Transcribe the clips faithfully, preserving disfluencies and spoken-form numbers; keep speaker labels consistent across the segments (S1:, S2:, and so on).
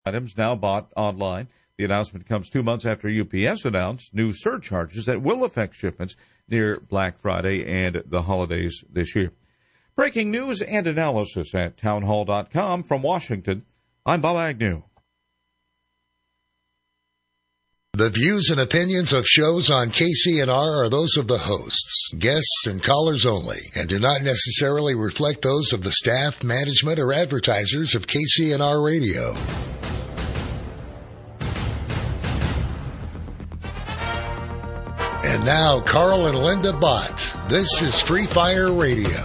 S1: items now bought online. The announcement comes two months after U P S announced new surcharges that will affect shipments near Black Friday and the holidays this year. Breaking news and analysis at townhall dot com from Washington. I'm Bob Agnew.
S2: The views and opinions of shows on K C N R are those of the hosts, guests, and callers only, and do not necessarily reflect those of the staff, management, or advertisers of K C N R Radio. And now, Carl and Linda Bott. This is Free Fire Radio.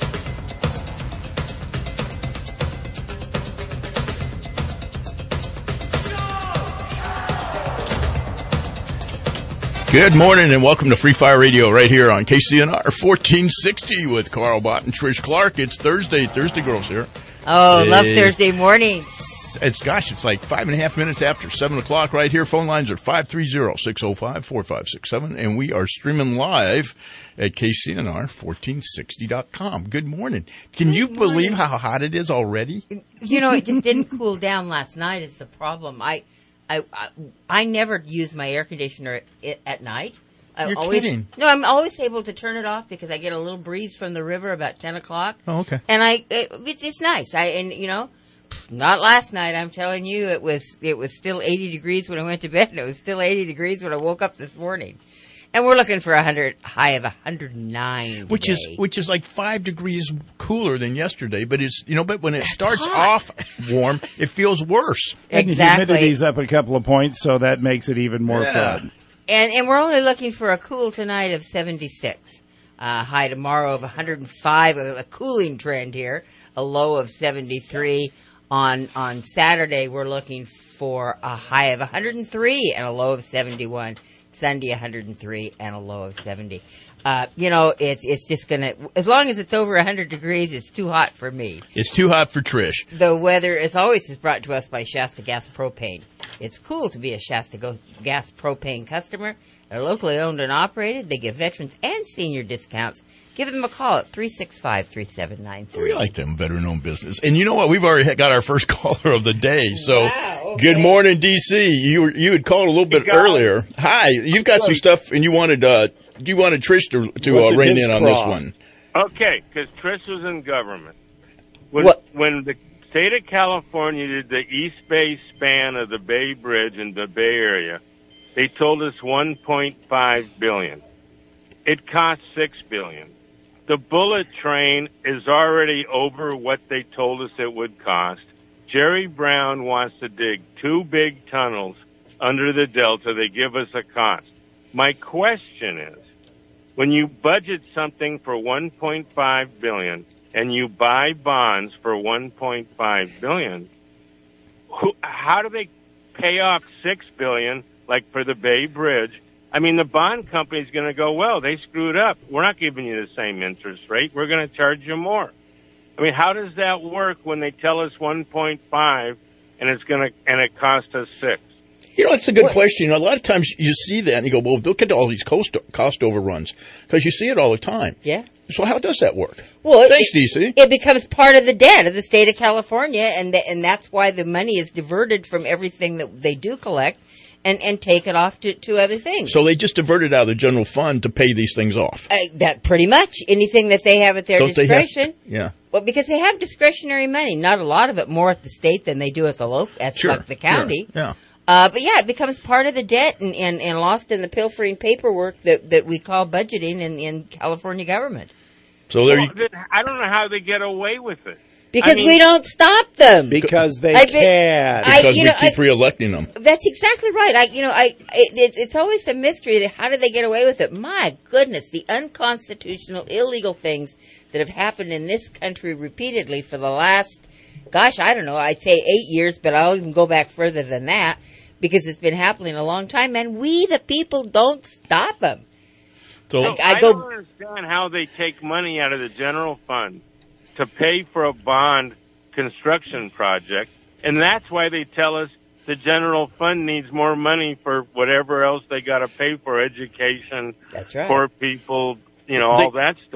S3: Good morning and welcome to Free Fire Radio right here on K C N R fourteen sixty with Carl Bott and Trish Clark. It's Thursday. Thursday Girls here.
S4: Oh,
S3: hey.
S4: Love Thursday mornings.
S3: It's, gosh, it's like five and a half minutes after seven o'clock right here. Phone lines are five three zero, six zero five, four five six seven, and we are streaming live at K C N R fourteen sixty dot com. Good morning. Can Good you morning. believe how hot it is already?
S4: You know, it just didn't cool down last night is the problem. I I, I, I never use my air conditioner at, at night. I
S3: You're
S4: always,
S3: kidding.
S4: No, I'm always able to turn it off because I get a little breeze from the river about ten o'clock.
S3: Oh, okay.
S4: And I, it, it's, it's nice. I, and you know, not last night. I'm telling you, it was, it was still eighty degrees when I went to bed, and it was still eighty degrees when I woke up this morning. And we're looking for a hundred high of a hundred nine,
S3: which is which is like five degrees cooler than yesterday. But it's you know, but when it
S4: That's
S3: starts
S4: hot.
S3: off warm, it feels worse.
S5: And
S4: Exactly.
S5: the humidity's up a couple of points, so that makes it even more
S3: Yeah.
S5: fun.
S4: And and we're only looking for a cool tonight of seventy-six. Uh, high tomorrow of one hundred five, a, a cooling trend here. A low of seventy-three. On on Saturday, we're looking for a high of one hundred three and a low of seventy-one. Sunday, one hundred three and a low of seventy. Uh, you know, it's it's just going to, as long as it's over one hundred degrees, it's too hot for me.
S3: It's too hot for Trish.
S4: The weather, as always, is brought to us by Shasta Gas Propane. It's cool to be a Shasta Go- Gas Propane customer. They're locally owned and operated. They give veterans and senior discounts. Give them a call at three six five, three seven nine three.
S3: We like them veteran-owned business. And you know what? We've already got our first caller of the day. So,
S4: Wow, okay.
S3: Good morning, D C. You were, you had called a little bit earlier. Hi. You've got some stuff, and you wanted uh, you wanted Trish to to uh, rein in on this one.
S6: Okay, because Trish was in government. When,
S4: What?
S6: when the state of California did the East Bay span of the Bay Bridge in the Bay Area, they told us one point five billion dollars. It cost six billion dollars. The bullet train is already over what they told us it would cost. Jerry Brown wants to dig two big tunnels under the Delta. They give us a cost. My question is, when you budget something for one point five billion dollars and you buy bonds for one point five billion dollars, who, how do they pay off six billion dollars like for the Bay Bridge? I mean, the bond company's going to go, well, they screwed up. We're not giving you the same interest rate. We're going to charge you more. I mean, how does that work when they tell us one point five and it's going to and it cost us six?
S3: You know, it's a good what? question. You know, a lot of times you see that and you go, well, look at all these cost, cost overruns, because you see it all the time.
S4: Yeah.
S3: So how does that work?
S4: Well,
S3: Thanks,
S4: it,
S3: D C.
S4: It becomes part of the debt of the state of California, and the, and that's why the money is diverted from everything that they do collect and, and take it off to, to other things.
S3: So they just diverted out of the general fund to pay these things off.
S4: Uh, that pretty much. Anything that they have at their
S3: Don't
S4: discretion.
S3: Have, yeah.
S4: Well, because they have discretionary money. Not a lot of it, more at the state than they do at the local, at
S3: sure,
S4: like the county.
S3: Sure, yeah.
S4: Uh, but yeah, it becomes part of the debt and, and, and lost in the pilfering paperwork that, that we call budgeting in, in California government.
S3: So there
S6: well,
S3: you,
S6: I don't know how they get away with it.
S4: Because
S6: I mean,
S4: we don't stop them.
S5: Because they
S4: I bet-
S5: can.
S4: I-
S3: because
S4: you
S3: we
S4: know,
S3: keep
S4: I-
S3: re-electing them.
S4: That's exactly right. I, you know, I, it, it's always a mystery that how did they get away with it? My goodness, the unconstitutional, illegal things that have happened in this country repeatedly for the last, gosh, I don't know, I'd say eight years, but I'll even go back further than that because it's been happening a long time, and we, the people, don't stop them.
S3: So
S6: No,
S4: I
S6: I,
S4: go-
S6: don't understand how they take money out of the general fund to pay for a bond construction project, and that's why they tell us the general fund needs more money for whatever else they got to pay for education,
S4: That's right.
S6: poor people, you know, all
S3: They-
S6: that stuff.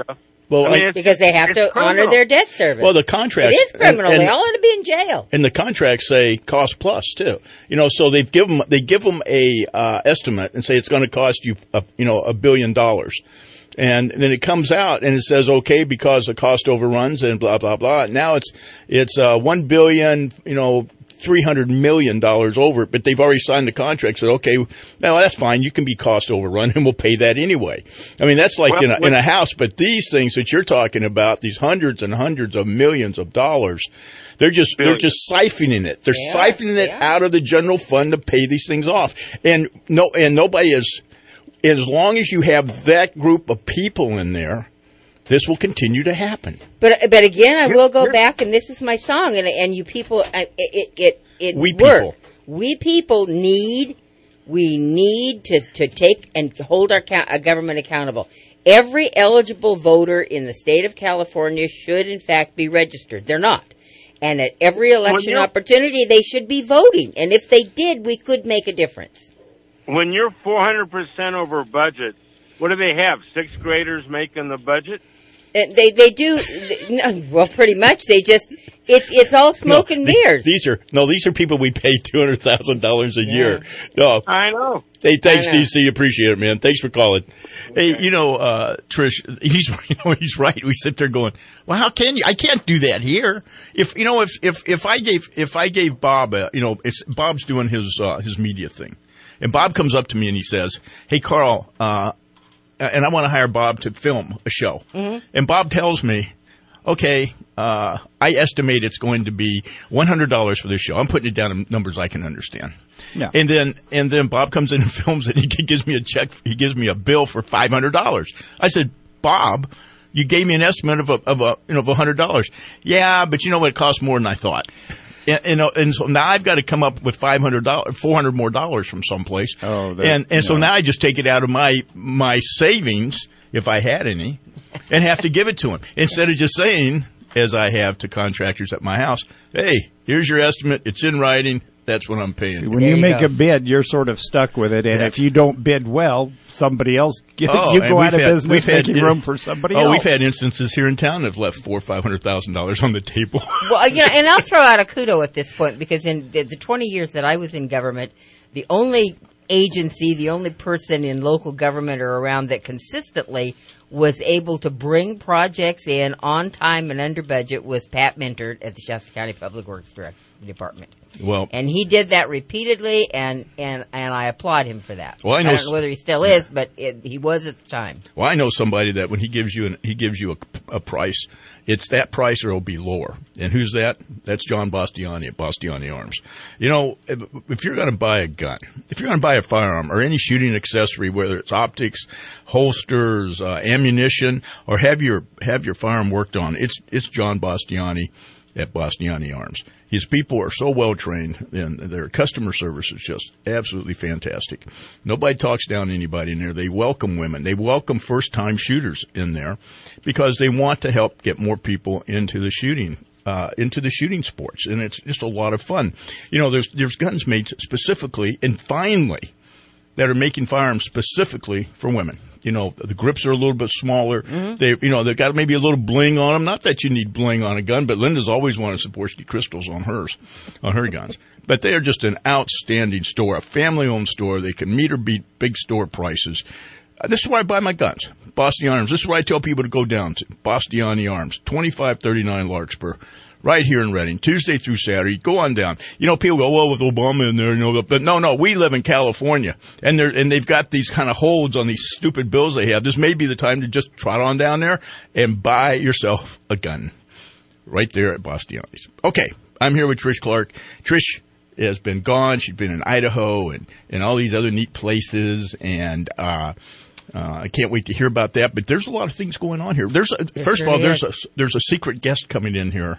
S3: Well,
S6: I mean,
S3: I-
S6: it's-
S4: because they have
S6: it's
S4: to
S6: criminal.
S4: honor their debt service.
S3: well, the contract
S4: it is criminal.
S3: and-
S4: they
S3: and-
S4: all ought to be in jail.
S3: And the contracts say cost plus too. You know, so they've given them, they give them a uh, estimate and say it's going to cost you, a, you know, a billion dollars. And then it comes out and it says, okay, because the cost overruns and blah, blah, blah. Now it's, it's, uh, one billion, you know, three hundred million dollars over it, but they've already signed the contract. Said, okay, now that's fine. You can be cost overrun and we'll pay that anyway. I mean, that's like
S6: Well,
S3: in a,
S6: what-
S3: in a house, but these things that you're talking about, these hundreds and hundreds of millions of dollars, they're just, they're
S6: Billions.
S3: just siphoning it. They're
S4: They are.
S3: siphoning it
S4: They are.
S3: out of the general fund to pay these things off. And no, and nobody is, as long as you have that group of people in there, this will continue to happen.
S4: But but again, I will go
S6: here-
S4: back, and this is my song, and and you people, I- it it it
S3: We
S4: worked.
S3: people.
S4: We people need we need to to take and hold our, count, our government accountable. Every eligible voter in the state of California should, in fact, be registered. They're not. And at every election
S6: you're-
S4: opportunity, they should be voting. And if they did, we could make a difference.
S6: When you're four hundred percent over budget, what do they have? Sixth graders making the budget?
S4: And they they do no, well, pretty much. They just it's it's all smoke and
S3: No,
S4: mirrors.
S3: These are no, these are people we pay two hundred thousand dollars a year. No,
S6: I know.
S3: hey, thanks,
S4: I know.
S3: D C. Appreciate it, man. Thanks for calling. Hey, you know, uh, Trish, he's you know, he's right. We sit there going, well, how can you? I can't do that here. If you know, if if if I gave if I gave Bob, a, you know, it's Bob's doing his uh, his media thing, and Bob comes up to me and he says, "Hey, Carl." Uh, and I want to hire Bob to film a show. Mm-hmm. And Bob tells me, okay, uh, I estimate it's going to be one hundred dollars for this show. I'm putting it down in numbers I can understand.
S5: Yeah.
S3: And then, and then Bob comes in and films it. And he gives me a check. He gives me a bill for five hundred dollars. I said, Bob, you gave me an estimate of a, of a, you know, of one hundred dollars. Yeah, but you know what? It costs more than I thought. And, and, and so now I've got to come up with five hundred dollars, four hundred more dollars from someplace.
S5: Oh, that-
S3: and, and so
S5: no.
S3: now I just take it out of my, my savings, if I had any, and have to give it to him. Instead of just saying, as I have to contractors at my house, hey, here's your estimate. It's in writing. That's what I'm paying.
S5: When
S4: There
S5: you
S4: you
S5: make
S4: go.
S5: a bid, you're sort of stuck with it, and
S3: Yeah.
S5: if you don't bid well, somebody else you,
S3: Oh,
S5: you
S3: and
S5: go
S3: we've
S5: out of
S3: had-
S5: business,
S3: we've had-
S5: making room for somebody
S3: oh,
S5: else.
S3: we've had instances here in town that have left four or five hundred thousand dollars on the table.
S4: Well, you know, and I'll throw out a kudo at this point because in the, the twenty years that I was in government, the only agency, the only person in local government or around that consistently was able to bring projects in on time and under budget was Pat Mintert at the Shasta County Public Works Direct Department.
S3: Well,
S4: And he did that repeatedly, and, and, and I applaud him for that.
S3: Well, I know
S4: don't
S3: s-
S4: know whether he still is, but it, he was at the time.
S3: well, I know somebody that when he gives you an, he gives you a, a price, it's that price or it'll be lower. And who's that? That's John Bastiani at Bastiani Arms. You know, if, if you're going to buy a gun, if you're going to buy a firearm or any shooting accessory, whether it's optics, holsters, uh, ammunition, or have your have your firearm worked on, it's it's John Bastiani at Bastiani Arms. His people are so well trained, and their customer service is just absolutely fantastic. Nobody talks down to anybody in there. They welcome women. They welcome first-time shooters in there because they want to help get more people into the shooting, uh, into the shooting sports, and it's just a lot of fun. You know, there's there's guns made specifically and finally that are making firearms specifically for women. You know, the grips are a little bit smaller. Mm-hmm. They, you know, they've got maybe a little bling on them. Not that you need bling on a gun, but Linda's always wanted Swarovski crystals on hers, on her guns. But they are just an outstanding store, a family-owned store. They can meet or beat big store prices. Uh, this is where I buy my guns. Bastiani Arms. This is where I tell people to go down to. Bastiani Arms, twenty-five thirty-nine Larkspur. Right here in Redding, Tuesday through Saturday. Go on down. You know, people go, well, with Obama in there, you know, but no, no, we live in California, and they're, and they've got these kind of holds on these stupid bills they have. This may be the time to just trot on down there and buy yourself a gun. Right there at Bastiani's. Okay, I'm here with Trish Clark. Trish has been gone. She's been in Idaho and, and all these other neat places, and, uh, Uh, I can't wait to hear about that, but there's a lot of things going on here. There's a,
S4: Yes,
S3: first of
S4: there
S3: all, there's
S4: is.
S3: a, there's a secret guest coming in here.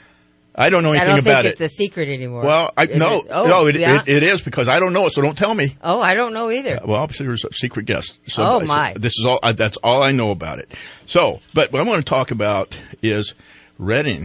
S3: I don't know
S4: I
S3: anything
S4: don't
S3: about
S4: think
S3: it.
S4: it's a secret anymore.
S3: Well, I,
S4: Is
S3: no,
S4: it? Oh,
S3: no, it,
S4: yeah?
S3: it, it is because I don't know it, so don't tell me.
S4: Oh, I don't know either.
S3: Well, obviously there's a secret guest. So,
S4: Oh, my.
S3: so this is all, uh, that's all I know about it. So, but what I want to talk about is Redding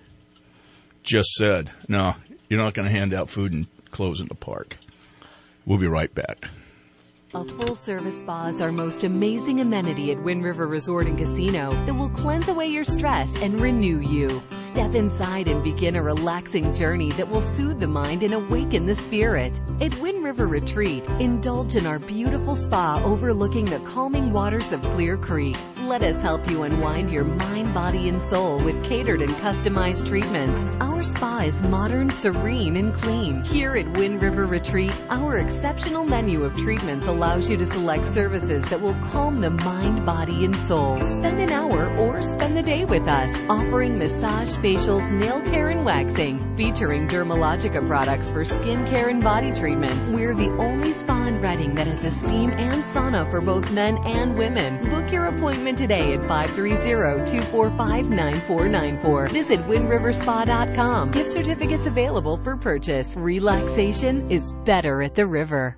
S3: just said, no, you're not going to hand out food and clothes in the park. We'll be right back.
S7: A full-service spa is our most amazing amenity at Wind River Resort and Casino that will cleanse away your stress and renew you. Step inside and begin a relaxing journey that will soothe the mind and awaken the spirit. At Wind River Retreat, indulge in our beautiful spa overlooking the calming waters of Clear Creek. Let us help you unwind your mind, body, and soul with catered and customized treatments. Our spa is modern, serene, and clean. Here at Wind River Retreat, our exceptional menu of treatments allows you to select services that will calm the mind, body, and soul. Spend an hour or spend the day with us, offering massage, facials, nail care, and waxing, featuring Dermalogica products for skin care and body treatments. We're the only spa in Reading that has a steam and sauna for both men and women. Book your appointment today at five three zero, two four five, nine four nine four. Visit wind river spa dot com. Gift certificates available for purchase. Relaxation is better at the river.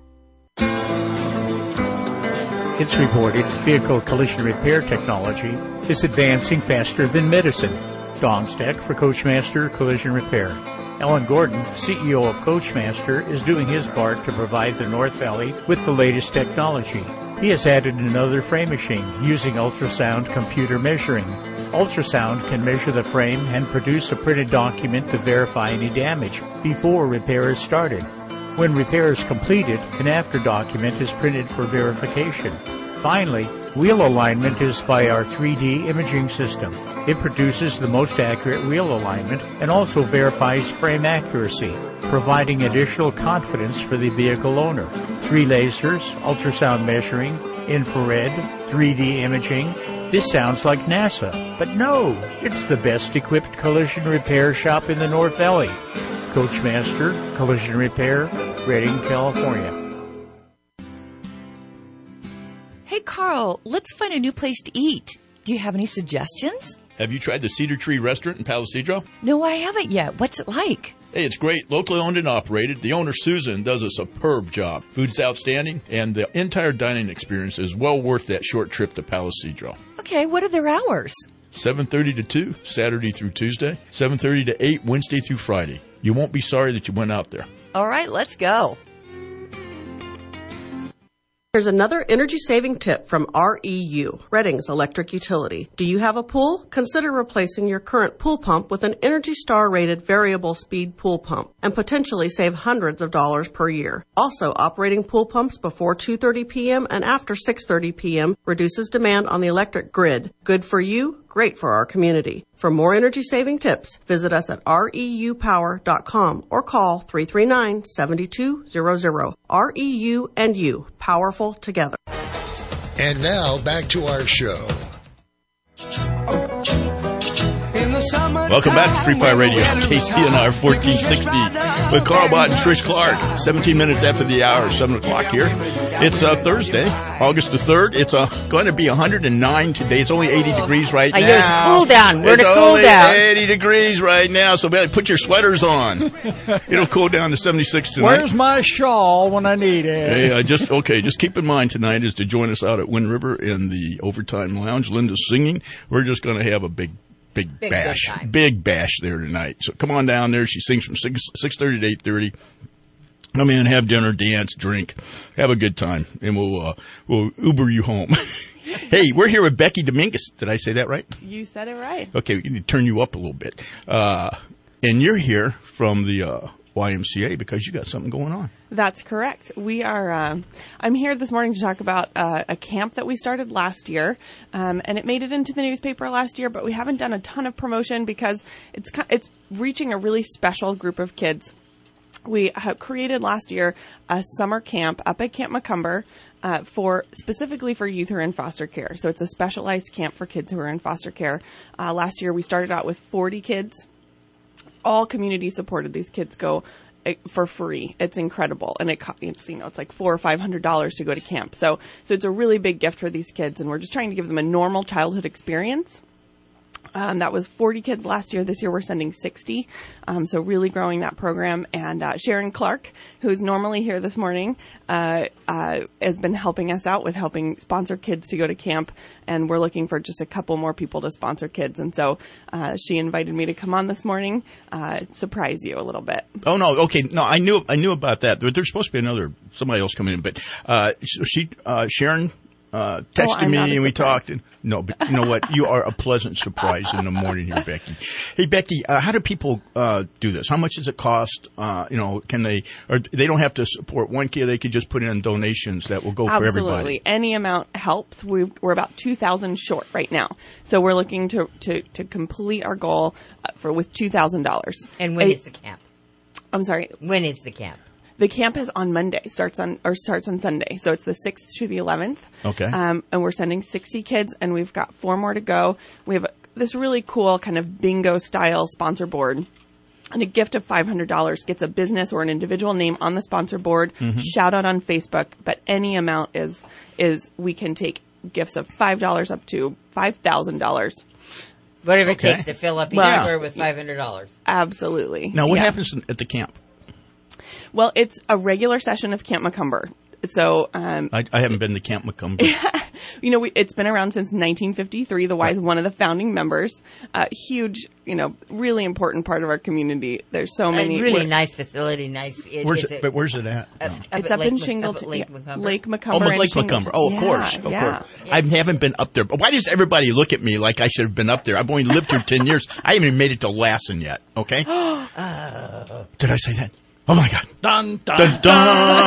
S8: It's reported vehicle collision repair technology is advancing faster than medicine. Don Steck for Coachmaster Collision Repair. Ellen Gordon, C E O of Coachmaster, is doing his part to provide the North Valley with the latest technology. He has added another frame machine using ultrasound computer measuring. Ultrasound can measure the frame and produce a printed document to verify any damage before repair is started. When repair is completed, an after document is printed for verification. Finally, wheel alignment is by our three D imaging system. It produces the most accurate wheel alignment and also verifies frame accuracy, providing additional confidence for the vehicle owner. Three lasers, ultrasound measuring, infrared, three D imaging. This sounds like NASA, but no, it's the best equipped collision repair shop in the North Valley. Coachmaster Collision Repair, Redding, California.
S9: Hey, Carl, let's find a new place to eat. Do you have any suggestions?
S3: Have you tried the Cedar Tree Restaurant in Palo Cedro?
S9: No, I haven't yet. What's it like?
S3: Hey, it's great. Locally owned and operated. The owner, Susan, does a superb job. Food's outstanding, and the entire dining experience is well worth that short trip to Palo Cedro.
S9: Okay, what are their hours?
S3: seven thirty to two, Saturday through Tuesday. seven thirty to eight, Wednesday through Friday. You won't be sorry that you went out there.
S9: All right, let's go.
S10: Here's another energy-saving tip from R E U, Redding's electric utility. Do you have a pool? Consider replacing your current pool pump with an Energy Star-rated variable speed pool pump and potentially save hundreds of dollars per year. Also, operating pool pumps before two thirty p.m. and after six thirty p.m. reduces demand on the electric grid. Good for you, great for our community. For more energy-saving tips, visit us at R E U power dot com or call three three nine, seven two zero zero. R E U and you, powerful together.
S2: And now, back to our show.
S3: Welcome back to Free Fire Radio, K C N R fourteen sixty, with Carl Bott and Trish Clark, seventeen minutes after the hour, seven o'clock here. It's uh, Thursday, August the third. It's uh, going to be one hundred nine today. It's only eighty degrees right
S4: I
S3: now.
S4: It's cool down. We're
S3: it's
S4: to cool
S3: only
S4: down.
S3: eighty degrees right now, so put your sweaters on. It'll cool down to seventy-six tonight.
S5: Where's my shawl when I need it?
S3: Hey, uh, just okay. Just keep in mind tonight is to join us out at Wind River in the Overtime Lounge. Linda's singing. We're just going to have a big. Big, big bash, big bash there tonight. So come on down there. She sings from six six thirty to eight thirty. Come in, have dinner, dance, drink, have a good time, and we'll uh, we'll Uber you home. Hey, we're here with Becky Dominguez. Did I say that right?
S11: You said it right.
S3: Okay, we need to turn you up a little bit. Uh, and you're here from the uh, Y M C A because you got something going on.
S11: That's correct. We are. Uh, I'm here this morning to talk about uh, a camp that we started last year, um, and it made it into the newspaper last year. But we haven't done a ton of promotion because it's it's reaching a really special group of kids. We have created last year a summer camp up at Camp Macomber uh, for specifically for youth who are in foster care. So it's a specialized camp for kids who are in foster care. Uh, last year we started out with forty kids. All community supported. These kids go for free. It's incredible. And it, it's, you know, it's like four or five hundred dollars to go to camp. So, so it's a really big gift for these kids. And we're just trying to give them a normal childhood experience. Um, that was forty kids last year. This year we're sending sixty. Um, so really growing that program. And uh, Sharon Clark, who's normally here this morning, uh, uh, has been helping us out with helping sponsor kids to go to camp. And we're looking for just a couple more people to sponsor kids. And so uh, she invited me to come on this morning, uh, surprise you a little bit.
S3: Oh no, okay, no, I knew I knew about that. There's supposed to be another somebody else coming in, but uh, she uh, Sharon. Uh, texted
S11: oh,
S3: me and we
S11: surprise.
S3: talked. And, no, but you know what? You are a pleasant surprise in the morning here, Becky. Hey, Becky, uh, how do people uh, do this? How much does it cost? Uh, you know, can they, or they don't have to support one kid. They could just put in donations that will go
S11: Absolutely.
S3: for everybody.
S11: Any amount helps. We've, we're about two thousand short right now. So we're looking to, to, to complete our goal for with two thousand dollars.
S4: And when is the camp?
S11: I'm sorry.
S4: When is the camp?
S11: The camp is on Monday, starts on or starts on Sunday, so it's the sixth through the eleventh.
S3: Okay.
S11: Um, and we're sending sixty kids, and we've got four more to go. We have this really cool kind of bingo style sponsor board, and a gift of five hundred dollars gets a business or an individual name on the sponsor board.
S3: Mm-hmm.
S11: Shout out on Facebook, but any amount is is we can take gifts of five dollars up to five thousand dollars.
S4: Whatever
S3: Okay.
S4: it takes to fill up each
S11: Well,
S4: square with five hundred dollars.
S11: Absolutely.
S3: Now, what
S11: Yeah.
S3: happens at the camp?
S11: Well, it's a regular session of Camp Macomber. So, um,
S3: I, I haven't been to Camp Macomber.
S11: you know, we, it's been around since nineteen fifty-three. The Y is one of the founding members. Uh, huge, you know, really important part of our community. There's so many.
S4: A really
S11: we're-
S4: nice facility. Nice. It,
S3: Where's
S4: it's
S3: it,
S4: a-
S3: but where's it at?
S4: Up,
S3: No.
S4: up
S11: It's
S4: at
S11: up
S4: Lake,
S11: in
S4: Mac-
S11: Shingleton.
S4: up at Lake
S11: yeah,
S4: Macomber.
S11: Lake
S3: Oh,
S11: Macomber.
S3: but
S11: and
S3: Lake
S11: Shingleton.
S3: Macomber. Oh, of
S11: Yeah,
S3: course, of
S11: yeah.
S3: course. I haven't been up there. Why does everybody look at me like I should have been up there? I've only lived here ten years. I haven't even made it to Lassen yet. Okay.
S4: Uh,
S3: Did I say that? Oh my God.
S5: Dun, dun,
S3: Dun, dun.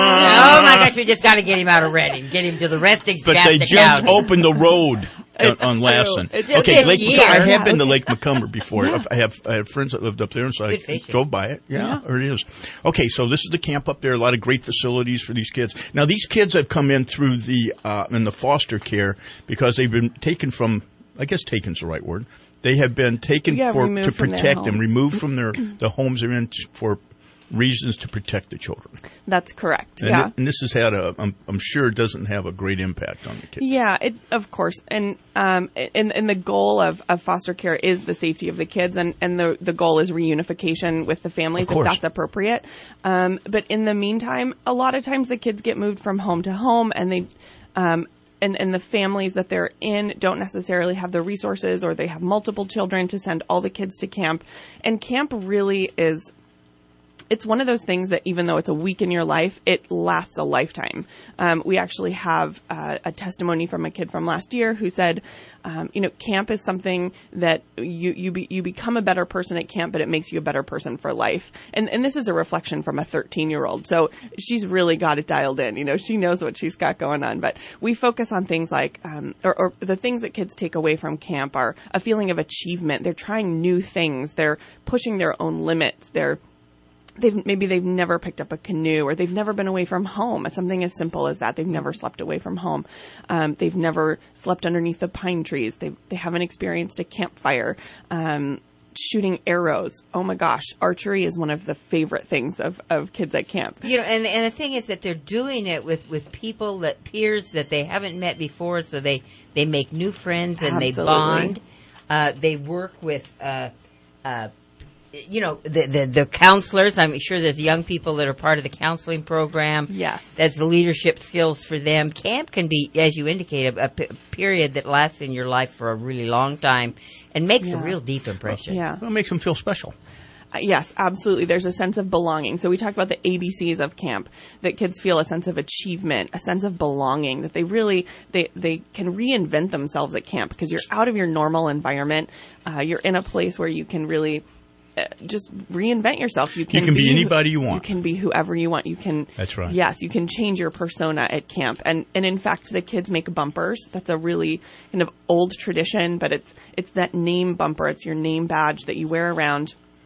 S4: oh my gosh, we just got to get him out of Reading. Get him to the resting
S3: But
S4: staff
S3: they
S4: to
S3: just
S4: County.
S3: opened the road on, on Lassen.
S11: It's
S3: Okay,
S4: this
S3: Lake
S4: year.
S3: Macomber. I have
S11: Yeah,
S3: been to
S11: okay.
S3: Lake Macomber before. I have I have friends that lived up there, and so I
S4: Good fishing.
S3: drove by it. Yeah,
S11: Yeah.
S3: there it is. Okay, so this is the camp up there. A lot of great facilities for these kids. Now, these kids have come in through the uh, in the foster care because they've been taken from. I guess "taken's" the right word. They have been taken
S11: Yeah,
S3: for
S11: removed
S3: to
S11: from their
S3: protect them,
S11: homes.
S3: removed from their the homes they're in t- for reasons to protect the children.
S11: That's correct.
S3: And,
S11: yeah.
S3: it, and this has had a. I'm, I'm sure it doesn't have a great impact on the kids.
S11: Yeah, it, of course, and um, and, and the goal of, of foster care is the safety of the kids, and, and the the goal is reunification with the families
S3: Of
S11: if
S3: course.
S11: that's appropriate. Um, but in the meantime, a lot of times the kids get moved from home to home, and they. Um, and, and the families that they're in don't necessarily have the resources, or they have multiple children to send all the kids to camp. And camp really is. It's one of those things that even though it's a week in your life, it lasts a lifetime. Um, we actually have uh, a testimony from a kid from last year who said, um, you know, camp is something that you you, be, you become a better person at camp, but it makes you a better person for life. And and this is a reflection from a thirteen-year-old. So she's really got it dialed in. You know, she knows what she's got going on. But we focus on things like, um, or, or the things that kids take away from camp are a feeling of achievement. They're trying new things. They're pushing their own limits. They're They've, maybe they've never picked up a canoe, or they've never been away from home. It's something as simple as that. They've never slept away from home. Um, they've never slept underneath the pine trees. They they haven't experienced a campfire. Um, shooting arrows. Oh my gosh, archery is one of the favorite things of, of kids at camp.
S4: You know, and and the thing is that they're doing it with, with people that peers that they haven't met before, so they, they make new friends and
S11: Absolutely.
S4: they bond. Uh, they work with, uh, uh, you know, the, the the counselors. I'm sure there's young people that are part of the counseling program.
S11: Yes.
S4: That's the leadership skills for them. Camp can be, as you indicated, a, a p- period that lasts in your life for a really long time and makes
S11: Yeah.
S4: a real deep impression.
S11: Yeah.
S3: Well, it makes them feel special.
S11: Uh, Yes, absolutely. There's a sense of belonging. So we talk about the A B Cs of camp, that kids feel a sense of achievement, a sense of belonging, that they really, they, they can reinvent themselves at camp because you're out of your normal environment. Uh, you're in a place where you can really uh, just reinvent yourself. You can,
S3: can be
S11: who-
S3: anybody you want.
S11: You can be whoever you want. You can.
S3: That's right.
S11: Yes, you can change your persona at camp. And, and in fact, the kids make bumpers. That's a really kind of old tradition, but it's, it's that name bumper. It's your name badge that you wear around.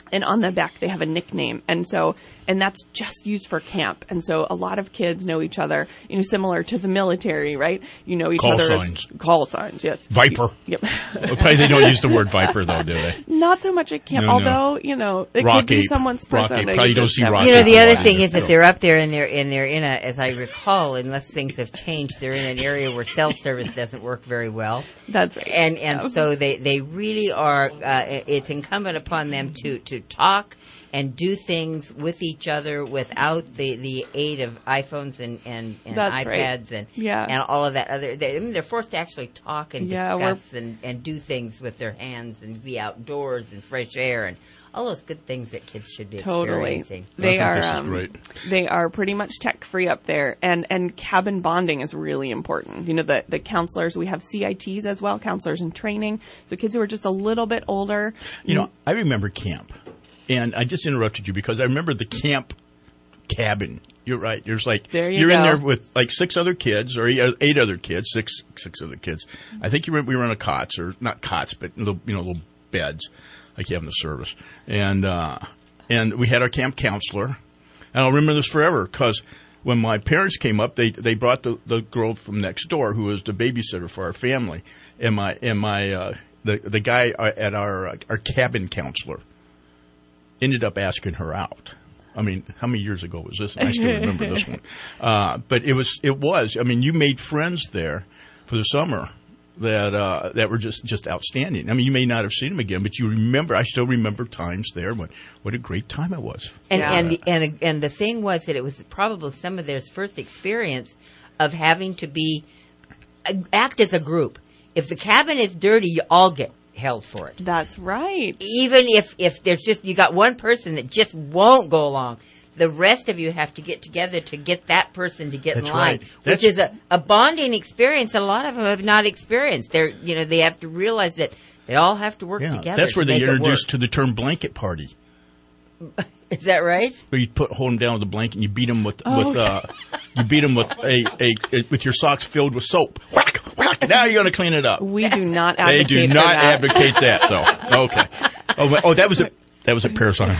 S11: And on the back, they have a nickname. And so, and that's just used for camp. And so a lot of kids know each other, you know, similar to the military, right? You know each
S3: call
S11: other
S3: signs.
S11: as call signs, yes.
S3: Viper.
S11: Yep.
S3: Okay, they don't use the word Viper, though, do they?
S11: Not so much at camp,
S3: No, no.
S11: although, you know, it
S3: Rock
S11: could be
S3: ape.
S11: someone's
S3: Rock
S11: persona.
S3: ape. Probably don't see rock
S4: You know, the
S3: ape.
S4: other thing is that they're up there and they're, and they're in a, as I recall, unless things have changed, they're in an area where cell service doesn't work very well.
S11: That's right.
S4: And, and
S11: Yeah.
S4: so they, they really are, uh, it's incumbent upon them to, to talk and do things with each other without the, the aid of iPhones and, and, and
S11: That's right.
S4: iPads and
S11: Yeah.
S4: and all of that other. They, I mean, they're forced to actually talk and
S11: Yeah, we're-
S4: discuss and, and do things with their hands and be outdoors and fresh air and all those good things that kids should be
S11: Totally.
S4: experiencing.
S11: They
S3: I
S11: are
S3: think this is
S11: um,
S3: great.
S11: they are pretty much tech free up there, and and cabin bonding is really important. You know, the the counselors, we have C I Ts as well, counselors in training. So kids who are just a little bit older.
S3: You know, I remember camp, and I just interrupted you because I remember the camp cabin. You're right. There's like
S11: There you
S3: you're in
S11: go.
S3: there with like six other kids or eight eight other kids, six six other kids. I think you were, we were on a cots or not cots, but little, you know, little beds like you have in the service, and uh, and we had our camp counselor. And I'll remember this forever because when my parents came up, they they brought the, the girl from next door who was the babysitter for our family, and my and my uh, the the guy at our uh, our cabin counselor ended up asking her out. I mean, how many years ago was this? I still remember this one. Uh, but it was, it was, I mean, you made friends there for the summer that, uh, that were just, just outstanding. I mean, you may not have seen them again, but you remember, I still remember times there when, what a great time it was.
S4: And
S11: Yeah.
S4: and the, and and the thing was that it was probably some of their first experience of having to be act as a group. If the cabin is dirty, you all get held for it.
S11: That's right.
S4: Even if if there's just you got one person that just won't go along, the rest of you have to get together to get that person to get
S3: That's
S4: in line,
S3: right.
S4: which
S3: That's-
S4: is a, a bonding experience. A lot of them have not experienced. They're you know they have to realize that they all have to work
S3: Yeah,
S4: together.
S3: that's where
S4: to
S3: they
S4: make it
S3: introduced
S4: work.
S3: to the term blanket party.
S4: Is that right?
S3: Where you put hold them down with a blanket and you beat them with
S11: Oh,
S3: with uh, you beat them with a, a, a with your socks filled with soap. Whack whack. Now you're going to clean it up.
S11: We do not
S3: They
S11: advocate
S3: do
S11: for
S3: not
S11: that.
S3: advocate that, though. Okay. Oh, oh, that was a that was a parasite.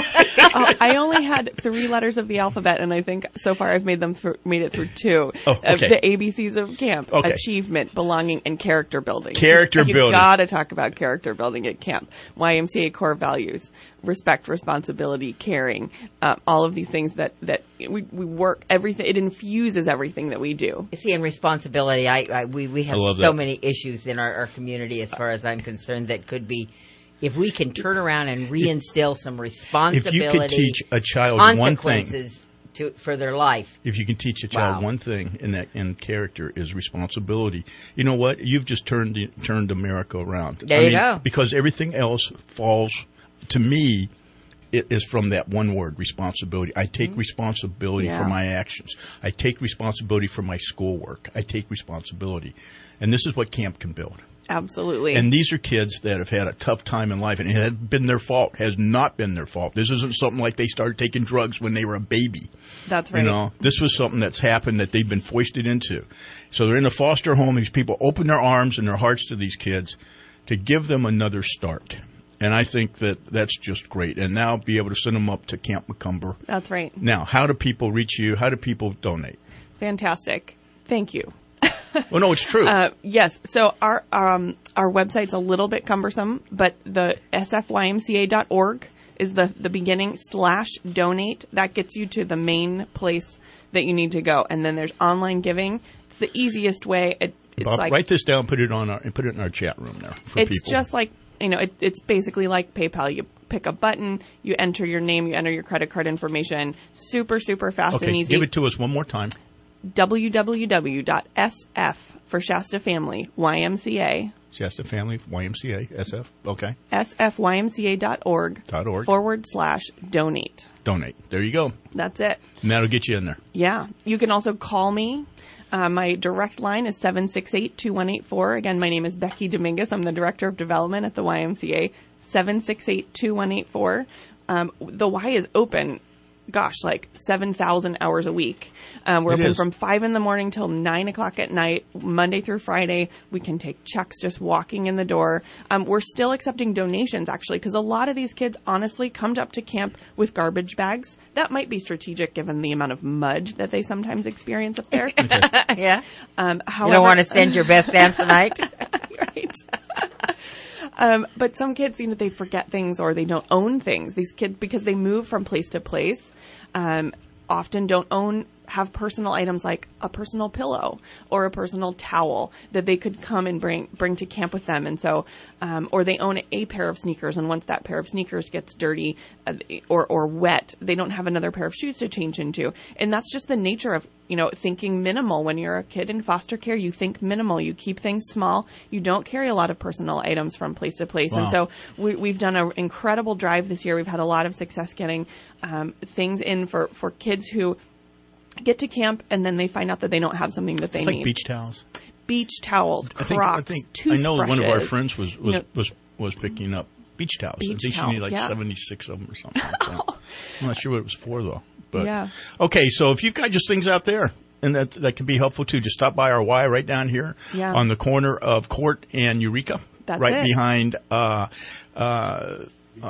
S11: Oh, I only had three letters of the alphabet, and I think so far I've made them through, made it through two.
S3: Oh,
S11: Of
S3: okay.
S11: the A B Cs of camp:
S3: Okay.
S11: achievement, belonging, and character building.
S3: Character
S11: you
S3: building.
S11: Got to talk about character building at camp. Y M C A core values: respect, responsibility, caring. Uh, all of these things that that we we work everything. It infuses everything that we do.
S4: See, and responsibility, I, I we, we have
S3: I love
S4: so
S3: that.
S4: many issues in our, our community as far as I'm concerned that could be, if we can turn around and reinstill some responsibility,
S3: If you could teach a child one thing,
S4: consequences to, for their life.
S3: if you can teach a child
S4: Wow.
S3: one thing in that in character is responsibility. You know what? You've just turned the- turned America around.
S4: There
S3: I
S4: you
S3: mean,
S4: go.
S3: Because everything else falls to me. It is from that one word, responsibility. I take responsibility
S11: Yeah.
S3: for my actions. I take responsibility for my schoolwork. I take responsibility. And this is what camp can build.
S11: Absolutely.
S3: And these are kids that have had a tough time in life, and it has been their fault, has not been their fault. This isn't something like they started taking drugs when they were a baby.
S11: That's right.
S3: You know, this was something that's happened that they've been foisted into. So they're in a foster home. These people open their arms and their hearts to these kids to give them another start. And I think that that's just great. And now be able to send them up to Camp Macomber.
S11: That's right.
S3: Now, how do people reach you? How do people donate?
S11: Fantastic. Thank you.
S3: Well, no, it's true.
S11: Uh, yes. So our um, our website's a little bit cumbersome, but the S F Y M C A dot org is the, the beginning slash donate. That gets you to the main place that you need to go. And then there's online giving. It's the easiest way. It, it's
S3: Bob,
S11: like
S3: write this down, put it on our, and put it in our chat room there for
S11: it's
S3: people.
S11: just like, you know, it, it's basically like PayPal. You pick a button, you enter your name, you enter your credit card information. Super, super fast
S3: okay,
S11: and easy.
S3: give it to us one more time.
S11: w w w dot s f for Shasta Family Y M C A
S3: Shasta Family, Y M C A, S F, okay.
S11: S F Y M C A dot org
S3: Dot org.
S11: forward slash donate.
S3: Donate. There you go.
S11: That's it.
S3: And that'll get you in there.
S11: Yeah. You can also call me. Uh, my direct line is seven six eight, two one eight four. Again, my name is Becky Dominguez. I'm the Director of Development at the Y M C A. seven six eight, two one eight four. Um, the Y is open gosh, like seven thousand hours a week. Um, we're
S3: It
S11: open
S3: is.
S11: from five in the morning till nine o'clock at night, Monday through Friday. We can take checks just walking in the door. Um, we're still accepting donations, actually, because a lot of these kids honestly come up to camp with garbage bags. That might be strategic given the amount of mud that they sometimes experience up there.
S4: Yeah.
S11: Um, however,
S4: You don't want to send your best Samsonite?
S11: Right. Um, but some kids, you know, they forget things or they don't own things. These kids, because they move from place to place, um, often don't own, have personal items like a personal pillow or a personal towel that they could come and bring, bring to camp with them. And so, um, or they own a pair of sneakers. And once that pair of sneakers gets dirty uh, or, or wet, they don't have another pair of shoes to change into. And that's just the nature of, you know, thinking minimal. When you're a kid in foster care, you think minimal, you keep things small. You don't carry a lot of personal items from place to place.
S12: Wow.
S11: And so we, we've done an incredible drive this year. We've had a lot of success getting, um, things in for, for kids who get to camp and then they find out that they don't have something that they
S3: It's like
S11: need.
S3: beach towels.
S11: Beach towels,
S3: I think,
S11: Crocs,
S3: I think I
S11: toothbrushes.
S3: know one of our friends was was,
S11: You know,
S3: was, was picking up beach towels.
S11: Beach
S3: I think she
S11: towels,
S3: needed like
S11: yeah.
S3: seventy-six of them or something like that. I'm not sure what it was for, though. But
S11: Yeah.
S3: Okay, so if you've got just things out there, and that that can be helpful, too, just stop by our Y right down here
S11: Yeah.
S3: on the corner of Court and Eureka.
S11: That's
S3: right
S11: it.
S3: behind uh, uh, uh,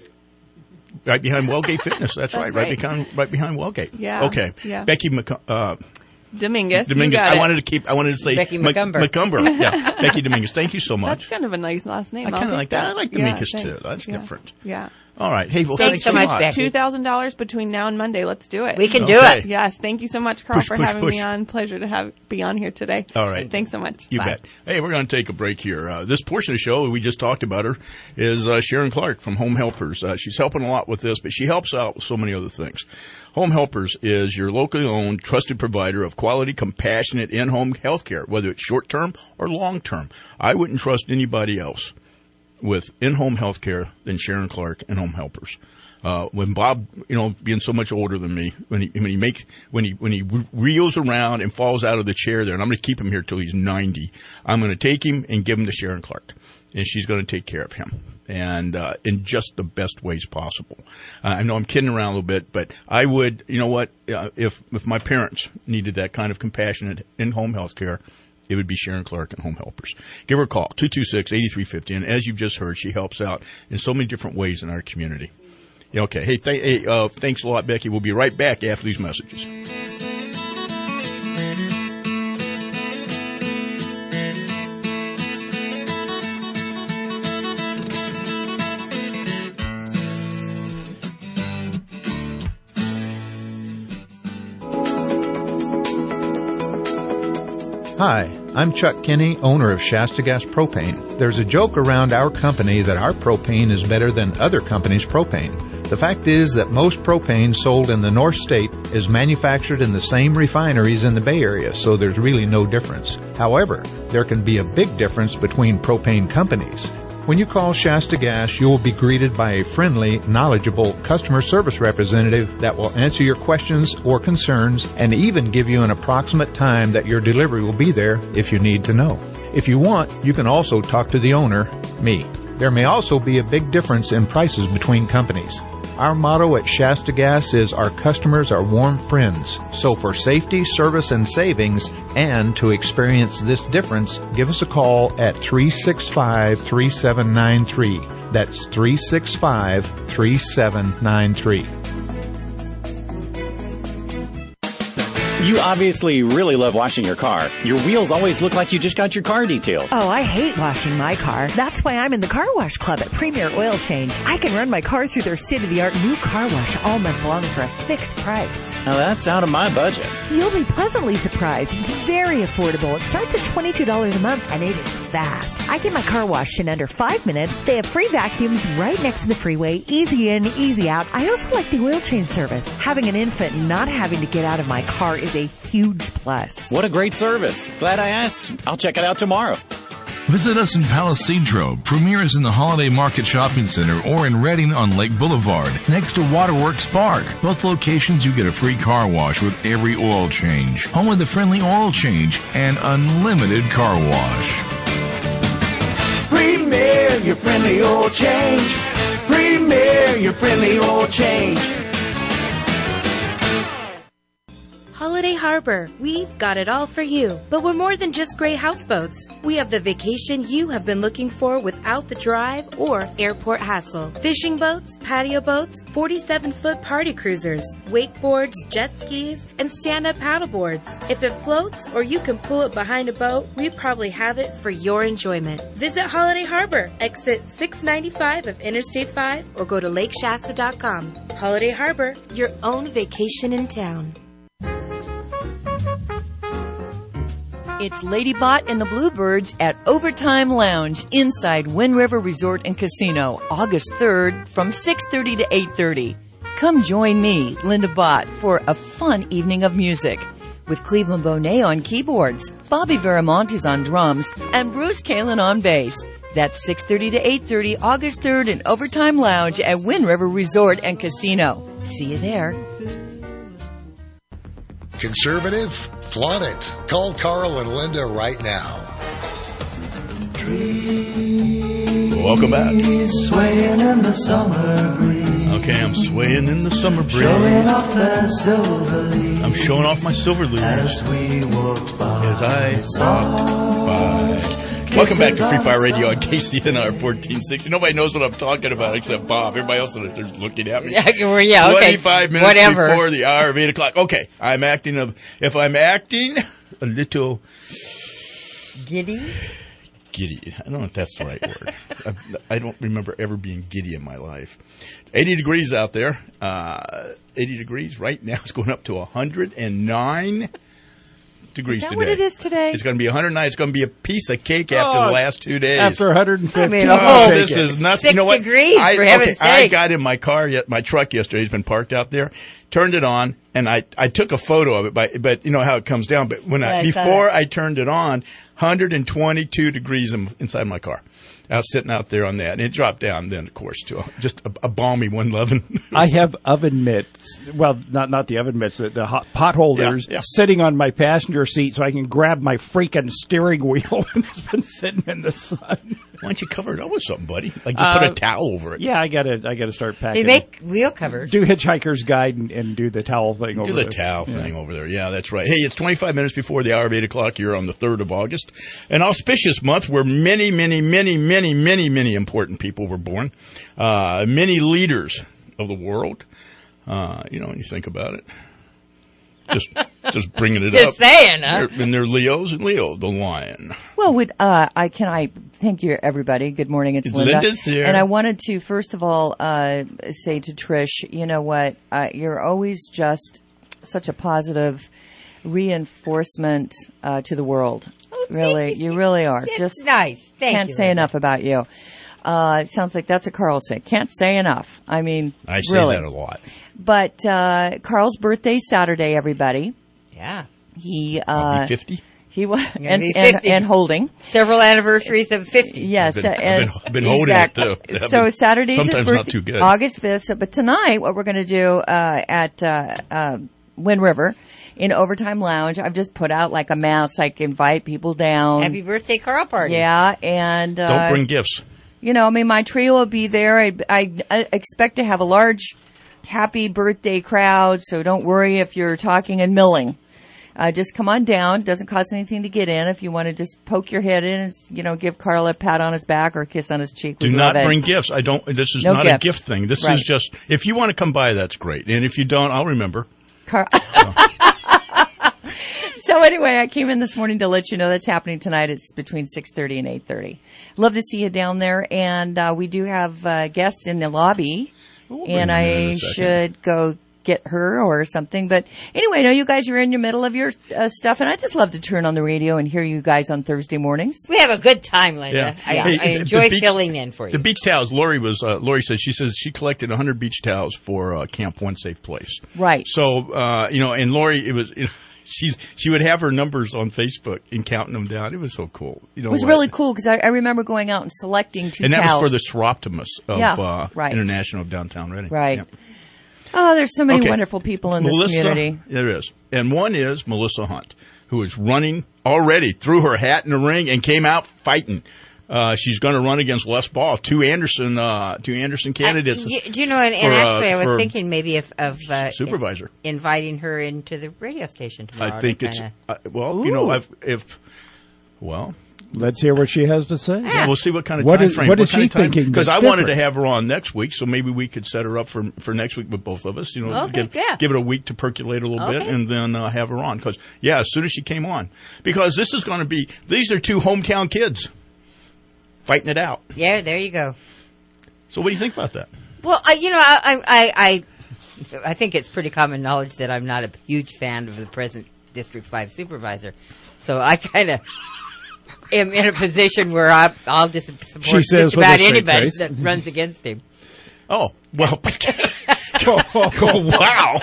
S3: right behind Wellgate Fitness. That's,
S11: That's
S3: right, right
S11: right.
S3: behind right behind Wellgate.
S11: Yeah,
S3: Okay.
S11: yeah.
S3: Becky McC- uh
S11: Dominguez. you
S3: Dominguez.
S11: got
S3: I
S11: it.
S3: wanted to keep. I wanted to say
S11: Becky
S3: Mc-
S11: McCumber.
S3: McCumber. Yeah, Becky Dominguez. Thank you so much.
S11: That's kind of a nice last name.
S3: I
S11: I'll
S3: kind of
S11: take
S3: like that. I like
S11: Yeah,
S3: Dominguez too.
S11: thanks.
S3: That's
S11: Yeah.
S3: different.
S11: Yeah.
S3: All right. Hey, well,
S4: Thanks
S3: thanks,
S4: so
S3: a
S4: much,
S3: lot.
S4: Becky.
S11: Two thousand dollars between now and Monday. Let's do it.
S4: We can do
S3: Okay.
S4: it.
S11: Yes. Thank you so much, Carl,
S3: Push,
S11: for
S3: push,
S11: having
S3: push.
S11: me on. Pleasure to have be on here today.
S3: All right.
S11: Thanks so much.
S3: You
S11: Bye.
S3: bet. Hey, we're going to take a break here. Uh, this portion of the show, we just talked about her, is uh, Sharon Clark from Home Helpers. Uh, she's helping a lot with this, but she helps out with so many other things. Home Helpers is your locally owned, trusted provider of quality, compassionate in-home health care, whether it's short-term or long-term. I wouldn't trust anybody else with in-home health care than Sharon Clark and Home Helpers. Uh, when Bob, you know, being so much older than me, when he, when he makes, when he, when he reels around and falls out of the chair there, and I'm going to keep him here till he's ninety, I'm going to take him and give him to Sharon Clark. And she's going to take care of him. And, uh, in just the best ways possible. Uh, I know I'm kidding around a little bit, but I would, you know what, uh, if, if my parents needed that kind of compassionate in-home health care, it would be Sharon Clark and Home Helpers. Give her a call, two two six, eight three five zero. And as you've just heard, she helps out in so many different ways in our community. Yeah, okay. Hey, th- hey uh, thanks a lot, Becky. We'll be right back after these messages.
S13: Hi, I'm Chuck Kinney, owner of Shasta Gas Propane. There's a joke around our company that our propane is better than other companies' propane. The fact is that most propane sold in the North State is manufactured in the same refineries in the Bay Area, so there's really no difference. However, there can be a big difference between propane companies. When you call Shasta Gas, you will be greeted by a friendly, knowledgeable customer service representative that will answer your questions or concerns and even give you an approximate time that your delivery will be there if you need to know. If you want, you can also talk to the owner, me. There may also be a big difference in prices between companies. Our motto at Shasta Gas is our customers are warm friends. So for safety, service, and savings, and to experience this difference, give us a call at three six five, three seven nine three. That's three six five, three seven nine three.
S12: You obviously really love washing your car. Your wheels always look like you just got your car detailed.
S14: Oh, I hate washing my car. That's why I'm in the Car Wash Club at Premier Oil Change. I can run my car through their state-of-the-art new car wash all month long for a fixed price.
S12: Now that's out of my budget.
S14: You'll be pleasantly surprised. It's very affordable. It starts at twenty-two dollars a month, and it is fast. I get my car washed in under five minutes. They have free vacuums right next to the freeway. Easy in, easy out. I also like the oil change service. Having an infant and not having to get out of my car is a huge plus.
S12: What a great service. Glad I asked. I'll check it out tomorrow.
S15: Visit us in Palisadro. Premier is in the Holiday Market Shopping Center or in Redding on Lake Boulevard, next to Waterworks Park. Both locations you get a free car wash with every oil change. Home with a friendly oil change and unlimited car wash.
S16: Premier, your friendly oil change. Premier, your friendly oil change. Holiday Harbor, we've got it all for you. But we're more than just great houseboats. We have the vacation you have been looking for without the drive or airport hassle. Fishing boats, patio boats, forty-seven foot party cruisers, wakeboards, jet skis, and stand-up paddleboards. If it floats or you can pull it behind a boat, we probably have it for your enjoyment. Visit Holiday Harbor, exit six ninety-five of Interstate five, or go to lake shasta dot com. Holiday Harbor, your own vacation in town.
S9: It's Ladybot and the Bluebirds at Overtime Lounge inside Wind River Resort and Casino, August third from six thirty to eight thirty. Come join me, Linda Bott, for a fun evening of music with Cleveland Bonet on keyboards, Bobby Veramontes on drums, and Bruce Kalin on bass. That's six thirty to eight thirty, August third in Overtime Lounge at Wind River Resort and Casino. See you there.
S2: Conservative? Flaunt it. Call Carl and Linda right now.
S3: Welcome back.
S17: Swaying in the summer breeze.
S3: Okay, I'm swaying in the summer breeze.
S17: Showing off the silver leaves.
S3: I'm showing off my silver leaves.
S17: As we walked by.
S3: As I walked by. Welcome back to Free Fire Radio on K C N R fourteen sixty. Nobody knows what I'm talking about except Bob. Everybody else is looking at me.
S4: Yeah, well, yeah, okay.
S3: twenty-five minutes
S4: Whatever.
S3: before the hour of eight o'clock. Okay, I'm acting a, if I'm acting a little
S4: giddy.
S3: Giddy. I don't know if that's the right word. I, I don't remember ever being giddy in my life. eighty degrees out there. Uh, eighty degrees right now. It's going up to one hundred nine degrees
S9: Is that
S3: today.
S9: what it is today?
S3: It's going to be one hundred nine. It's going to be a piece of cake after
S5: Oh,
S3: the last two days.
S5: After one hundred fifty.
S4: I mean,
S3: Oh,
S4: oh,
S3: this is nothing.
S4: six
S3: You know what?
S4: degrees,
S3: I,
S4: for heaven's
S3: okay, I
S4: sake.
S3: got in my car, yet my truck yesterday. It's been parked out there. Turned it on, and I, I took a photo of it, but, but you know how it comes down. But when
S4: Yeah,
S3: I,
S4: I saw
S3: before
S4: that.
S3: I turned it on, one hundred twenty-two degrees in, inside my car. I was sitting out there on that, and it dropped down then, of course, to a, just a, a balmy one eleven.
S5: I have oven mitts. Well, not not the oven mitts, the, the hot pot holders
S3: Yeah, yeah.
S5: sitting on my passenger seat so I can grab my freaking steering wheel, and it's been sitting in the sun.
S3: Why don't you cover it up with something, buddy? Like just put
S5: Uh,
S3: a towel over it.
S5: Yeah, I gotta I gotta start packing.
S4: They make wheel covers.
S5: Do Hitchhiker's Guide and, and do the towel thing over
S3: Do the
S5: there.
S3: towel thing over there. Yeah, that's right. Hey, it's twenty-five minutes before the hour of eight o'clock here on the third of August. An auspicious month where many, many, many, many, many, many important people were born. Uh, many leaders of the world. Uh, you know, when you think about it. Just just bringing it
S4: Just
S3: up.
S4: saying, huh?
S3: They're- and they're Leos and Leo, the lion.
S9: Well, would uh, I can I thank you, everybody. Good morning, it's Linda.
S3: Linda's here.
S9: And I wanted to first of all uh, say to Trish, you know what? Uh, you're always just such a positive reinforcement uh, to the world.
S4: Oh,
S9: really, you really are.
S4: That's
S9: just
S4: nice. Thank
S9: can't
S4: you,
S9: say
S4: Linda.
S9: enough about you. Uh, it sounds like that's a Carl say. Can't say enough. I mean,
S3: I say
S9: really.
S3: that a lot.
S9: But uh, Carl's birthday Saturday, everybody.
S4: Yeah.
S9: He uh,
S3: I'll be fifty.
S9: He was
S4: gonna
S9: and,
S4: be
S9: and,
S4: fifty.
S9: and holding.
S4: Several anniversaries of fifty.
S9: Yes,
S3: I've been- I've
S9: and-
S3: been- I've been holding it,
S9: exactly.
S3: too. I've
S9: So
S3: been-
S9: Saturday's his
S3: sometimes
S9: birthday,
S3: not too good.
S9: August fifth. So, but tonight, what we're going to do uh, at uh, uh, Wind River in Overtime Lounge, I've just put out like a mass, like invite people down.
S4: Happy birthday, Carl party.
S9: Yeah, and uh,
S3: Don't bring gifts.
S9: you know, I mean, my trio will be there. I, I, I expect to have a large, happy birthday crowd. So don't worry if you're talking and milling. Uh, just come on down. Doesn't cost anything to get in. If you want to just poke your head in and, you know, give Carl a pat on his back or a kiss on his cheek.
S3: Do
S9: we'd
S3: not
S9: love it.
S3: bring gifts. I don't. This is
S9: No
S3: not
S9: gifts.
S3: a gift thing. This
S9: Right.
S3: is just if you want to come by, that's great. And if you don't, I'll remember.
S9: Car- So anyway, I came in this morning to let you know that's happening tonight. It's between six thirty and eight thirty. Love to see you down there. And uh, we do have a guest in the lobby.
S3: bring
S9: And
S3: her in in
S9: I
S3: a second.
S9: should go get her or something. But anyway, I know you guys are in your middle of your uh, stuff. And I just love to turn on the radio and hear you guys on Thursday mornings.
S4: We have a good time, Linda.
S3: Yeah.
S4: I,
S3: Hey,
S4: I
S3: the-
S4: enjoy
S3: the beach-
S4: filling in for you.
S3: The beach towels. Lori was. Uh, Lori says she says she collected one hundred beach towels for uh, Camp One Safe Place.
S9: Right.
S3: So uh, you know, and Lori, it was. You know, She's she would have her numbers on Facebook and counting them down. It was so cool. You know,
S9: It was
S3: what?
S9: really cool because I, I remember going out and selecting two
S3: And that
S9: towels.
S3: was for the Seroptimus of
S9: Yeah,
S3: uh,
S9: right.
S3: International of Downtown Reading.
S9: Right.
S3: Yeah.
S9: Oh, there's so many
S3: Okay.
S9: wonderful people in
S3: Melissa,
S9: this community.
S3: There is. And one is Melissa Hunt, who is running already, threw her hat in the ring and came out fighting. Uh, she's going to run against Les Ball, two Anderson, uh, two Anderson candidates.
S4: Uh, you, do you know? And, and
S3: for,
S4: actually,
S3: uh,
S4: I was thinking maybe of, of uh,
S3: supervisor
S4: in, inviting her into the radio station tomorrow.
S3: I think
S4: to
S3: it's
S4: kinda...
S3: uh, well, you know, if, if well.
S5: Let's hear what she has to say.
S3: Yeah. We'll see what kind of
S5: what
S3: time
S5: is,
S3: frame.
S5: What
S3: what
S5: is she thinking?
S3: Because I
S5: different?
S3: wanted to have her on next week, so maybe we could set her up for for next week with both of us. You know,
S4: okay,
S3: give,
S4: yeah.
S3: give it a week to percolate a little
S4: okay.
S3: bit, and then uh, have her on. Because yeah, as soon as she came on, because this is going to be these are two hometown kids fighting it out.
S4: Yeah, there you go.
S3: So what do you think about that?
S4: Well, I, you know, I, I, I, I think it's pretty common knowledge that I'm not a huge fan of the present District Five supervisor, so I kind of. am in a position where I, I'll just support
S5: she says
S4: just about anybody
S5: face.
S4: that runs against him.
S3: Oh, well. oh, wow.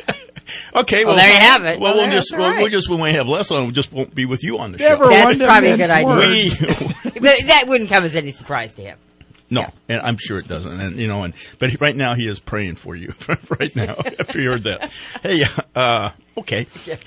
S3: Okay, well,
S4: well, there you have it.
S3: Well,
S4: well
S3: we'll just,
S4: right.
S3: we'll, we'll just, when we have less on, we just won't be with you on the
S5: Never
S3: show.
S4: That's probably a good idea.
S3: We,
S4: but that wouldn't come as any surprise to him.
S3: No, yeah. And I'm sure it doesn't. And, you know, and, but right now he is praying for you right now after you heard that. Hey, uh, okay.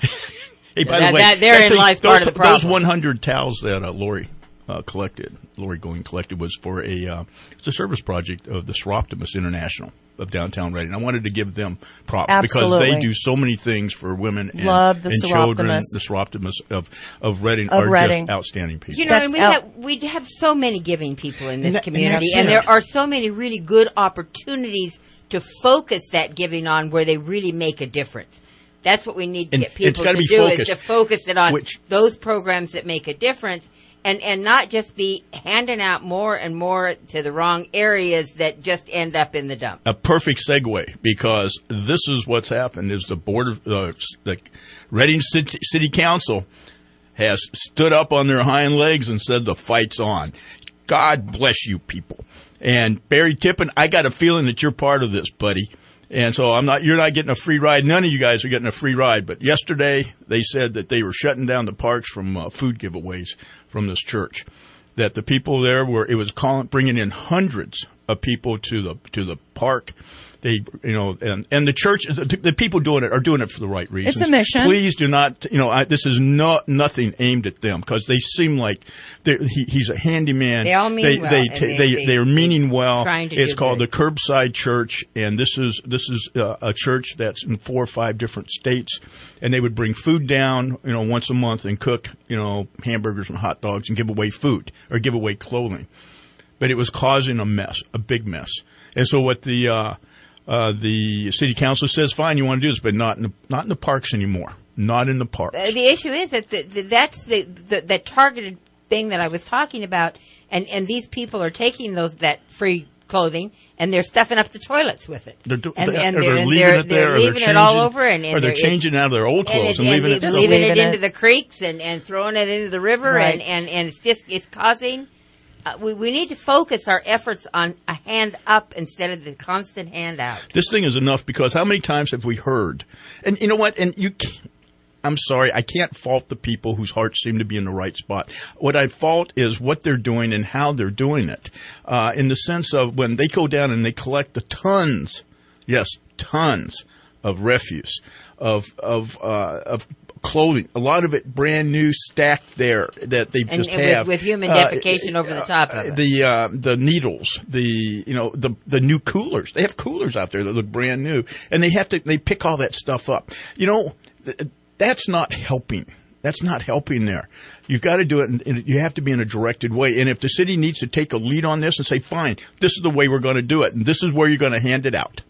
S3: Hey, by
S4: that,
S3: the way,
S4: that, therein
S3: thing,
S4: lies
S3: those,
S4: part of the problem.
S3: Those one hundred towels that uh, Lori uh, collected, Lori Going collected, was for a uh, it's a service project of the Soroptimist International of downtown Reading. I wanted to give them props
S9: Absolutely.
S3: because they do so many things for women and,
S9: Love the
S3: and children.
S9: Soroptimists.
S3: The Soroptimists of of Reading
S9: Of
S3: are
S9: Reading.
S3: just outstanding people.
S4: You know,
S9: That's
S4: and we
S9: out-
S4: have we have so many giving people in this
S3: And that- and
S4: community,
S3: that's
S4: and,
S3: it.
S4: there are so many really good opportunities to focus that giving on where they really make a difference. That's what we need to
S3: And
S4: get
S3: it's
S4: people
S3: gotta
S4: to
S3: be
S4: do
S3: focused.
S4: is to focus it on
S3: Which-
S4: those programs that make a difference, and and not just be handing out more and more to the wrong areas that just end up in the dump.
S3: A perfect segue, because this is what's happened: is the board of uh, the Reading City, City Council has stood up on their hind legs and said the fight's on. God bless you people. And Barry Tippin, I got a feeling that you're part of this, buddy. And so I'm not, you're not getting a free ride. None of you guys are getting a free ride. But yesterday they said that they were shutting down the parks from uh, food giveaways from this church. That the people there were, it was calling, bringing in hundreds of people to the, to the park. They, you know, and, and the church, the, the people doing it are doing it for the right reasons.
S9: It's a mission.
S3: Please do not, you know, I, this is not, nothing aimed at them, because they seem like they're, he, he's a handyman.
S4: They all mean
S3: they,
S4: well,
S3: They,
S4: and
S3: they,
S4: they-
S3: they, they are meaning well.
S4: trying to
S3: It's
S4: do
S3: called
S4: good.
S3: the Curbside Church, and this is, this is uh, a church that's in four or five different states, and they would bring food down, you know, once a month and cook, you know, hamburgers and hot dogs and give away food or give away clothing. But it was causing a mess, a big mess. And so what the, uh, Uh, the city council says, fine, you want to do this, but not in the, not in the parks anymore. Not in the parks.
S4: Uh, the issue is that the, the, that's the, the the targeted thing that I was talking about, and, and these people are taking those that free clothing and they're stuffing up the toilets with it.
S3: They're, do,
S4: and,
S3: they,
S4: and
S3: or
S4: they're,
S3: they're
S4: and
S3: leaving
S4: they're,
S3: it there,
S4: they're
S3: or
S4: leaving
S3: they're
S4: it all
S3: changing-
S4: over, and, and
S3: or they're
S4: it's-
S3: changing out of their old
S4: and
S3: clothes
S4: it-
S3: and, leaving
S4: they-
S3: it.
S4: they're
S3: So
S4: leaving it
S9: Leaving
S4: into
S9: it.
S4: the creeks and, and throwing it into the river,
S9: Right.
S4: and, and, and it's just it's causing. Uh, we we need to focus our efforts on a hand up instead of the constant hand out.
S3: This thing is enough, because how many times have we heard? And you know what? And you can't, I'm sorry, I can't fault the people whose hearts seem to be in the right spot. What I fault is what they're doing and how they're doing it. Uh, in the sense of when they go down and they collect the tons, yes, tons of refuse, of, of, uh, of clothing, a lot of it brand new, stacked there that they
S4: And-
S3: just
S4: and with-
S3: have
S4: with human
S3: Uh,
S4: defecation over the top of it.
S3: The uh, the needles, the you know the the new coolers. They have coolers out there that look brand new, and they have to they pick all that stuff up. You know, th- that's not helping. That's not helping there. You've got to do it, and and you have to be in a directed way. And if the city needs to take a lead on this and say, fine, this is the way we're going to do it, and this is where you're going to hand it out.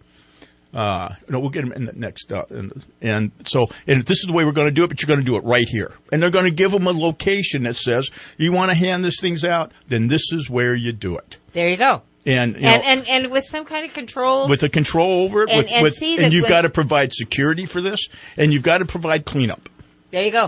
S3: Uh, no, we'll get them in the next, uh, and, and so, and this is the way we're going to do it, but you're going to do it right here. And they're going to give them a location that says, you want to hand this things out, then this is where you do it.
S4: There you go.
S3: And, you know,
S4: And, and and with some kind of control.
S3: with a control over it,
S4: And-
S3: with,
S4: and
S3: with,
S4: see
S3: and
S4: that
S3: you've
S4: when-
S3: got to provide security for this, and you've got to provide cleanup.
S4: There you go.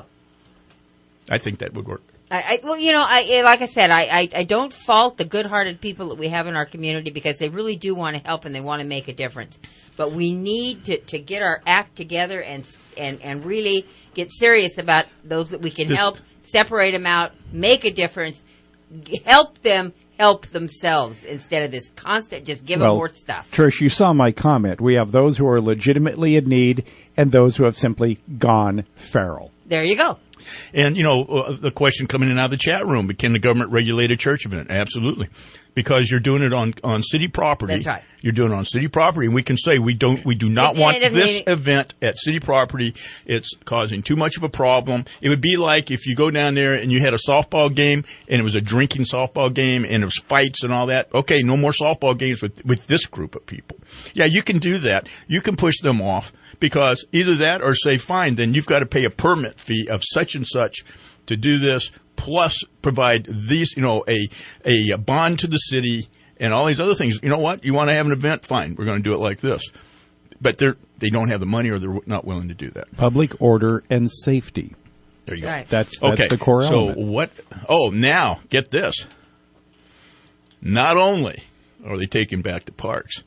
S3: I think that would work.
S4: I, I, well, you know, I, like I said, I, I, I don't fault the good-hearted people that we have in our community, because they really do want to help and they want to make a difference. But we need to, to get our act together and and and really get serious about those that we can
S5: This-
S4: help, separate them out, make a difference, g- help them help themselves instead of this constant just give them
S5: Well,
S4: more stuff.
S5: Trish, you saw my comment. We have those who are legitimately in need and those who have simply gone feral.
S4: There you go.
S3: And, you know, uh, the question coming in out of the chat room, can the government regulate a church event? Absolutely. Because you're doing it on, on city property.
S4: That's right.
S3: You're doing it on city property, and we can say we don't, we do not want this event at city property. It's causing too much of a problem. It would be like if you go down there and you had a softball game and it was a drinking softball game and it was fights and all that. Okay, no more softball games with, with this group of people. Yeah, you can do that. You can push them off because either that or say, fine, then you've got to pay a permit fee of such and such to do this, plus provide these, you know, a, a bond to the city and all these other things. You know what? You want to have an event? Fine. We're going to do it like this. But they're, they don't have the money or they're not willing to do that.
S5: Public order and safety.
S3: There you go.
S4: Right.
S5: That's, that's
S3: okay.
S5: the core
S3: so
S5: element.
S3: what? Oh, now, get this. Not only are they taking back the parks,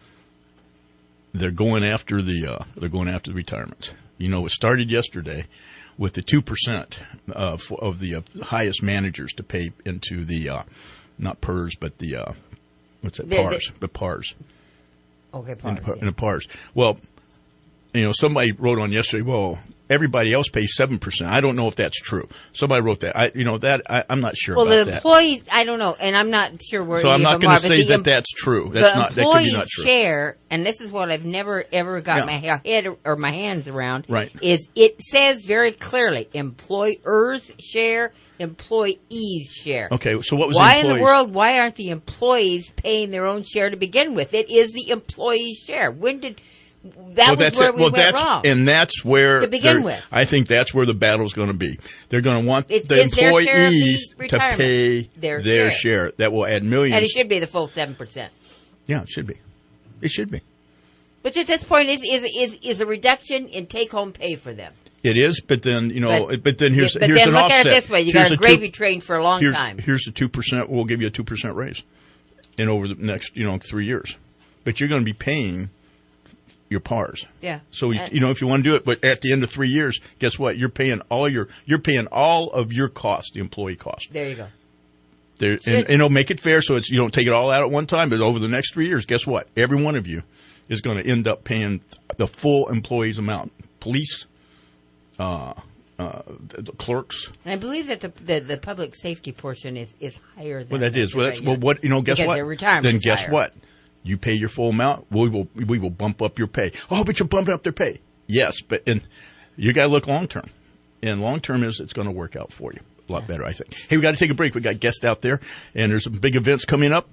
S3: they're going after the, uh, they're going after the retirements. You know, it started yesterday with the two percent of, of the uh, highest managers to pay into the, uh, not P E R S, but the, uh, what's that,
S4: The-
S3: P A R S,
S4: the-
S3: the P A R S.
S4: Okay,
S3: In,
S4: pardon.
S3: the- in the P A R S. Well, you know, somebody wrote on yesterday, well, everybody else pays seven percent. I don't know if that's true. Somebody wrote that. I, you know, that, I, I'm not sure
S4: Well,
S3: about
S4: the
S3: that.
S4: employees, I don't know, and I'm not sure where
S3: So
S4: any
S3: I'm
S4: of
S3: not
S4: them
S3: going
S4: are,
S3: to
S4: but
S3: say
S4: the
S3: that
S4: em-
S3: that's true. That's
S4: the
S3: not, that could be
S4: employees
S3: not true.
S4: share, and this is what I've never ever got
S3: Yeah.
S4: my he- head or my hands around.
S3: Right.
S4: Is it says very clearly employers share, employees share.
S3: Okay, so what was
S4: why
S3: the
S4: in the
S3: employees?
S4: world? Why aren't the employees paying their own share to begin with? It is the employees' share. When did that
S3: well,
S4: was
S3: that's
S4: where
S3: it.
S4: we
S3: well,
S4: went
S3: that's,
S4: wrong?
S3: And that's where
S4: To begin
S3: they're-
S4: with.
S3: I think that's where the battle's going to be. They're going to want
S4: It's-
S3: the
S4: it's their share of the
S3: employees to
S4: retirement.
S3: pay
S4: Their
S3: their
S4: share.
S3: share. That will add millions.
S4: and it should be the full seven percent.
S3: Yeah, it should be. It should be.
S4: Which at this point is is is, is a reduction in take home pay for them.
S3: It is, but then you know,
S4: But-
S3: but, then here's
S4: but
S3: here's
S4: then
S3: an
S4: look
S3: offset.
S4: at it this way: you
S3: Here's
S4: got a
S3: two-
S4: gravy train for a long
S3: here's,
S4: time.
S3: Here's the two percent. We'll give you a two percent raise, in over the next you know three years. But you're going to be paying your P A Rs.
S4: Yeah.
S3: So you,
S4: And-
S3: you know if you want to do it, but at the end of three years, guess what? You're paying all your you're paying all of your cost, the employee cost.
S4: There you go.
S3: There, and,
S4: Should-
S3: and it'll make it fair, so it's you don't take it all out at one time. But over the next three years, guess what? Every one of you is going to end up paying the full employees amount. Police, uh, uh, the the clerks.
S4: And I believe that the, the the public safety portion is is higher than
S3: Well, that is.
S4: the
S3: Well, that's
S4: regular-
S3: well. What you know? Guess
S4: because
S3: what?
S4: their retirement
S3: Then
S4: is
S3: guess
S4: higher.
S3: what? You pay your full amount. We will. We will bump up your pay. Oh, but you're bumping up their pay. Yes, but and you got to look long term. And long term is it's going to work out for you a lot better, I think. Hey, we got to take a break. We got guests out there, and there's some big events coming up.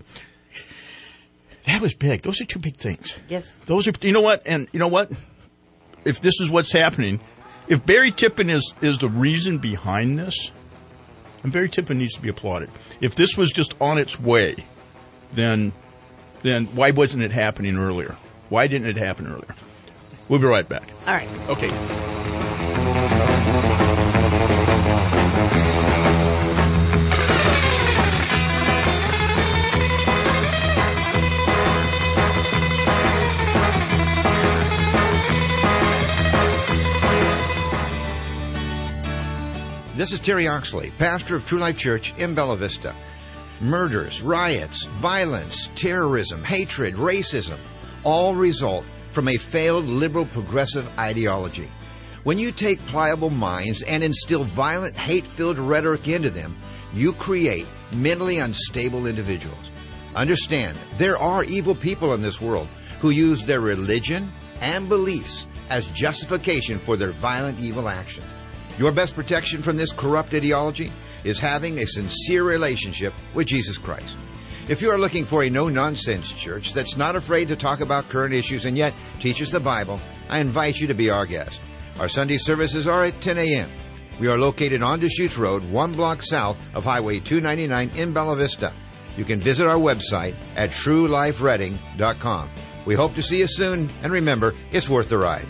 S3: That was big. Those are two big things.
S4: Yes.
S3: Those are. You know what? And you know what? If this is what's happening, if Barry Tippin is is the reason behind this, and Barry Tippin needs to be applauded. If this was just on its way, then then why wasn't it happening earlier? Why didn't it happen earlier? We'll be right back.
S4: All right.
S3: Okay.
S18: This is Terry Oxley, pastor of True Life Church in Bella Vista. Murders, riots, violence, terrorism, hatred, racism all result from a failed liberal progressive ideology. When you take pliable minds and instill violent, hate-filled rhetoric into them, you create mentally unstable individuals. Understand, there are evil people in this world who use their religion and beliefs as justification for their violent, evil actions. Your best protection from this corrupt ideology is having a sincere relationship with Jesus Christ. If you are looking for a no-nonsense church that's not afraid to talk about current issues and yet teaches the Bible, I invite you to be our guest. Our Sunday services are at ten a.m. We are located on Deschutes Road, one block south of Highway two ninety-nine in Bella Vista. You can visit our website at true life reading dot com. We hope to see you soon, and remember, it's worth the ride.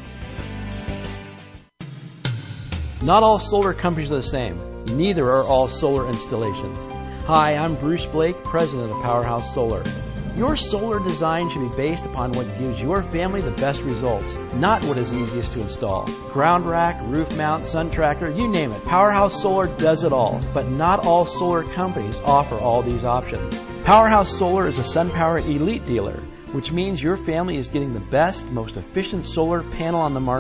S19: Not all solar companies are the same. Neither are all solar installations. Hi, I'm Bruce Blake, president of Powerhouse Solar. Your solar design should be based upon what gives your family the best results, not what is easiest to install. Ground rack, roof mount, sun tracker, you name it. Powerhouse Solar does it all, but not all solar companies offer all these options. Powerhouse Solar is a SunPower Elite dealer, which means your family is getting the best, most efficient solar panel on the market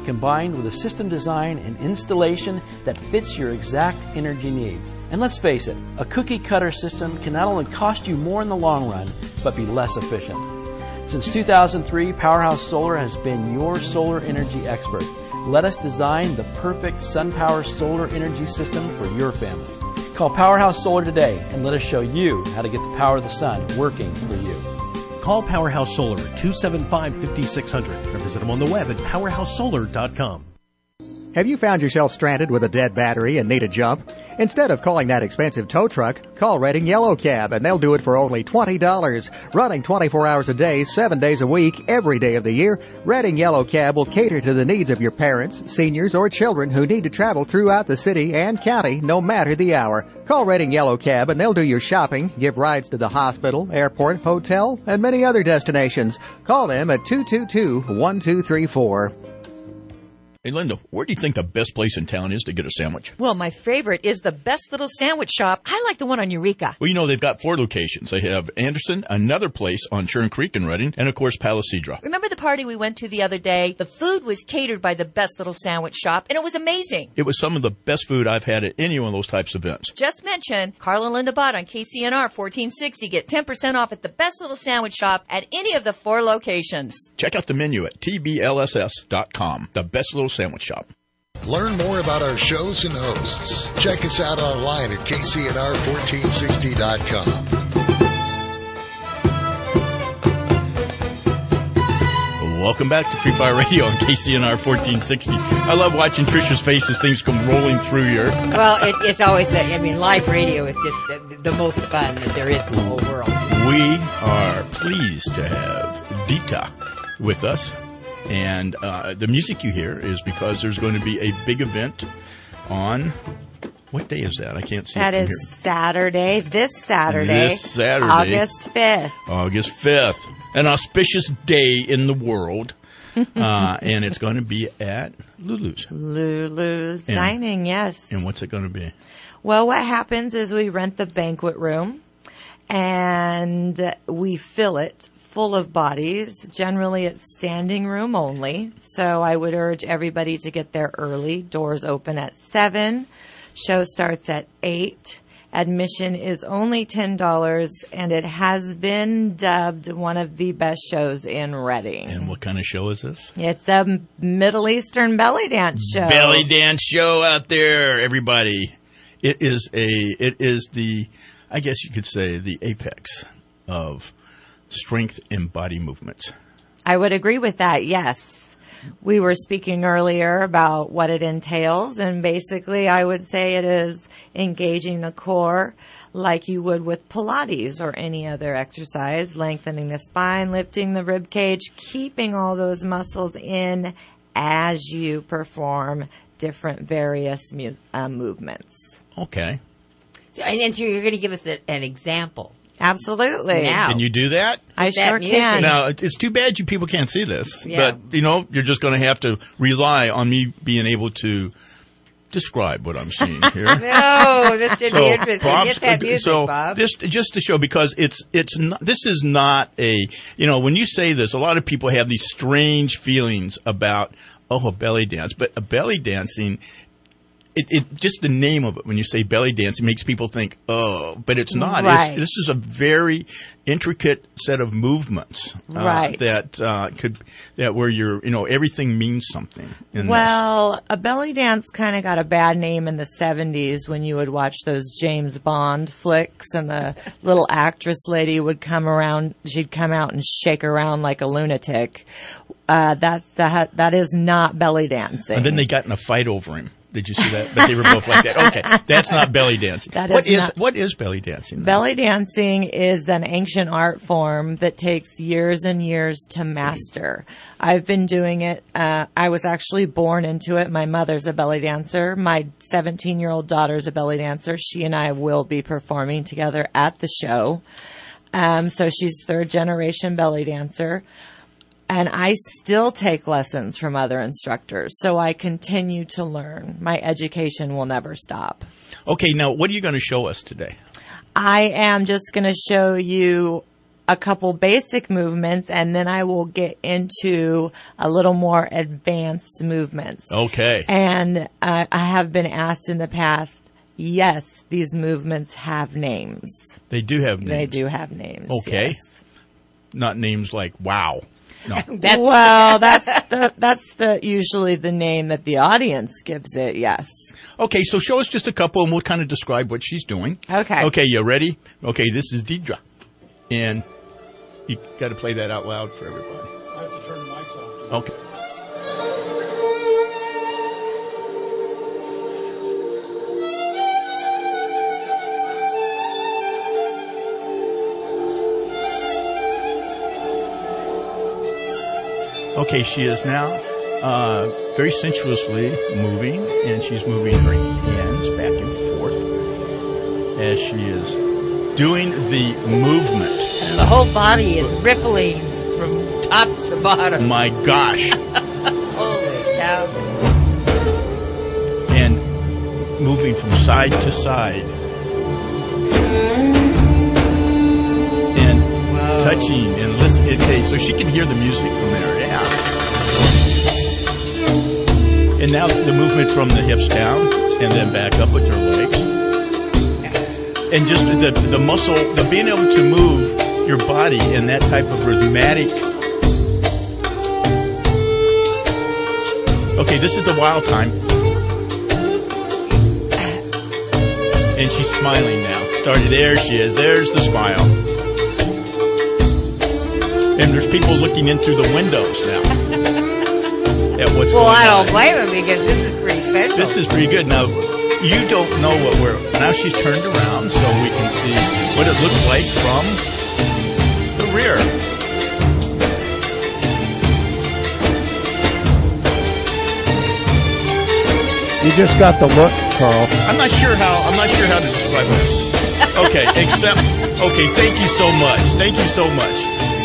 S19: combined with a system design and installation that fits your exact energy needs. And let's face it, a cookie cutter system can not only cost you more in the long run, but be less efficient. Since two thousand three, Powerhouse Solar has been your solar energy expert. Let us design the perfect SunPower solar energy system for your family. Call Powerhouse Solar today and let us show you how to get the power of the sun working for you.
S20: Call Powerhouse Solar at two seven five, five six zero zero or visit them on the web at powerhouse solar dot com.
S21: Have you found yourself stranded with a dead battery and need a jump? Instead of calling that expensive tow truck, call Redding Yellow Cab and they'll do it for only twenty dollars. Running twenty-four hours a day, seven days a week, every day of the year, Redding Yellow Cab will cater to the needs of your parents, seniors, or children who need to travel throughout the city and county no matter the hour. Call Redding Yellow Cab and they'll do your shopping, give rides to the hospital, airport, hotel, and many other destinations. Call them at two two two, one two three four.
S3: Hey, Linda, where do you think the best place in town is to get a sandwich?
S9: Well, my favorite is the Best Little Sandwich Shop. I like the one on Eureka.
S3: Well, you know, they've got four locations. They have Anderson, another place on Churn Creek in Redding, and, of course, Palisadra.
S9: Remember the party we went to the other day? The food was catered by the Best Little Sandwich Shop, and it was amazing.
S3: It was some of the best food I've had at any one of those types of events.
S9: Just mention Carl and Linda Bott on K C N R fourteen sixty. Get ten percent off at the Best Little Sandwich Shop at any of the four locations.
S3: Check out the menu at T B L S S dot com, the Best Little Sandwich Shop.
S2: Learn more about our shows and hosts. Check us out online at K C N R fourteen sixty dot com.
S3: Welcome back to Free Fire Radio on K C N R fourteen sixty. I love watching Trisha's face as things come rolling through here.
S4: Well, it, it's always that. I mean, live radio is just the, the most fun that there is in the whole world.
S3: We are pleased to have Dita with us. And uh, the music you hear is because there's going to be a big event on, what day is that? I can't see
S22: that
S3: it from
S22: is
S3: here.
S22: Saturday, this Saturday,
S3: This Saturday.
S22: August fifth.
S3: August fifth. An auspicious day in the world. uh, and it's going to be at Lulu's.
S22: Lulu's
S3: And-
S22: Dining, yes.
S3: And what's it going to be?
S22: Well, what happens is we rent the banquet room and we fill it full of bodies. Generally, it's standing room only. So I would urge everybody to get there early. Doors open at seven. Show starts at eight. Admission is only ten dollars, and it has been dubbed one of the best shows in Redding.
S3: And what kind of show is this?
S22: It's a Middle Eastern belly dance show.
S3: Belly dance show out there, everybody. It is a, it is the, I guess you could say, the apex of strength and body movements.
S22: I would agree with that, yes. We were speaking earlier about what it entails, and basically I would say it is engaging the core like you would with Pilates or any other exercise, lengthening the spine, lifting the rib cage, keeping all those muscles in as you perform different various mu- uh, movements.
S3: Okay.
S4: So, and then so you're going to give us a, an example.
S22: Absolutely.
S4: Now.
S3: Can you do that?
S22: I
S4: With that
S22: sure
S4: music.
S22: can.
S3: Now, it- it's too bad you people can't see this.
S4: Yeah.
S3: But, you know, you're just going to have to rely on me being able to describe what I'm seeing here.
S4: No, this should be interesting.
S3: props-
S4: Get that music,
S3: so
S4: Bob.
S3: This, just to show, because it's, it's not, this is not a, you know, when you say this, a lot of people have these strange feelings about, oh, a belly dance. But a belly dancing, It, it just the name of it, when you say belly dance, it makes people think, oh, but it's not.
S22: Right.
S3: It's, this is a very intricate set of movements uh,
S22: Right.
S3: that uh, could that where you're, you know, everything means something. In
S22: Well, a belly dance kind of got a bad name in the seventies when you would watch those James Bond flicks and the little actress lady would come around, she'd come out and shake around like a lunatic. Uh, that's, that, that is not belly
S3: this.
S22: dancing.
S3: And then they got in a fight over him. Did you see that? But they were both like that. Okay, that's not belly dancing.
S22: That
S3: What
S22: is
S3: is
S22: not-
S3: what is belly dancing?
S22: Belly dancing is an ancient art form that takes years and years to master. I've been doing it. Uh, I was actually born into it. My mother's a belly dancer. My seventeen-year-old daughter's a belly dancer. She and I will be performing together at the show. Um, so she's third generation belly dancer. And I still take lessons from other instructors. So I continue to learn. My education will never stop.
S3: Okay, now what are you going to show us today?
S22: I am just going to show you a couple basic movements, and then I will get into a little more advanced movements.
S3: Okay.
S22: And uh, I have been asked in the past, yes, these movements have names.
S3: They do have names.
S22: They do have names.
S3: Okay.
S22: Yes.
S3: Not names like wow. No.
S22: That's well, that's the that's the usually the name that the audience gives it. Yes.
S3: Okay, so show us just a couple, and we'll kind of describe what she's doing.
S22: Okay.
S3: Okay, you ready? Okay, this is Deidre, and you got to play that out loud for everybody.
S5: I have to turn the lights off.
S3: Okay. Okay, she is now uh, very sensuously moving, and she's moving her hands back and forth as she is doing the movement.
S4: And the whole body is rippling from top to bottom.
S3: My gosh.
S4: Holy cow.
S3: And moving from side to side. And wow. Touching and listening. Okay, so she can hear the music from there. Yeah. And now the movement from the hips down and then back up with her legs. And just the, the muscle, the being able to move your body in that type of rhythmic. Okay, this is the wild time. And she's smiling now. Started there, she is. There's the smile. And there's people looking in through the windows now. At what's
S4: well,
S3: going
S4: I don't
S3: on.
S4: blame him because this is pretty special.
S3: This is pretty good. Now, you don't know what we're... Now she's turned around so we can see what it looks like from the rear.
S5: You just got the look, Carl.
S3: I'm not sure how... I'm not sure how to describe it. Okay, except... Okay, thank you so much. Thank you so much.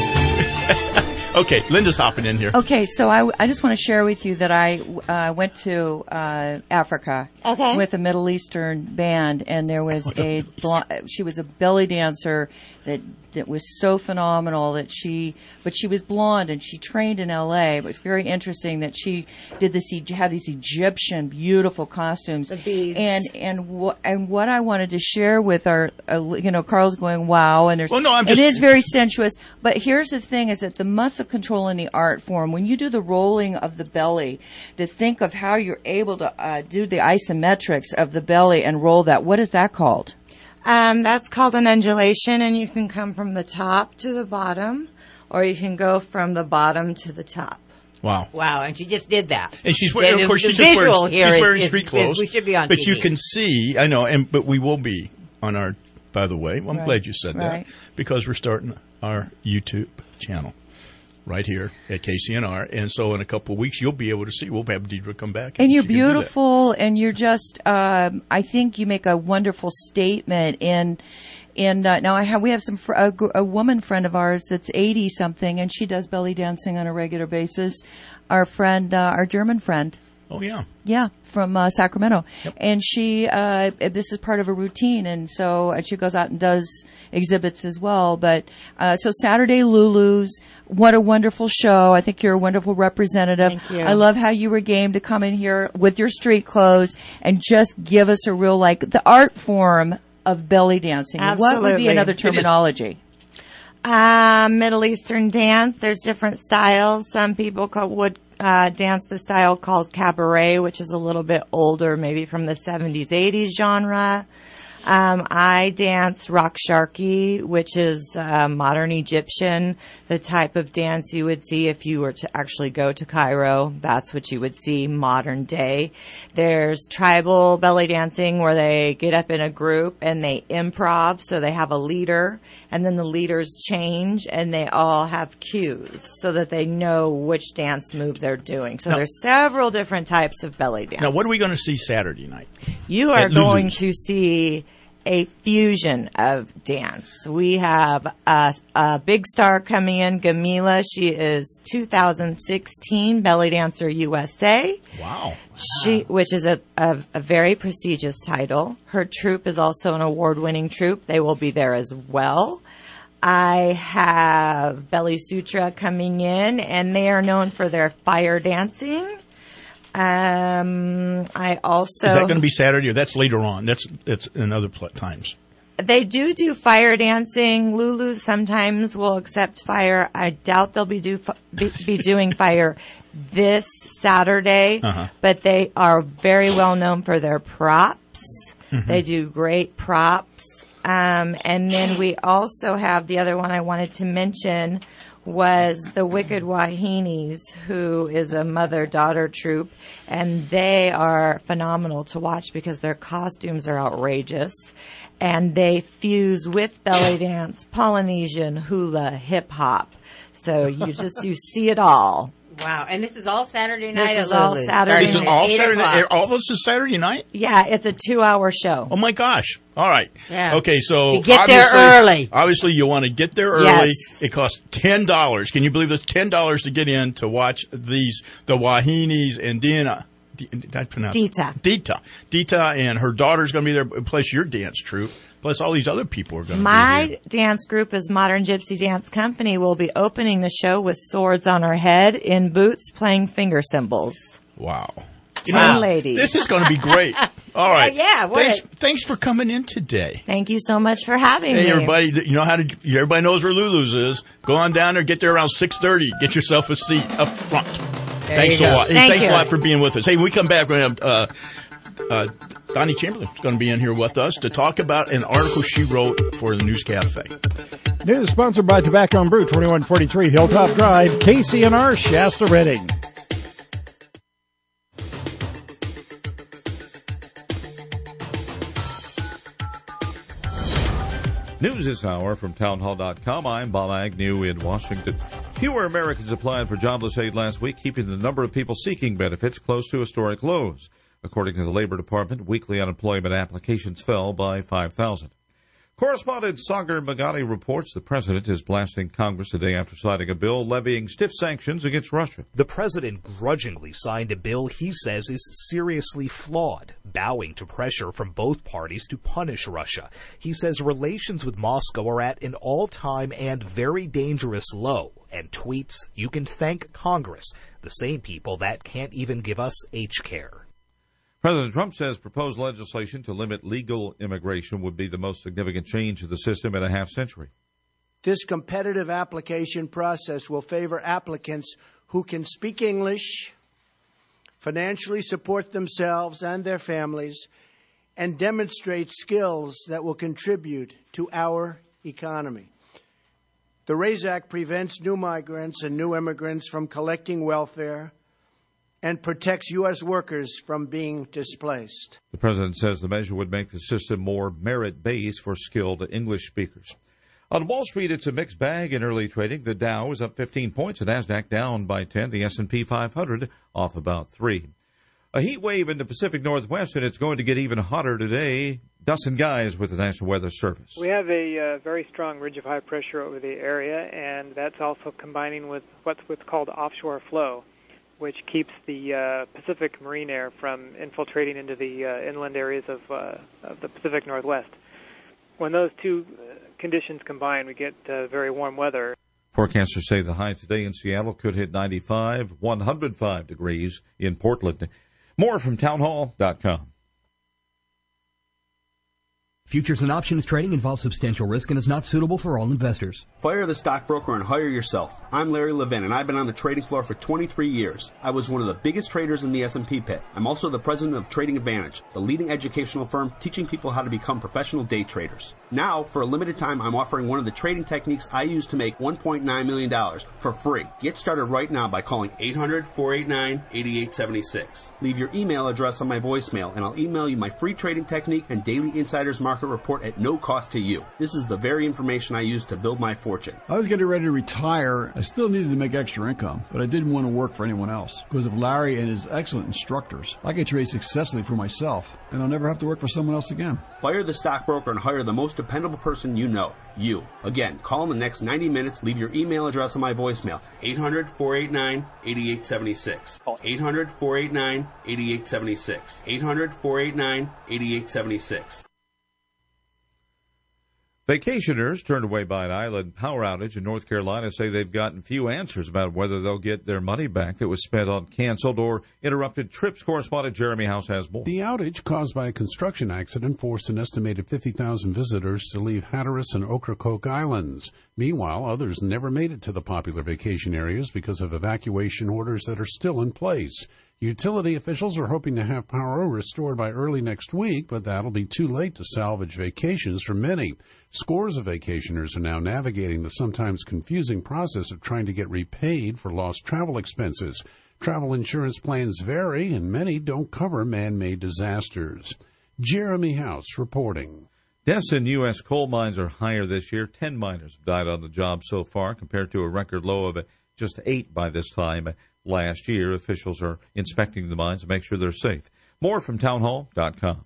S3: Okay, Linda's hopping in here.
S1: Okay, so I, I just want to share with you that I uh, went to uh, Africa
S22: okay.
S1: with a Middle Eastern band, and there was a blo- she was a belly dancer that that was so phenomenal that she, but she was blonde and she trained in L A. It was very interesting that she did this, had these Egyptian beautiful costumes.
S22: The beads.
S1: And and what and what I wanted to share with our, uh, you know, Carl's going wow, and there's
S3: well, no, I'm just,
S1: it is very sensuous. But here's the thing: is that the muscle control in the art form, when you do the rolling of the belly, to think of how you're able to uh, do the isometrics of the belly and roll that. What is that called?
S22: Um, that's called an undulation, and you can come from the top to the bottom, or you can go from the bottom to the top.
S3: Wow.
S4: Wow, and she just did that.
S3: And she's wearing,
S4: the,
S3: of course,
S4: the
S3: she's just
S4: visual
S3: wearing,
S4: here
S3: she's
S4: is,
S3: wearing
S4: is,
S3: street
S4: is,
S3: clothes.
S4: we should be on
S3: but
S4: T V.
S3: you can see, I know, and but we will be on our, by the way, well, I'm
S1: Right.
S3: glad you said
S1: Right.
S3: that, because we're starting our YouTube channel right here at K C N R. And so in a couple of weeks, you'll be able to see, we'll have Deidre come back.
S1: And you're
S3: she can do that.
S1: beautiful, and you're just, um, I think you make a wonderful statement in, in, uh, now I have, we have some, fr- a, gr- a woman friend of ours that's eighty something, and she does belly dancing on a regular basis. Our friend, uh, our German friend.
S3: Oh, yeah.
S1: Yeah, from uh, Sacramento.
S3: Yep.
S1: And she, uh, this is part of a routine, and so uh, she goes out and does exhibits as well. But, uh, so Saturday Lulu's, what a wonderful show. I think you're a wonderful representative.
S22: Thank you.
S1: I love how you were game to come in here with your street clothes and just give us a real, like, the art form of belly dancing. What would be
S22: Absolutely.
S1: another terminology?
S22: Uh, Middle Eastern dance. There's different styles. Some people call, would uh, dance the style called cabaret, which is a little bit older, maybe from the seventies, eighties genre. Um, I dance rock sharky, which is uh, modern Egyptian, the type of dance you would see if you were to actually go to Cairo. That's what you would see modern day. There's tribal belly dancing where they get up in a group and they improv, so they have a leader, and then the leaders change and they all have cues so that they know which dance move they're doing. So
S3: Now-
S22: there's several different types of belly dance.
S3: Now, what are we going to see Saturday night?
S22: You are
S3: At
S22: going
S3: Lulu's?
S22: to see a fusion of dance. We have a, a big star coming in, Gamila. She is two thousand sixteen Belly Dancer U S A.
S3: Wow.
S22: She, which is a, a, a very prestigious title. Her troupe is also an award-winning troupe. They will be there as well. I have Belly Sutra coming in, and they are known for their fire dancing. Um, I also
S3: Is that going to be Saturday, or that's later on? That's that's in other pl- times.
S22: They do do fire dancing. Lulu sometimes will accept fire. I doubt they'll be do be, be doing fire this Saturday,
S6: Uh-huh.
S22: but they are very well known for their props.
S6: Mhm.
S22: They do great props. Um, and then we also have the other one I wanted to mention was the Wicked Wahinis, who is a mother-daughter troupe, and they are phenomenal to watch because their costumes are outrageous, and they fuse with belly dance, Polynesian, hula, hip-hop. So you just, you see it all.
S4: Wow, and this is all Saturday night
S22: This
S4: at
S22: is all
S4: Lulu's,
S22: Saturday
S3: This is
S22: night.
S3: all
S22: Eight
S3: Saturday.
S22: o'clock.
S3: night. All this is Saturday night.
S22: Yeah, it's a two-hour show.
S3: Oh my gosh! All right.
S22: Yeah.
S3: Okay, so
S22: You get there
S3: obviously-
S22: early.
S3: Obviously, you want to get there early.
S22: Yes.
S3: It costs ten dollars. Can you believe it's ten dollars to get in to watch these the Wahinis and Dina? D- Did I pronounce it?
S22: Dita.
S3: Dita. Dita and her daughter's going to be there. Plus your dance troupe. Plus all these other people are going to be
S22: My
S3: here.
S22: dance group is Modern Gypsy Dance Company. Will be opening the show with swords on our head, in boots, playing finger cymbals.
S3: Wow.
S22: Ten ladies.
S3: This is going to be great. All right.
S22: Yeah, what
S3: Thanks,
S22: a-
S3: thanks for coming in today.
S22: Thank you so much for having
S3: Hey,
S22: me.
S3: everybody, you know how to, everybody knows where Lulu's is. Go on down there, get there around six thirty. Get yourself a seat up front.
S4: There
S3: Thanks
S4: you
S3: a
S4: go.
S3: lot. Hey,
S4: Thank
S3: thanks
S4: you.
S3: a lot for being with us. Hey, when we come back, we're going to have, uh, uh, Donnie Chamberlain's going to be in here with us to talk about an article she wrote for the News Cafe.
S5: News sponsored by Tobacco and Brew, twenty-one forty-three Hilltop Drive, K C N R, Shasta, Redding.
S7: News this hour from townhall dot com. I'm Bob Agnew in Washington. Fewer Americans applied for jobless aid last week, keeping the number of people seeking benefits close to historic lows. According to the Labor Department, weekly unemployment applications fell by five thousand. Correspondent Sagar Magadi reports the president is blasting Congress the day after signing a bill levying stiff sanctions against Russia.
S23: The president grudgingly signed a bill he says is seriously flawed, bowing to pressure from both parties to punish Russia. He says relations with Moscow are at an all-time and very dangerous low, and tweets, "You can thank Congress, the same people that can't even give us H care."
S7: President Trump says proposed legislation to limit legal immigration would be the most significant change to the system in a half century.
S24: This competitive application process will favor applicants who can speak English, financially support themselves and their families, and demonstrate skills that will contribute to our economy. The RAISE Act prevents new migrants and new immigrants from collecting welfare and protects U S workers from being displaced.
S7: The president says the measure would make the system more merit-based for skilled English speakers. On Wall Street, it's a mixed bag in early trading. The Dow is up fifteen points, the NASDAQ down by ten, the S and P five hundred off about three. A heat wave in the Pacific Northwest, and it's going to get even hotter today. Dustin Guys with the National Weather Service.
S6: We have a uh, very strong ridge of high pressure over the area, and that's also combining with what's, what's called offshore flow, which keeps the uh, Pacific marine air from infiltrating into the uh, inland areas of, uh, of the Pacific Northwest. When those two uh, conditions combine, we get uh, very warm weather.
S7: Forecasters say the high today in Seattle could hit ninety-five, one hundred five degrees in Portland. More from townhall dot com.
S25: Futures and options trading involves substantial risk and is not suitable for all investors.
S26: Fire the stockbroker and hire yourself. I'm Larry Levin, and I've been on the trading floor for twenty-three years. I was one of the biggest traders in the S and P pit. I'm also the president of Trading Advantage, the leading educational firm teaching people how to become professional day traders. Now, for a limited time, I'm offering one of the trading techniques I use to make one point nine million dollars for free. Get started right now by calling eight hundred, four eight nine, eight eight seven six. Leave your email address on my voicemail, and I'll email you my free trading technique and daily insider's market report at no cost to you. This is the very information I use to build my fortune.
S27: I was getting ready to retire. I still needed to make extra income, but I didn't want to work for anyone else. Because of Larry and his excellent instructors, I could trade successfully for myself, and I'll never have to work for someone else again.
S26: Fire the stockbroker and hire the most dependable person you know. You. Again, call in the next ninety minutes. Leave your email address on my voicemail. eight hundred, four eight nine, eight eight seven six. Call eight hundred, four eight nine, eight eight seven six. eight hundred, four eight nine, eight eight seven six.
S7: Vacationers turned away by an island power outage in North Carolina say they've gotten few answers about whether they'll get their money back that was spent on canceled or interrupted trips. Correspondent Jeremy House has more.
S8: The outage caused by a construction accident forced an estimated fifty thousand visitors to leave Hatteras and Ocracoke Islands. Meanwhile, others never made it to the popular vacation areas because of evacuation orders that are still in place. Utility officials are hoping to have power restored by early next week, but that'll be too late to salvage vacations for many. Scores of vacationers are now navigating the sometimes confusing process of trying to get repaid for lost travel expenses. Travel insurance plans vary, and many don't cover man-made disasters. Jeremy House reporting.
S7: Deaths in U S coal mines are higher this year. Ten miners have died on the job so far, compared to a record low of just eight by this time last year. Officials are inspecting the mines to make sure they're safe. More from townhall dot com.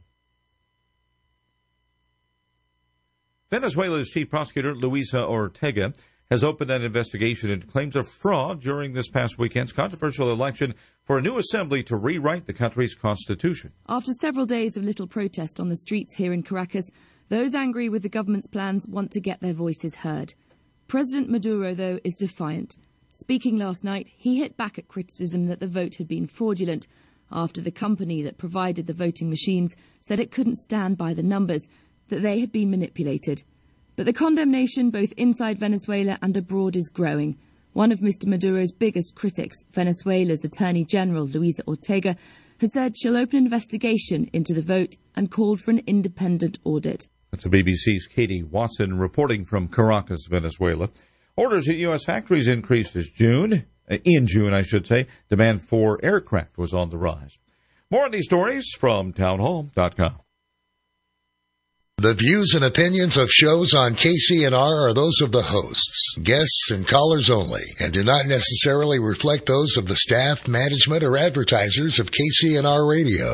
S7: Venezuela's chief prosecutor, Luisa Ortega, has opened an investigation into claims of fraud during this past weekend's controversial election for a new assembly to rewrite the country's constitution.
S10: After several days of little protest on the streets here in Caracas, those angry with the government's plans want to get their voices heard. President Maduro, though, is defiant. Speaking last night, he hit back at criticism that the vote had been fraudulent after the company that provided the voting machines said it couldn't stand by the numbers, that they had been manipulated. But the condemnation both inside Venezuela and abroad is growing. One of Mister Maduro's biggest critics, Venezuela's Attorney General Luisa Ortega, has said she'll open an investigation into the vote and called for an independent audit.
S7: That's the B B C's Katie Watson reporting from Caracas, Venezuela. Orders at U S factories increased as June, in June, I should say. Demand for aircraft was on the rise. More of these stories from townhall dot com.
S2: The views and opinions of shows on K C N R are those of the hosts, guests, and callers only, and do not necessarily reflect those of the staff, management, or advertisers of K C N R Radio.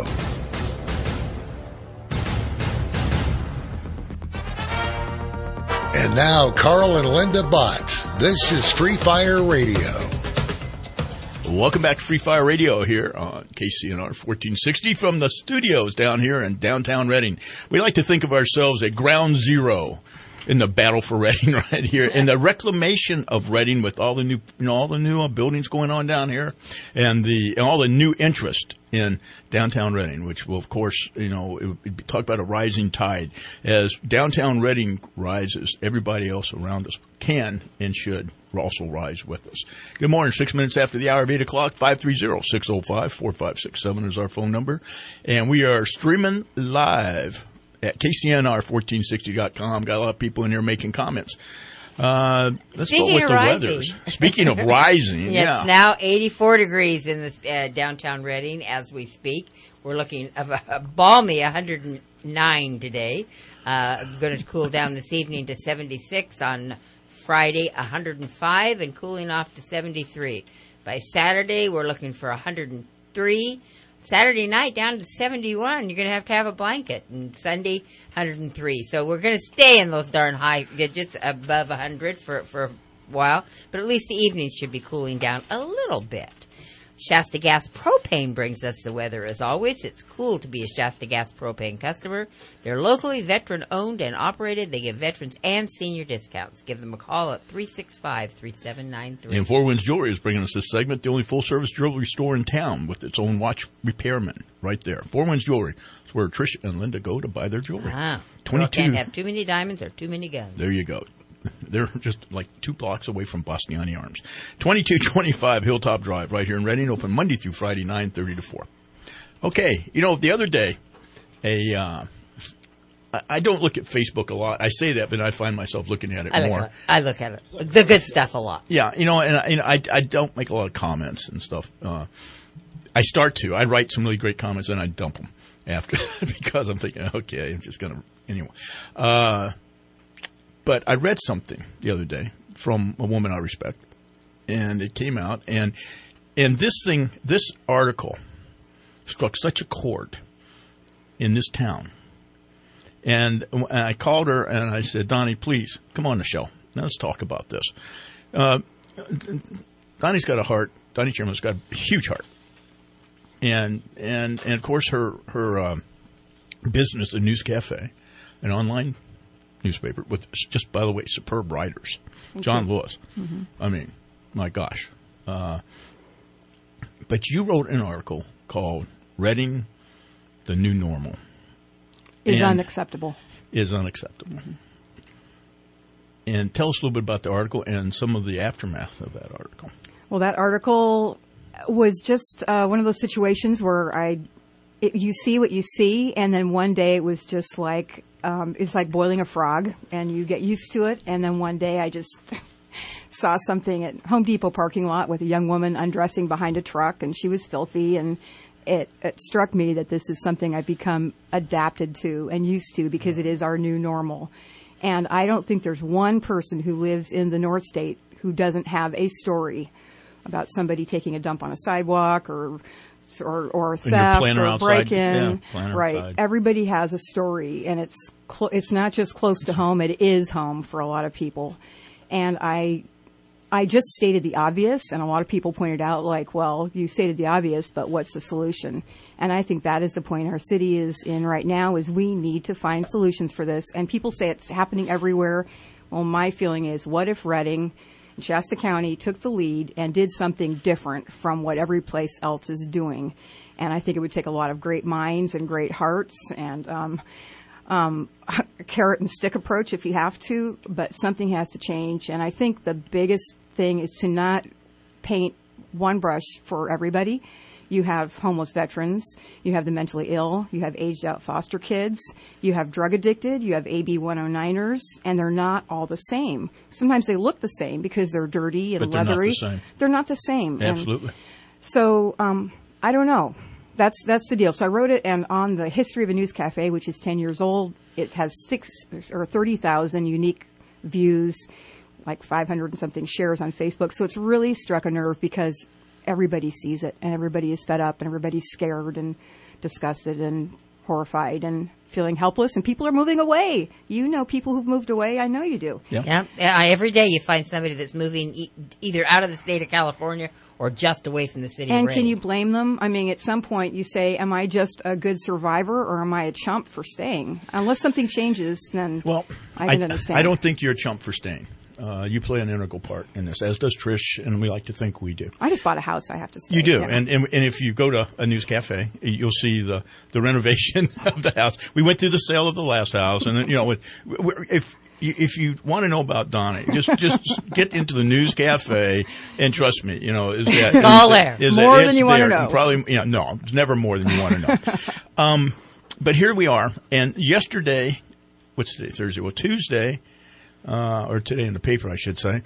S2: And now, Carl and Linda Bott. This is Free Fire Radio.
S3: Welcome back to Free Fire Radio here on K C N R fourteen sixty from the studios down here in downtown Reading. We like to think of ourselves at ground zero in the battle for Reading right here, in the reclamation of Reading with all the new, you know, all the new uh, buildings going on down here, and the and all the new interest in downtown Reading, which will, of course, you know, it, it, talk about a rising tide. As downtown Reading rises, everybody else around us can and should also rise with us. Good morning. Six minutes after the hour of eight o'clock, five three zero, six zero five, four five six seven is our phone number. And we are streaming live at K C N R fourteen sixty dot com. Got a lot of people in here making comments. Uh, let's
S4: Speaking
S3: go with
S4: of
S3: the
S4: rising.
S3: weathers. Speaking of rising,
S4: yeah,
S3: yeah.
S4: It's now eighty-four degrees in the uh, downtown Reading as we speak. We're looking at a, a balmy one hundred nine today. Uh, going to cool down this evening to seventy-six on Friday, one hundred five, and cooling off to seventy-three. By Saturday, we're looking for one hundred three. Saturday night down to seventy-one. You're going to have to have a blanket. And Sunday, one hundred three. So we're going to stay in those darn high digits above one hundred for, for a while. But at least the evenings should be cooling down a little bit. Shasta Gas Propane brings us the weather as always. It's cool to be a Shasta Gas Propane customer. They're locally veteran-owned and operated. They give veterans and senior discounts. Give them a call at three six five, three seven nine three.
S3: And Four Winds Jewelry is bringing us this segment, the only full-service jewelry store in town with its own watch repairman right there. Four Winds Jewelry. It's where Trish and Linda go to buy their jewelry.
S4: Ah,
S3: twenty-two
S4: can't have too many diamonds or too many guns.
S3: There you go. They're just like two blocks away from Bastiani Arms. twenty-two twenty-five Hilltop Drive right here in Reading, open Monday through Friday, nine thirty to four. Okay, you know, the other day, a uh, I, I don't look at Facebook a lot. I say that, but I find myself looking at it
S4: I
S3: more.
S4: Look at it. I look at it. The good stuff a lot.
S3: Yeah, you know, and, I, and I, I don't make a lot of comments and stuff. Uh, I start to. I write some really great comments, and I dump them after because I'm thinking, okay, I'm just going to, anyway. Uh But I read something the other day from a woman I respect, and it came out, and and this thing, this article struck such a chord in this town. And, and I called her, and I said, Donnie, please, come on the show. Now let's talk about this. Uh, Donnie's got a heart. Donnie Chairman's got a huge heart. And, and, and of course, her, her uh, business, the News Cafe, an online newspaper with, just by the way, superb writers. John Lewis.
S11: Mm-hmm.
S3: I mean, my gosh. Uh, but you wrote an article called Reading, the New Normal.
S11: Is
S3: and
S11: unacceptable.
S3: Is unacceptable.
S11: Mm-hmm.
S3: And tell us a little bit about the article and some of the aftermath of that article.
S11: Well, that article was just uh, one of those situations where I, it, you see what you see, and then one day it was just like, um, it's like boiling a frog, and you get used to it, and then one day I just saw something at Home Depot parking lot with a young woman undressing behind a truck, and she was filthy, and it, it struck me that this is something I've become adapted to and used to because it is our new normal. And I don't think there's one person who lives in the North State who doesn't have a story about somebody taking a dump on a sidewalk or or, or theft or break-in.
S3: Yeah,
S11: right.
S3: outside.
S11: Everybody has a story, and it's cl- it's not just close to home; it is home for a lot of people. And I I just stated the obvious, and a lot of people pointed out, like, well, you stated the obvious, but what's the solution? And I think that is the point our city is in right now, is we need to find solutions for this. And people say it's happening everywhere. Well, my feeling is, what if Reading and Shasta County took the lead and did something different from what every place else is doing? And I think it would take a lot of great minds and great hearts and um, um, a carrot and stick approach if you have to, but something has to change. And I think the biggest thing is to not paint one brush for everybody. You have homeless veterans, you have the mentally ill, you have aged out foster kids, you have drug addicted, you have A B one oh niners, and they're not all the same. Sometimes they look the same because they're dirty and
S3: but they're
S11: leathery.
S3: Not the same.
S11: They're not the same.
S3: Absolutely.
S11: And so um, I don't know. That's that's the deal. So I wrote it, and on the History of a News Cafe, which is ten years old, it has six or thirty thousand unique views, like five hundred and something shares on Facebook. So it's really struck a nerve because everybody sees it, and everybody is fed up, and everybody's scared and disgusted and horrified and feeling helpless, and people are moving away. You know people who've moved away. I know you do.
S4: Yeah. yeah. yeah every day you find somebody that's moving e- either out of the state of California or just away from the city
S11: And
S4: of
S11: can you blame them? I mean, at some point you say, am I just a good survivor or am I a chump for staying? Unless something changes, then
S3: well,
S11: I can
S3: I,
S11: understand.
S3: I don't think you're a chump for staying. Uh, you play an integral part in this, as does Trish, and we like to think we do.
S11: I just bought a house, I have to say.
S3: You do,
S11: yeah.
S3: and, and and if you go to a news cafe, you'll see the, the renovation of the house. We went through the sale of the last house, and then, you know, if if you want to know about Donnie, just just get into the news cafe, and trust me, you know, is that
S4: all there
S3: is
S11: more
S3: that,
S11: than you want to know?
S3: Probably, you know, no, it's never more than you want to know. um, but here we are, and yesterday, what's today? Thursday. Well, Tuesday. Uh, or today in the paper, I should say.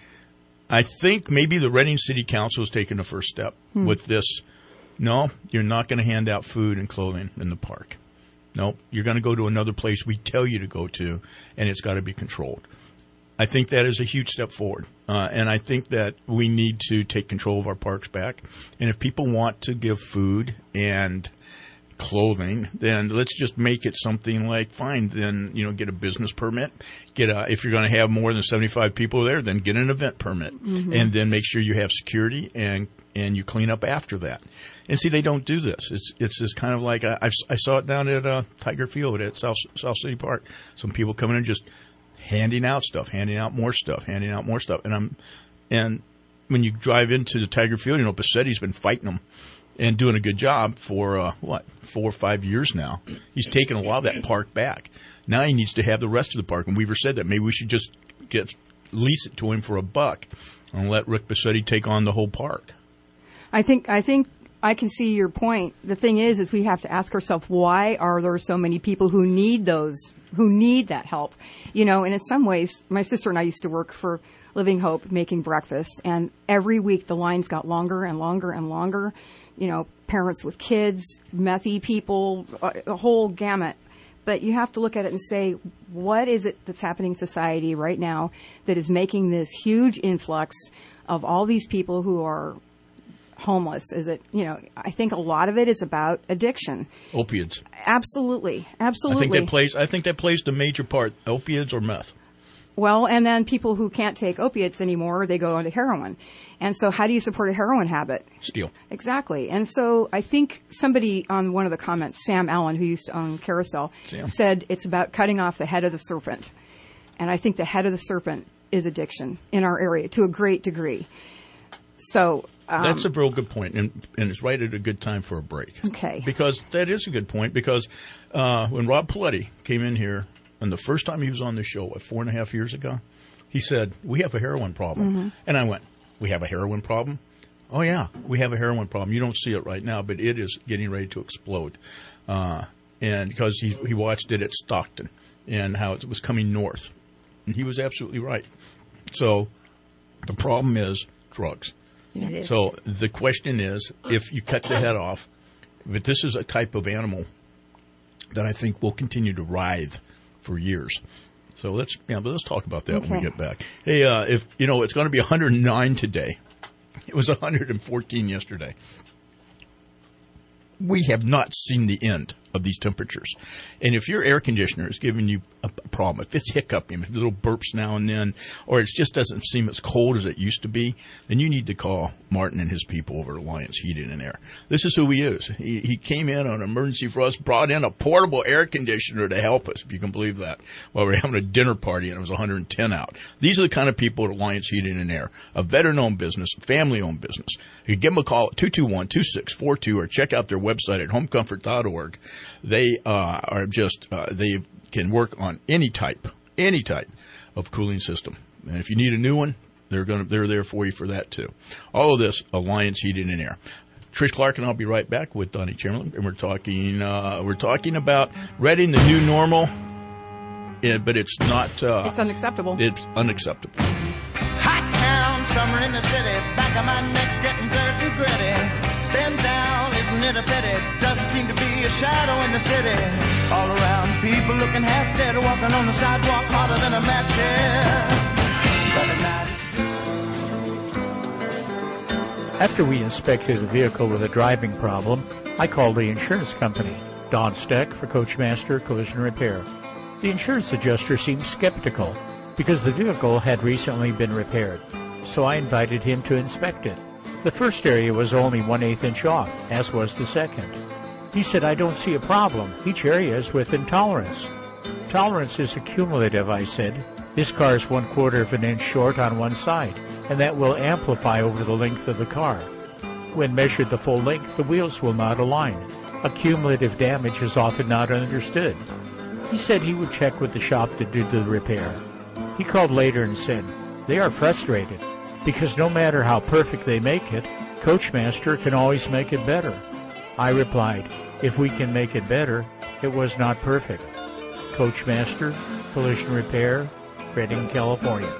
S3: I think maybe the Reading City Council has taken the first step hmm. with this. No, you're not going to hand out food and clothing in the park. No, you're going to go to another place we tell you to go to, and it's got to be controlled. I think that is a huge step forward, uh, and I think that we need to take control of our parks back. And if people want to give food and clothing, then let's just make it something like, fine, then, you know, get a business permit. Get a, if you're going to have more than seventy-five people there, then get an event permit. Mm-hmm. And then make sure you have security and, and you clean up after that. And see, they don't do this. It's, it's this kind of like, I, I saw it down at, uh, Tiger Field at South, South City Park. Some people coming in just handing out stuff, handing out more stuff, handing out more stuff. And I'm, and when you drive into the Tiger Field, you know, Bassetti's been fighting them and doing a good job for, uh, what, four or five years now. He's taken a lot of that park back. Now he needs to have the rest of the park. And Weaver said that. Maybe we should just get lease it to him for a buck and let Rick Bassetti take on the whole park.
S11: I think, I think I can see your point. The thing is, is we have to ask ourselves, why are there so many people who need those, who need that help? You know, and in some ways, my sister and I used to work for Living Hope making breakfast, and every week the lines got longer and longer and longer. You know, parents with kids, methy people, a whole gamut. But you have to look at it and say, what is it that's happening in society right now that is making this huge influx of all these people who are homeless? Is it, you know, I think a lot of it is about addiction.
S3: Opiates.
S11: Absolutely. Absolutely.
S3: I think that plays, I think that plays the major part, opiates or meth.
S11: Well, and then people who can't take opiates anymore, they go onto heroin. And so how do you support a heroin habit?
S3: Steal.
S11: Exactly. And so I think somebody on one of the comments, Sam Allen, who used to own Carousel,
S3: Sam.
S11: said it's about cutting off the head of the serpent. And I think the head of the serpent is addiction in our area to a great degree. So um,
S3: that's a real good point, and, and it's right at a good time for a break.
S11: Okay.
S3: Because that is a good point, because uh, when Rob Paletti came in here, and the first time he was on the show, what, four and a half years ago, he said, we have a heroin problem.
S11: Mm-hmm.
S3: And I went, we have a heroin problem? Oh, yeah, we have a heroin problem. You don't see it right now, but it is getting ready to explode. Uh, and because he, he watched it at Stockton and how it was coming north. And he was absolutely right. So the problem is drugs.
S4: It is.
S3: So the question is, if you cut the head off, but this is a type of animal that I think will continue to writhe for years. So let's yeah, but let's talk about that
S11: Okay.
S3: when we get back. Hey, uh, if you know, it's going to be one hundred nine today. It was one hundred fourteen yesterday. We have not seen the end of these temperatures. And if your air conditioner is giving you a problem, if it's hiccuping, if little burps now and then, or it just doesn't seem as cold as it used to be, then you need to call Martin and his people over at Alliance Heating and Air. This is who he is. He, he came in on an emergency for us, brought in a portable air conditioner to help us, if you can believe that, while we were having a dinner party and it was one hundred ten out. These are the kind of people at Alliance Heating and Air, a veteran-owned business, a family-owned business. You can give them a call at two two one, two six four two or check out their website at home comfort dot org. They uh, are just, uh, they can work on any type, any type of cooling system. And if you need a new one, they're going to, they're there for you for that too. All of this, Alliance Heating and Air. Trish Clark and I'll be right back with Donnie Chamberlain, and we're talking, uh, we're talking about reading the new normal, yeah, but it's not, uh,
S11: It's unacceptable.
S3: It's unacceptable.
S12: Hot town, summer in the city, back of my neck getting dirt and gritty. Bend down, isn't it a pity? Doesn't seem to be a shadow in the city. All around, people looking half dead, walking on the sidewalk harder than a match head.
S13: After we inspected a vehicle with a driving problem, I called the insurance company, Don Steck for Coachmaster Collision Repair. The insurance adjuster seemed skeptical because the vehicle had recently been repaired, so I invited him to inspect it. The first area was only one-eighth inch off, as was the second. He said, I don't see a problem. Each area is within tolerance. Tolerance is accumulative, I said. This car is one quarter of an inch short on one side, and that will amplify over the length of the car. When measured the full length, the wheels will not align. Accumulative damage is often not understood. He said he would check with the shop that did the repair. He called later and said, they are frustrated, because no matter how perfect they make it, Coachmaster can always make it better. I replied, if we can make it better, it was not perfect. Coachmaster, Collision Repair, Redding, California.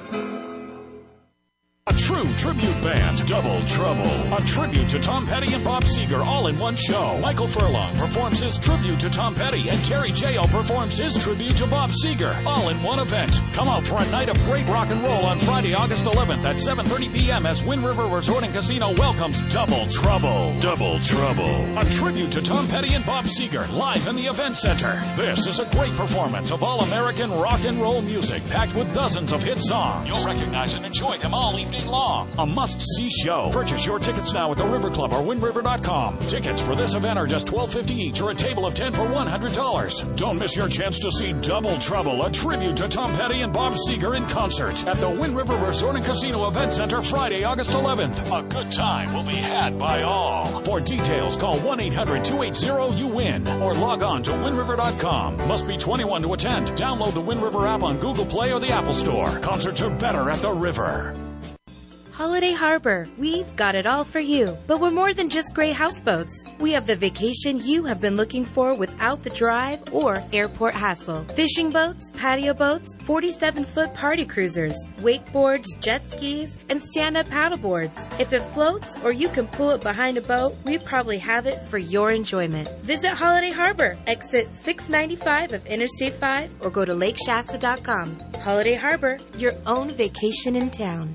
S14: A true tribute band, Double Trouble. A tribute to Tom Petty and Bob Seger all in one show. Michael Furlong performs his tribute to Tom Petty, and Terry Jail performs his tribute to Bob Seger, all in one event. Come out for a night of great rock and roll on Friday, August eleventh at seven thirty p.m. as Wind River Resort and Casino welcomes Double Trouble. Double Trouble. A tribute to Tom Petty and Bob Seger, live in the Event Center. This is a great performance of all-American rock and roll music, packed with dozens of hit songs. You'll recognize and enjoy them all evening long. A must-see show. Purchase your tickets now at the River Club or wind river dot com. Tickets for this event are just twelve fifty each, or a table of ten for one hundred dollars. Don't miss your chance to see Double Trouble, a tribute to Tom Petty and Bob Seger in concert at the Wind River Resort and Casino Event Center Friday, August eleventh. A good time will be had by all. For details, call one eight hundred two eight zero U W I N or log on to wind river dot com. Must be twenty-one to attend. Download the Wind River app on Google Play or the Apple Store. Concerts are better at the River.
S15: Holiday Harbor, we've got it all for you. But we're more than just great houseboats. We have the vacation you have been looking for without the drive or airport hassle. Fishing boats, patio boats, forty-seven foot party cruisers, wakeboards, jet skis, and stand-up paddleboards. If it floats or you can pull it behind a boat, we probably have it for your enjoyment. Visit Holiday Harbor, exit six ninety-five of Interstate five, or go to lake shasta dot com. Holiday Harbor, your own vacation in town.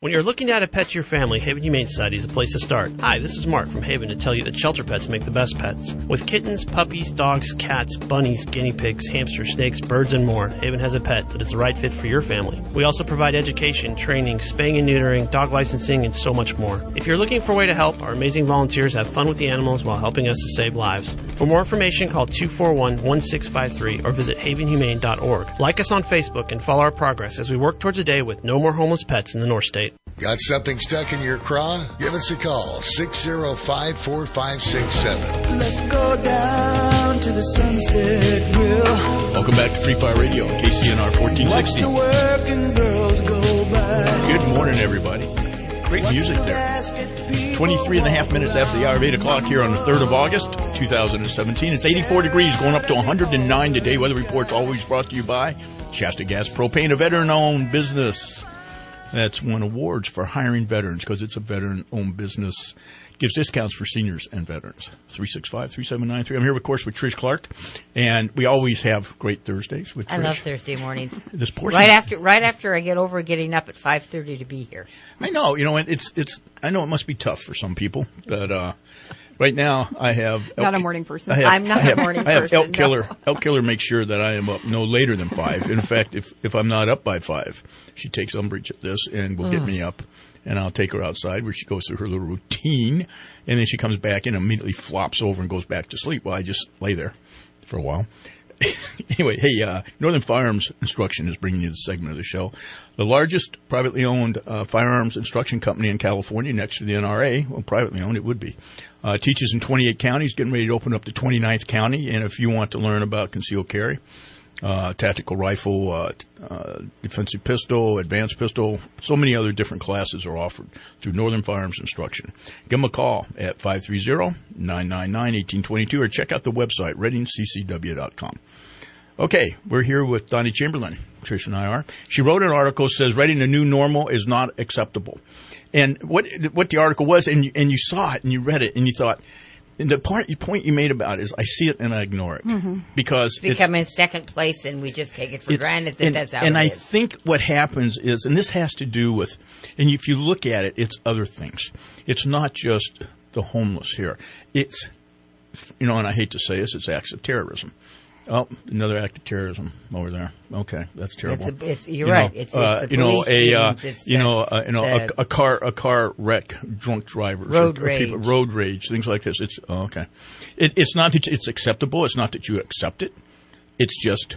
S9: When you're looking to add a pet to your family, Haven Humane Society is the place to start. Hi, this is Mark from Haven to tell you that shelter pets make the best pets. With kittens, puppies, dogs, cats, bunnies, guinea pigs, hamsters, snakes, birds, and more, Haven has a pet that is the right fit for your family. We also provide education, training, spaying and neutering, dog licensing, and so much more. If you're looking for a way to help, our amazing volunteers have fun with the animals while helping us to save lives. For more information, call two four one, one six five three or visit haven humane dot org. Like us on Facebook and follow our progress as we work towards a day with no more homeless pets in the North State.
S2: Got something stuck in your craw? Give us a call, six oh five, four five six seven.
S12: Let's go down to the Sunset Grill.
S3: Welcome back to Free Fire Radio, K C N R fourteen sixty.
S12: Watch the working girls go by.
S3: Good morning, everybody. Great music there. twenty-three and a half minutes after the hour of eight o'clock here on the third of August, two thousand seventeen. It's eighty-four degrees, going up to one hundred nine today. Weather report's always brought to you by Shasta Gas Propane, a veteran-owned business. That's won awards for hiring veterans because it's a veteran-owned business. Gives discounts for seniors and veterans. three six five, three seven nine three. I'm here, of course, with Trish Clark, and we always have great Thursdays with Trish.
S4: I love Thursday mornings.
S3: This portion
S4: right after, right after I get over getting up at five thirty to be here.
S3: I know, you know, it's it's. I know it must be tough for some people, but uh, right now I have
S11: not
S3: elk,
S11: a morning person.
S3: I have,
S11: I'm not
S3: I have,
S11: a morning
S3: I have
S11: person.
S3: Elk
S11: no.
S3: Killer. Elk Killer makes sure that I am up no later than five. In fact, if if I'm not up by five, she takes umbrage at this and will mm. get me up. And I'll take her outside where she goes through her little routine, and then she comes back and immediately flops over and goes back to sleep. Well, I just lay there for a while. Anyway, hey, uh, Northern Firearms Instruction is bringing you this segment of the show. The largest privately owned uh, firearms instruction company in California, next to the N R A. Well, privately owned, it would be. Uh, teaches in twenty-eight counties, getting ready to open up the twenty-ninth county. And if you want to learn about concealed carry, Uh, tactical rifle, uh, uh, defensive pistol, advanced pistol. So many other different classes are offered through Northern Firearms Instruction. Give them a call at five three zero, nine nine nine, one eight two two or check out the website, reading c c w dot com. Okay, we're here with Donnie Chamberlain. Trish and I are. She wrote an article that says, "Writing a new normal is not acceptable." And what what the article was, and you, and you saw it and you read it and you thought, and the part, the point you made about it is I see it and I ignore it.
S4: Mm-hmm.
S3: Because
S4: it's become in second place and we just take it for granted that
S3: and,
S4: that's how
S3: and
S4: it
S3: I
S4: is.
S3: think what happens is, and this has to do with, and if you look at it, it's other things. It's not just the homeless here. It's, you know, and I hate to say this, it's acts of terrorism. Oh, another act of terrorism over there. Okay, that's terrible.
S4: It's a, it's, you're
S3: you
S4: right.
S3: Know,
S4: it's,
S3: uh,
S4: it's
S3: you know a uh, you
S4: the,
S3: know uh, you know
S4: the,
S3: a, a car a car wreck, drunk drivers,
S4: road
S3: or, or
S4: rage,
S3: people, road rage, things like this. It's oh, okay. It, it's not that it's acceptable. It's not that you accept it. It's just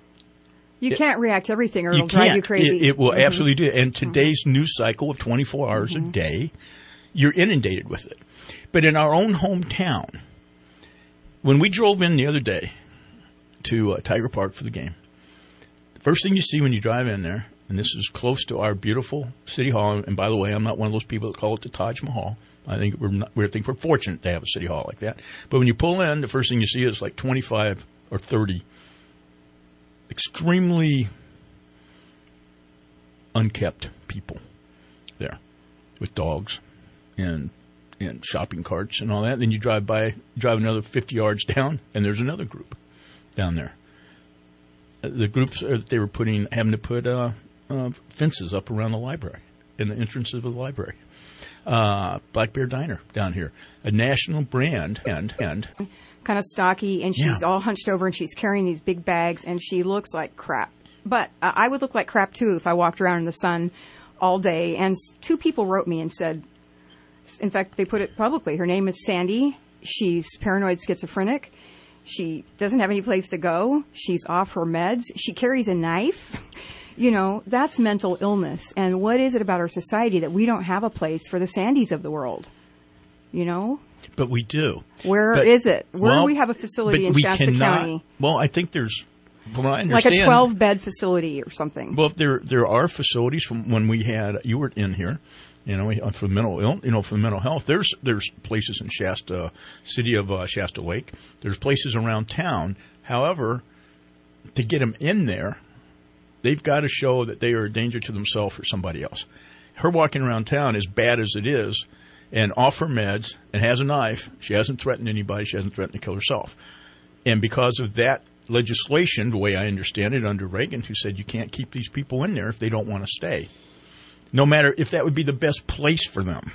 S11: you
S3: it,
S11: can't react to everything, or it'll
S3: you
S11: drive
S3: can't.
S11: you crazy.
S3: It, it will
S11: mm-hmm.
S3: absolutely do. And today's mm-hmm. news cycle of twenty-four hours mm-hmm. a day, you're inundated with it. But in our own hometown, when we drove in the other day to uh, Tiger Park for the game, the first thing you see when you drive in there, and this is close to our beautiful city hall, and by the way, I'm not one of those people that call it the Taj Mahal. I think we're not, we think we're fortunate to have a city hall like that. But when you pull in, the first thing you see is like twenty-five or thirty extremely unkept people there with dogs and and shopping carts and all that. Then you drive by, drive another fifty yards down, and there's another group down there. The groups are, they were putting, having to put uh, uh, fences up around the library, in the entrances of the library. Uh, Black Bear Diner down here, a national brand, and and
S11: kind of stocky, and she's
S3: yeah.
S11: all hunched over, and she's carrying these big bags, and she looks like crap. But uh, I would look like crap too if I walked around in the sun all day. And two people wrote me and said, in fact, they put it publicly. Her name is Sandy. She's paranoid schizophrenic. She doesn't have any place to go. She's off her meds. She carries a knife. You know, that's mental illness. And what is it about our society that we don't have a place for the Sandys of the world? You know?
S3: But we do.
S11: Where
S3: but,
S11: is it? Where
S3: well,
S11: do we have a facility in
S3: we
S11: Shasta
S3: cannot,
S11: County?
S3: Well, I think there's, from what I understand,
S11: like a twelve-bed facility or something.
S3: Well, there there are facilities from when we had, you were in here, you know, for mental ill, you know, for mental health. There's there's places in Shasta, city of uh, Shasta Lake. There's places around town. However, to get them in there, they've got to show that they are a danger to themselves or somebody else. Her walking around town, as bad as it is, and off her meds and has a knife, she hasn't threatened anybody. She hasn't threatened to kill herself. And because of that legislation, the way I understand it, under Reagan, who said you can't keep these people in there if they don't want to stay. no matter if that would be the best place for them.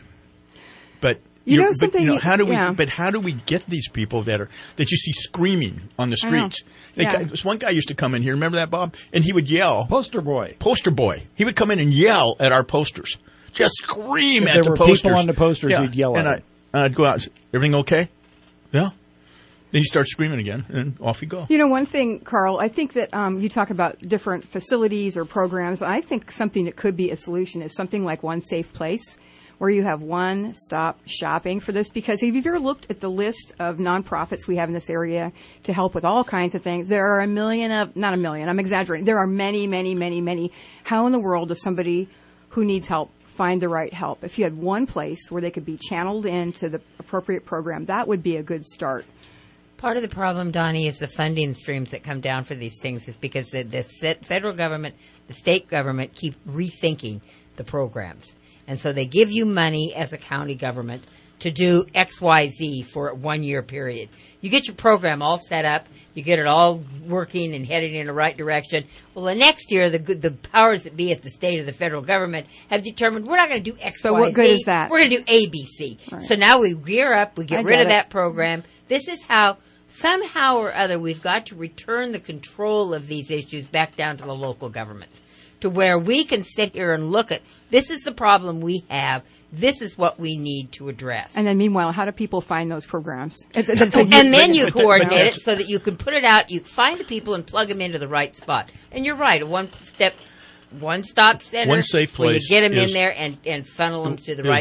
S3: But
S11: You know
S3: but,
S11: something?
S3: you know, how do we?
S11: Yeah.
S3: But how do we get these people that are that you see screaming on the
S11: I know.
S3: streets? They,
S11: Yeah.
S3: This one guy used to come in here. Remember that, Bob? And he would yell,
S5: "Poster boy,
S3: poster boy." He would come in and yell at our posters, just scream
S5: If
S3: at
S5: there
S3: the
S5: were
S3: posters.
S5: people on the posters,
S3: yeah.
S5: he'd yell
S3: and
S5: at
S3: I,
S5: them.
S3: and I'd go out and say, "Everything okay?" Yeah. Then you start screaming again, and off you go.
S11: You know, one thing, Carl, I think that um, you talk about different facilities or programs. I think something that could be a solution is something like One Safe Place, where you have one-stop shopping for this. Because if you've ever looked at the list of nonprofits we have in this area to help with all kinds of things, there are a million of, not a million, I'm exaggerating, there are many, many, many, many. How in the world does somebody who needs help find the right help? If you had one place where they could be channeled into the appropriate program, that would be a good start.
S4: Part of the problem, Donnie, is the funding streams that come down for these things is because the, the federal government, the state government keep rethinking the programs. And so they give you money as a county government to do X, Y, Z for a one-year period. You get your program all set up. You get it all working and heading in the right direction. Well, the next year, the the powers that be at the state or the federal government have determined we're not going to do X,
S11: So
S4: Y,
S11: what good
S4: Z.
S11: is that?
S4: We're going to do A, B, C.
S11: Right.
S4: So now we gear up. We get
S11: I
S4: rid
S11: get
S4: of
S11: it.
S4: that program. This is how, somehow or other, we've got to return the control of these issues back down to the local governments, to where we can sit here and look at, this is the problem we have. This is what we need to address.
S11: And then meanwhile, how do people find those programs? It's, it's a-
S4: and then you
S11: But the-
S4: coordinate
S11: but
S4: it so that you can put it out, you find the people and plug them into the right spot. And you're right, a one-step, one-stop center.
S3: One safe
S4: where you
S3: place
S4: get them
S3: is-
S4: in there and, and funnel them to the
S3: is-
S4: right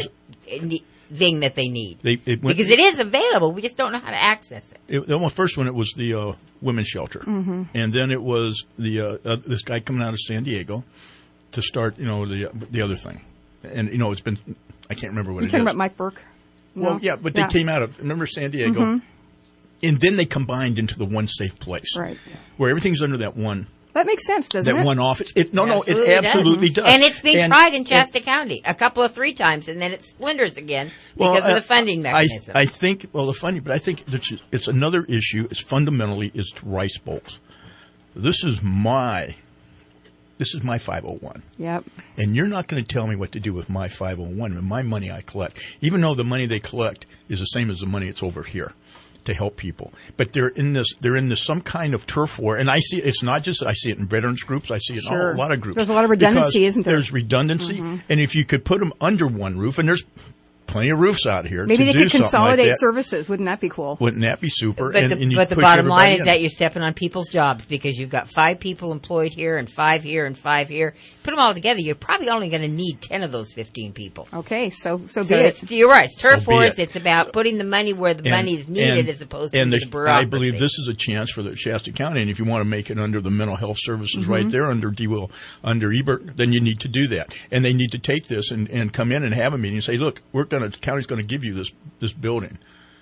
S4: thing that they need.
S3: They, it went,
S4: Because it is available, we just don't know how to access it.
S3: It, the first one, it was the uh, women's shelter,
S4: Mhm.
S3: and then it was the uh, uh, this guy coming out of San Diego to start, you know, the the other thing, and you know, it's been I can't remember what
S11: You're
S3: it
S11: talking
S3: is.
S11: about Mike Burke?
S3: Well,
S11: No?
S3: yeah, but they
S11: Yeah.
S3: came out of remember San Diego,
S11: Mhm.
S3: and then they combined into the one safe place,
S11: Right.
S3: where everything's under that one
S11: That makes sense, doesn't
S3: that
S11: it?
S3: one office. It no, no, it
S4: Absolutely
S3: absolutely does.
S4: And it's being
S3: And-
S4: tried in
S3: and-
S4: Shasta County a couple of three times, and then it splinters again
S3: Well,
S4: because
S3: uh,
S4: of the funding
S3: I,
S4: mechanism.
S3: I think, well, the funding, but I think it's, it's another issue. It's fundamentally is rice bowls. This is my, this is my five oh one.
S11: Yep.
S3: And you're not going to tell me what to do with my five oh one and my money I collect, even though the money they collect is the same as the money that's over here to help people. But they're in this, they're in this some kind of turf war. And I see, it's not just, I see it in veterans groups. I see it in
S11: Sure.
S3: all, a lot of groups.
S11: There's a lot of redundancy,
S3: Because
S11: isn't there?
S3: There's redundancy.
S11: Mhm.
S3: And if you could put them under one roof, and there's plenty of roofs out here
S11: Maybe
S3: to
S11: they
S3: do
S11: could
S3: something like
S11: consolidate
S3: that.
S11: services. Wouldn't that be cool?
S3: Wouldn't that be super?
S4: But
S3: and,
S4: the,
S3: and you
S4: but the
S3: push
S4: bottom line
S3: everybody
S4: is
S3: in.
S4: that you're stepping on people's jobs because you've got five people employed here and five here and five here. Put them all together, you're probably only going to need ten of those fifteen people.
S11: Okay, so so,
S4: So
S11: be
S4: it's,
S11: it.
S4: you're right. It's turf
S3: So be
S4: wars.
S3: it.
S4: It's about putting the money where the
S3: And-
S4: money is needed
S3: and-
S4: as opposed
S3: and
S4: to
S3: the-
S4: the bureaucracy.
S3: I believe this is a chance for the Shasta County, and if you want to make it under the mental health services
S4: Mm-hmm.
S11: Mhm.
S3: right there under D. Will, under Ebert, then you need to do that. And they need to take this and, and come in and have a meeting and say, look, we're going to, the county's going to give you this, this building.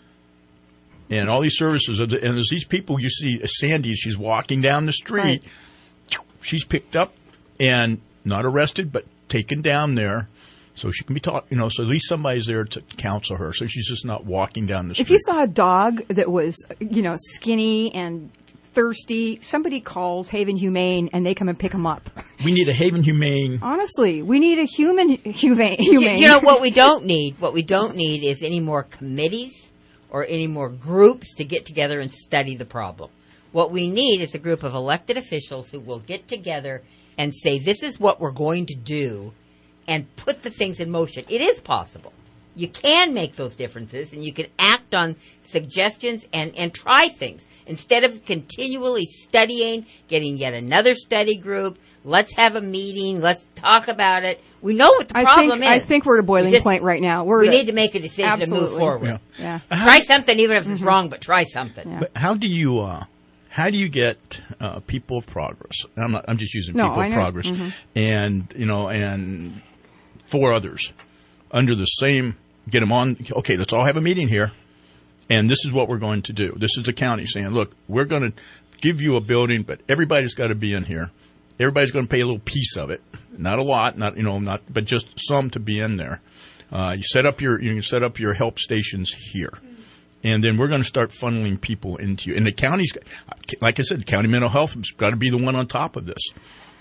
S3: And all these services, and there's these people you see, Sandy, she's walking down the street, she's picked up and not arrested, but taken down there. So she can be taught, you know, so at least somebody's there to counsel her. So she's just not walking down the street.
S11: If you saw a dog that was, you know, skinny and thirsty, somebody calls Haven Humane and they come and pick them up.
S3: We need a Haven Humane.
S11: Honestly, we need a human humane.
S4: You,
S11: humane.
S4: you know what we don't need? What we don't need is any more committees or any more groups to get together and study the problem. What we need is a group of elected officials who will get together and say, this is what we're going to do, and put the things in motion. It is possible. You can make those differences, and you can act on suggestions and, and try things. Instead of continually studying, getting yet another study group, let's have a meeting, let's talk about it. We know what the
S11: I
S4: problem
S11: think,
S4: is.
S11: I think we're at a boiling
S4: We just-
S11: point right now. We're
S4: we
S11: at-
S4: need to make a decision
S11: Absolutely.
S4: to move forward.
S11: Yeah.
S4: Try something, even if it's wrong, but try something.
S3: But how do you uh, how do you get uh, people of progress? I'm not. I'm just using
S11: No,
S3: people
S11: I
S3: of
S11: know.
S3: progress,
S11: Mhm.
S3: and you know, and four others under the same. Get them on. Okay, let's all have a meeting here, and this is what we're going to do. This is the county saying, look, we're going to give you a building, but everybody's got to be in here. Everybody's going to pay a little piece of it, not a lot, not you know, not but just some to be in there. Uh, you set up your you can set up your help stations here. And then we're going to start funneling people into you. And the county's, like I said, the county mental health has got to be the one on top of this.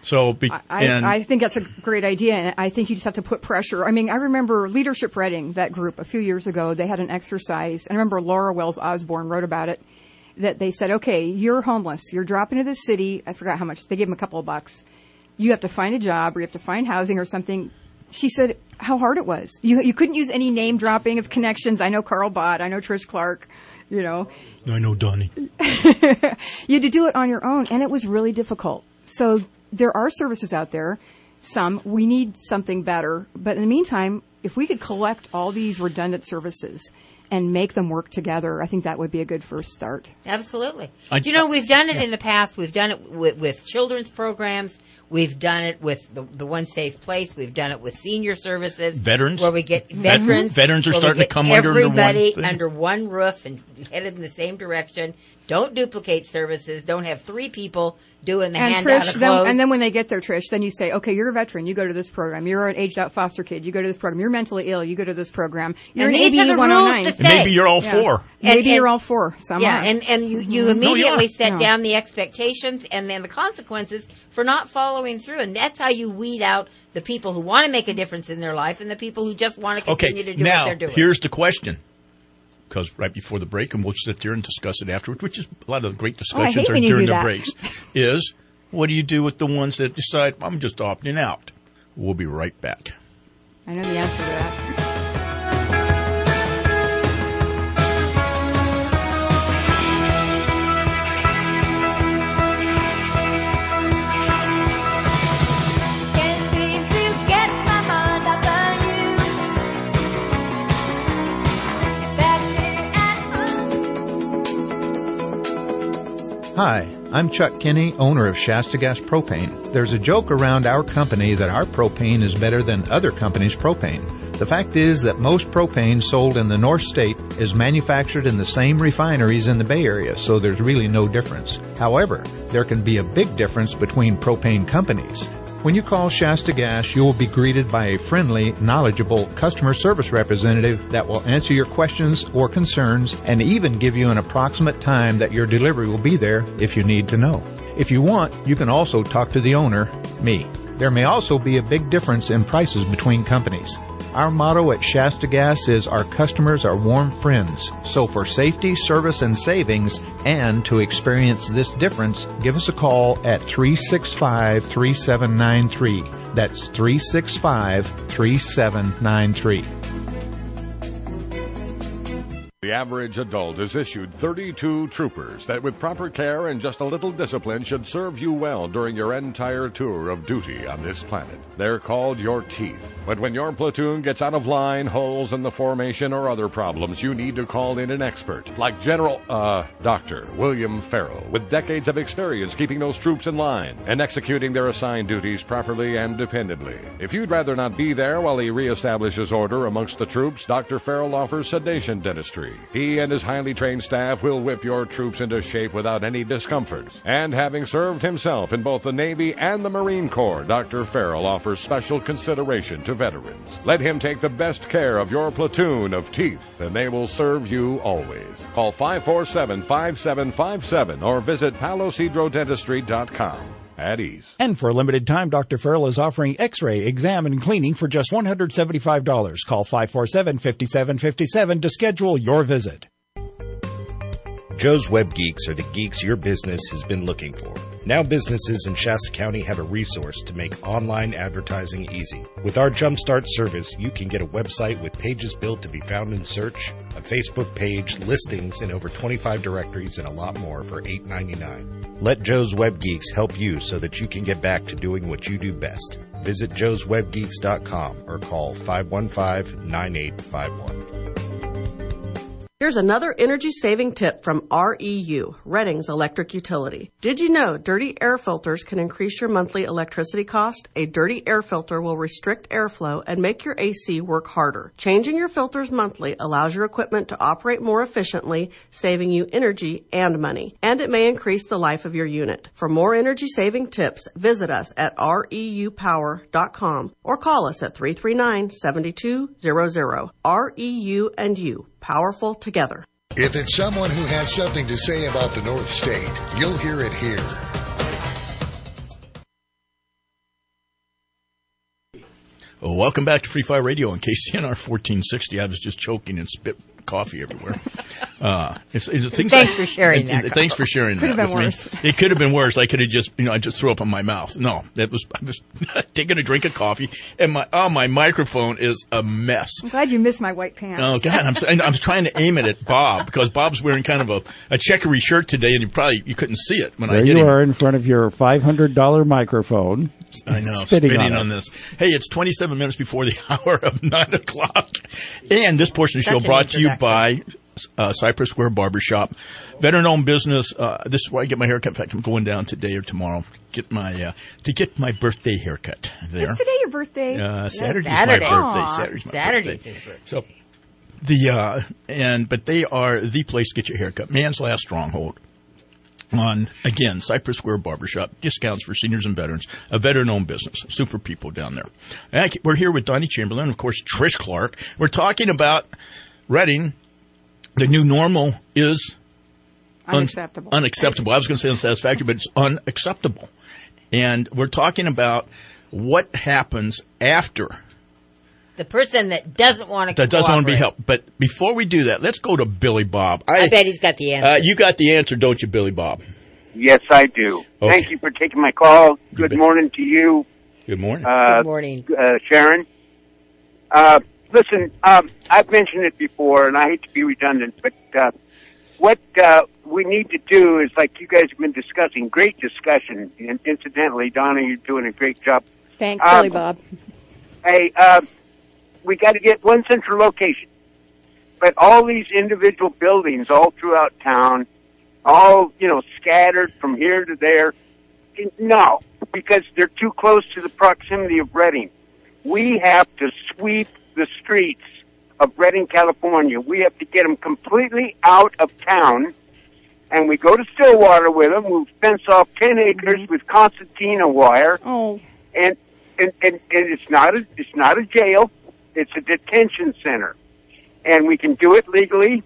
S3: So, be,
S11: I,
S3: and
S11: I think that's a great idea, and I think you just have to put pressure. I mean, I remember Leadership Reading, that group, a few years ago, they had an exercise. I remember Laura Wells Osborne wrote about it, that they said, okay, you're homeless. You're dropping to the city. I forgot how much. They gave them a couple of bucks. You have to find a job, or you have to find housing or something. She said how hard it was. You you couldn't use any name dropping of connections. I know Carl Bott. I know Trish Clark. You know.
S3: I know Donnie.
S11: You had to do it on your own, and it was really difficult. So there are services out there. Some. We need something better. But in the meantime, if we could collect all these redundant services and make them work together, I think that would be a good first start.
S4: Absolutely.
S3: I,
S4: you know, we've done it
S11: yeah.
S4: in the past. We've done it with, with children's programs. We've done it with the, the One Safe Place. We've done it with senior services.
S3: Veterans.
S4: Where we get veterans.
S3: Veterans are
S4: where
S3: starting
S4: we
S3: to
S4: get
S3: come under the one
S4: everybody
S3: thing.
S4: under one roof and headed in the same direction. Don't duplicate services. Don't have three people doing the
S11: and
S4: handout
S11: Trish,
S4: of
S11: then,
S4: clothes.
S11: and then when they get there, Trish, then you say, okay, you're a veteran, you go to this program. You're an aged out foster kid, you go to this program. You're mentally ill, you go to this program. You're
S4: And
S11: an
S4: these
S11: A
S4: are
S11: B
S4: the
S11: one oh nine.
S4: rules to stay.
S3: Maybe you're all
S11: Yeah.
S3: four.
S11: Maybe
S4: And- and-
S11: you're all four. Some
S4: yeah,
S11: are.
S4: and, and you, you
S11: Mhm. No, you
S4: immediately
S11: are.
S4: set
S11: No.
S4: down the expectations and then the consequences for not following through. And that's how you weed out the people who want to make a difference in their life and the people who just want to continue
S3: Okay,
S4: to do
S3: now,
S4: what they're doing.
S3: here's the question. Because right before the break, and we'll sit there and discuss it afterwards, which is a lot of the great
S11: Oh, I hate
S3: discussions are
S11: when you
S3: during
S11: do
S3: the
S11: that.
S3: breaks, is what do you do with the ones that decide, I'm just opting out? We'll be right back.
S11: I know the answer to that.
S1: Hi, I'm Chuck Kinney, owner of Shasta Gas Propane. There's a joke around our company that our propane is better than other companies' propane. The fact is that most propane sold in the North State is manufactured in the same refineries in the Bay Area, so there's really no difference. However, there can be a big difference between propane companies. When you call Shasta Gas, you will be greeted by a friendly, knowledgeable customer service representative that will answer your questions or concerns and even give you an approximate time that your delivery will be there if you need to know. If you want, you can also talk to the owner, me. There may also be a big difference in prices between companies. Our motto at Shasta Gas is our customers are warm friends. So for safety, service, and savings, and to experience this difference, give us a call at three six five, three seven nine three. That's three six five, three seven nine three.
S16: The average adult is issued thirty-two troopers that with proper care and just a little discipline should serve you well during your entire tour of duty on this planet. They're called your teeth. But when your platoon gets out of line, holes in the formation, or other problems, you need to call in an expert like General, uh, Doctor William Farrell, with decades of experience keeping those troops in line and executing their assigned duties properly and dependably. If you'd rather not be there while he reestablishes order amongst the troops, Doctor Farrell offers sedation dentistry. He and his highly trained staff will whip your troops into shape without any discomforts. And having served himself in both the Navy and the Marine Corps, Doctor Farrell offers special consideration to veterans. Let him take the best care of your platoon of teeth, and they will serve you always. Call five four seven, five seven five seven or visit palos hydro dentistry dot com. At ease.
S5: And for a limited time, Doctor Farrell is offering x-ray, exam, and cleaning for just one hundred seventy-five dollars. Call five four seven, five seven five seven to schedule your visit.
S17: Joe's Web Geeks are the geeks your business has been looking for. Now businesses in Shasta County have a resource to make online advertising easy. With our Jumpstart service, you can get a website with pages built to be found in search, a Facebook page, listings in over twenty-five directories, and a lot more for eight ninety-nine. Let Joe's Web Geeks help you so that you can get back to doing what you do best. Visit joes web geeks dot com or call five one five, nine eight five one.
S18: Here's another energy-saving tip from R E U, Redding's Electric Utility. Did you know dirty air filters can increase your monthly electricity cost? A dirty air filter will restrict airflow and make your A C work harder. Changing your filters monthly allows your equipment to operate more efficiently, saving you energy and money. And it may increase the life of your unit. For more energy-saving tips, visit us at R E U power dot com or call us at three three nine, seven two zero zero. R E U and you. Powerful together.
S2: If it's someone who has something to say about the North State, you'll hear it here.
S3: Well, welcome back to Free Fire Radio on K C N R fourteen sixty. I was just choking and spit coffee everywhere. Uh, it's, it's things
S4: thanks
S3: like,
S4: for sharing
S3: it,
S4: that.
S3: It, thanks for sharing
S11: could
S3: that.
S11: Have been
S3: with
S11: worse.
S3: Me. It could have been worse. I could have just, you know, I just threw up in my mouth. No, that was I was taking a drink of coffee, and my oh, my microphone is a mess.
S11: I'm glad you missed my white pants.
S3: Oh God, I'm I'm trying to aim it at Bob because Bob's wearing kind of a, a checkery shirt today, and you probably you couldn't see it when
S5: there
S3: I hit
S5: you
S3: him.
S5: are in front of your five hundred dollars microphone.
S3: I know,
S5: spitting,
S3: spitting
S5: on,
S3: on this. Hey, it's twenty-seven minutes before the hour of nine o'clock. And this portion of the
S4: Such
S3: show
S4: an
S3: brought to you by
S4: introduction.
S3: uh, Cypress Square Barbershop. Veteran-owned business. Uh, this is where I get my haircut. In fact, I'm going down today or tomorrow get my uh, to get my birthday haircut there.
S11: Is today your birthday?
S3: Uh, Saturday's
S4: Saturday.
S3: my birthday.
S11: Aw.
S3: Saturday's my
S4: Saturday's
S3: birthday.
S4: his birthday.
S3: So the uh, and but they are the place to get your haircut. Man's Last Stronghold. On, again, Cypress Square Barbershop, discounts for seniors and veterans, a veteran-owned business, super people down there. And we're here with Donnie Chamberlain, of course, Trish Clark. We're talking about Reading. The new normal is un-
S11: Unacceptable.
S3: unacceptable. I was going to say unsatisfactory, but it's unacceptable. And we're talking about what happens after
S4: The person that doesn't want to
S3: that doesn't want to be
S4: cooperate.
S3: helped. But before we do that, let's go to Billy Bob.
S4: I bet he's got the answer.
S3: Uh, you got the answer, don't you, Billy Bob?
S6: Yes, I do.
S3: Okay.
S6: Thank you for taking my call. Good morning to you.
S3: Good morning.
S6: Uh,
S4: Good morning.
S6: uh, Sharon. Uh, listen, um, I've mentioned it before, and I hate to be redundant, but uh, what uh, we need to do is, like you guys have been discussing, great discussion. And incidentally, Donna, you're doing a great job.
S11: Thanks,
S6: Um,
S11: Billy Bob.
S6: Hey, uh, we got to get one central location. But all these individual buildings all throughout town, all, you know, scattered from here to there, no, because they're too close to the proximity of Reading. We have to sweep the streets of Reading, California. We have to get them completely out of town, and we go to Stillwater with them. We'll fence off ten acres with concertina wire.
S11: Oh.
S6: And, and, and, and it's not a, it's not a jail. It's a detention center. And we can do it legally.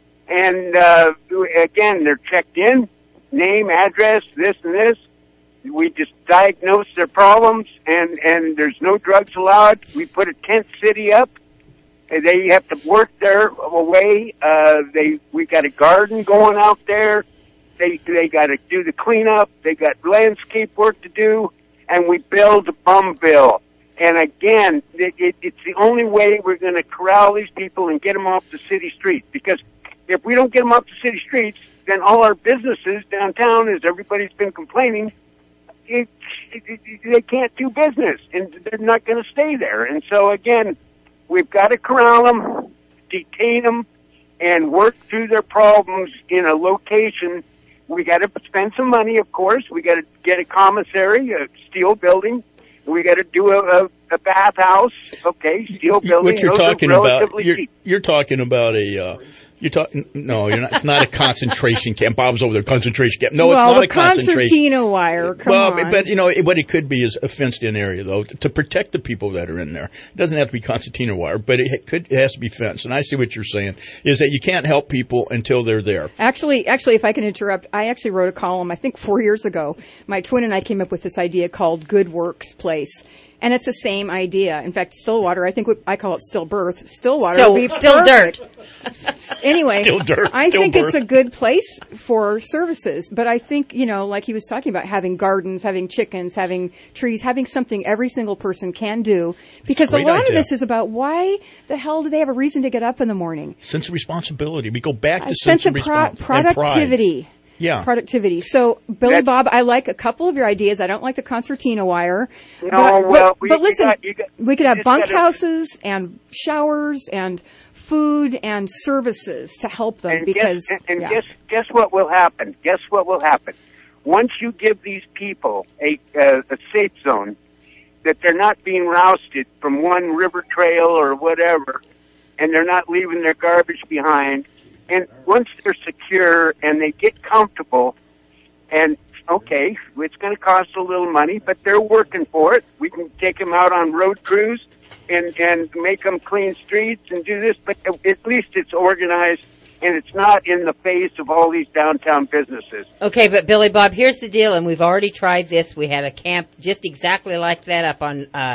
S6: And, uh, again, they're checked in, name, address, this and this. We just diagnose their problems, and, and there's no drugs allowed. We put a tent city up. And they have to work their way. Uh, they, we got a garden going out there. They, they got to do the cleanup. They got landscape work to do. And we build a bum bill. And again, it, it, it's the only way we're going to corral these people and get them off the city streets. Because if we don't get them off the city streets, then all our businesses downtown, as everybody's been complaining, it, it, it, they can't do business, and they're not going to stay there. And so, again, we've got to corral them, detain them, and work through their problems in a location. We got to spend some money, of course. We got to get a commissary, a steel building. We got to do a, a, a bathhouse. Okay, steel building.
S3: What you're
S6: Those are
S3: talking about,
S6: relatively
S3: you're,
S6: cheap.
S3: you're talking about a, uh, you're talking, no, you're not, it's not a concentration camp. Bob's over there, concentration camp. No,
S11: well,
S3: it's not
S11: the
S3: a concentration.
S11: concertina wire, come
S3: well,
S11: on.
S3: but, you know, what it could be is a fenced-in area, though, to protect the people that are in there. It doesn't have to be concertina wire, but it could, it has to be fenced. And I see what you're saying, is that you can't help people until they're there.
S11: Actually, actually, if I can interrupt, I actually wrote a column, I think four years ago. My twin and I came up with this idea called Good Works Place. And it's the same idea. In fact, Stillwater, I think we, I call it still birth. Stillwater
S4: Still-
S11: would be
S4: still
S11: perfect. Anyway,
S3: Still dirt,
S11: I
S3: still
S11: think
S3: birth.
S11: it's a good place for services. But I think, you know, like he was talking about, having gardens, having chickens, having trees, having something every single person can do. Because a
S3: Great
S11: lot of
S3: idea.
S11: this is about why the hell do they have a reason to get up in the morning?
S3: Sense of responsibility. We go back to
S11: A sense of
S3: of
S11: pro-
S3: respons- and pride.
S11: productivity.
S3: Yeah.
S11: Productivity. So, Billy Bob, I like a couple of your ideas. I don't like the concertina wire.
S6: No,
S11: but,
S6: well,
S11: but,
S6: we-
S11: but
S6: you
S11: listen,
S6: got- you got-
S11: we could
S6: you
S11: have
S6: just gotta-
S11: bunkhouses and showers and food and services to help them
S6: And
S11: because,
S6: guess, and
S11: yeah.
S6: guess guess what will happen? Guess what will happen? Once you give these people a uh, a safe zone, that they're not being rousted from one river trail or whatever, and they're not leaving their garbage behind. And once they're secure and they get comfortable, and okay, it's going to cost a little money, but they're working for it. We can take them out on road crews and and make them clean streets and do this, but at least it's organized and it's not in the face of all these downtown businesses.
S4: Okay, but Billy Bob, here's the deal, and we've already tried this. We had a camp just exactly like that up on uh,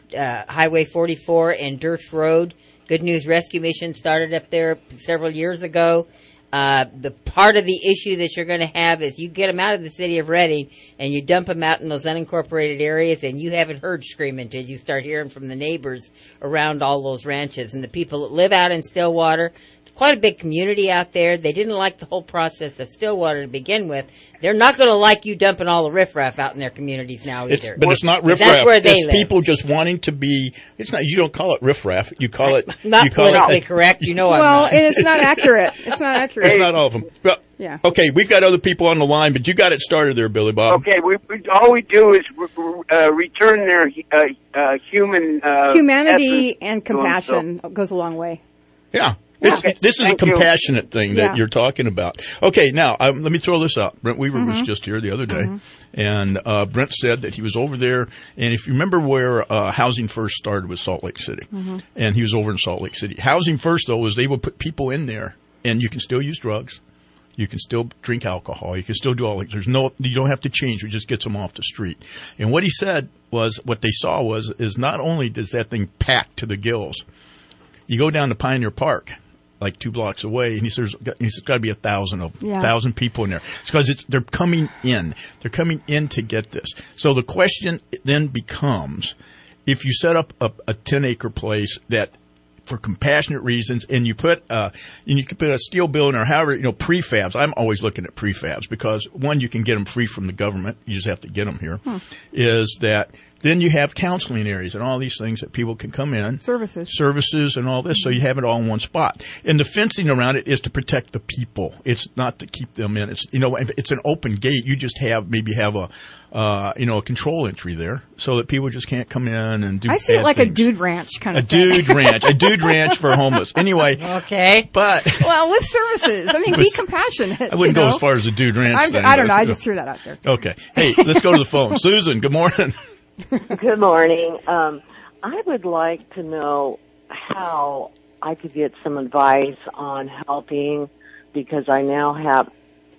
S4: uh, Highway forty-four and Dirch Road. Good News Rescue Mission started up there several years ago. Uh, the part of the issue that you're going to have is you get them out of the city of Reading and you dump them out in those unincorporated areas, and you haven't heard screaming until you start hearing from the neighbors around all those ranches and the people that live out in Stillwater. It's quite a big community out there. They didn't like the whole process of Stillwater to begin with. They're not going to like you dumping all the riffraff out in their communities now either.
S3: It's, but it's not riffraff.
S4: That's where they
S3: it's
S4: live.
S3: people just wanting to be. It's not. You don't call it riffraff. You call it.
S4: Not
S3: you call
S4: politically
S3: it,
S4: correct. You know I'm
S11: well,
S4: not.
S11: and it's not accurate. It's not accurate.
S3: It's not all of them. Well,
S11: yeah.
S3: Okay, we've got other people on the line, but you got it started there, Billy Bob.
S6: Okay, we, we all we do is uh, return their uh, uh, human uh,
S11: humanity
S6: essence
S11: and
S6: to them,
S11: compassion
S6: so.
S11: goes a long way.
S3: Yeah.
S11: Yeah.
S3: It's, this is
S6: Thank
S3: a
S6: you.
S3: compassionate thing that
S11: Yeah.
S3: you're talking about. Okay, now, um, let me throw this out. Brent Weaver was
S11: Mhm.
S3: just here the other day,
S11: Mhm.
S3: and uh, Brent said that he was over there, and if you remember where uh, Housing First started with Salt Lake City,
S11: Mhm.
S3: and he was over in Salt Lake City. Housing First, though, was they would put people in there, and you can still use drugs. You can still drink alcohol. You can still do all that. There's no, you don't have to change. It just gets them off the street. And what he said was, what they saw was, is not only does that thing pack to the gills, you go down to Pioneer Park, like two blocks away, and he says, he's got to be a thousand of them,
S11: Yeah.
S3: thousand people in there. It's because it's, they're coming in. They're coming in to get this. So the question then becomes, if you set up a, a ten acre place that, for compassionate reasons, and you put, uh, and you can put a steel building or however, you know, prefabs. I'm always looking at prefabs because one, you can get them free from the government. You just have to get them here.
S11: Hmm.
S3: Is that then you have counseling areas and all these things that people can come in.
S11: Services.
S3: Services and all this. So you have it all in one spot. And the fencing around it is to protect the people. It's not to keep them in. It's, you know, if it's an open gate, you just have, maybe have a, uh, you know, a control entry there so that people just can't come in and do
S11: I see it
S3: bad
S11: like a
S3: things.
S11: dude ranch kind
S3: A
S11: of thing.
S3: dude ranch. A dude ranch for homeless. Anyway.
S4: Okay.
S3: But
S11: Well, with services. I mean, be compassionate.
S3: I wouldn't
S11: you
S3: go
S11: know?
S3: as far as a dude ranch
S11: I'm,
S3: thing.
S11: I don't know.
S3: but-
S11: I just threw that out there.
S3: Okay. Hey, let's go to the phone. Susan, good morning.
S19: Good morning. Um, I would like to know how I could get some advice on helping, because I now have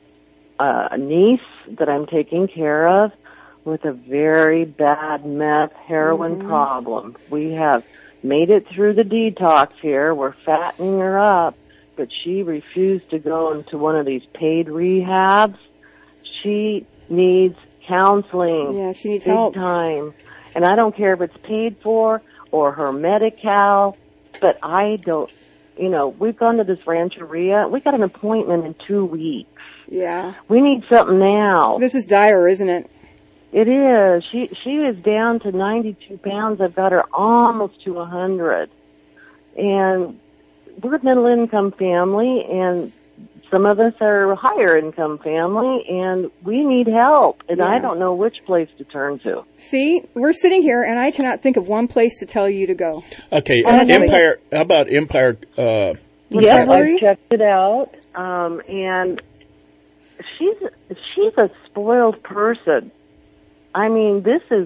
S19: a niece that I'm taking care of with a very bad meth heroin
S20: Mhm.
S19: problem. We have made it through the detox here. We're fattening her up, but she refused to go into one of these paid rehabs. She needs counseling.
S11: Yeah, she needs
S19: big
S11: help.
S19: time. And I don't care if it's paid for or her Medi-Cal, but I don't, you know, we've gone to this Rancheria. We got an appointment in two weeks.
S11: Yeah.
S19: We need something now.
S11: This is dire, isn't it?
S19: It is. She she is down to ninety-two pounds. I've got her almost to one hundred. And we're a middle income family, and some of us are a higher income family, and we need help. And I
S11: Yeah.
S19: don't know which place to turn to.
S11: See, we're sitting here, and I cannot think of one place to tell you to go.
S3: Okay.
S11: Honestly.
S3: Empire, how about Empire, uh,
S19: Yeah,
S11: Recovery?
S19: I've checked it out, um, and she's she's a spoiled person. I mean, this is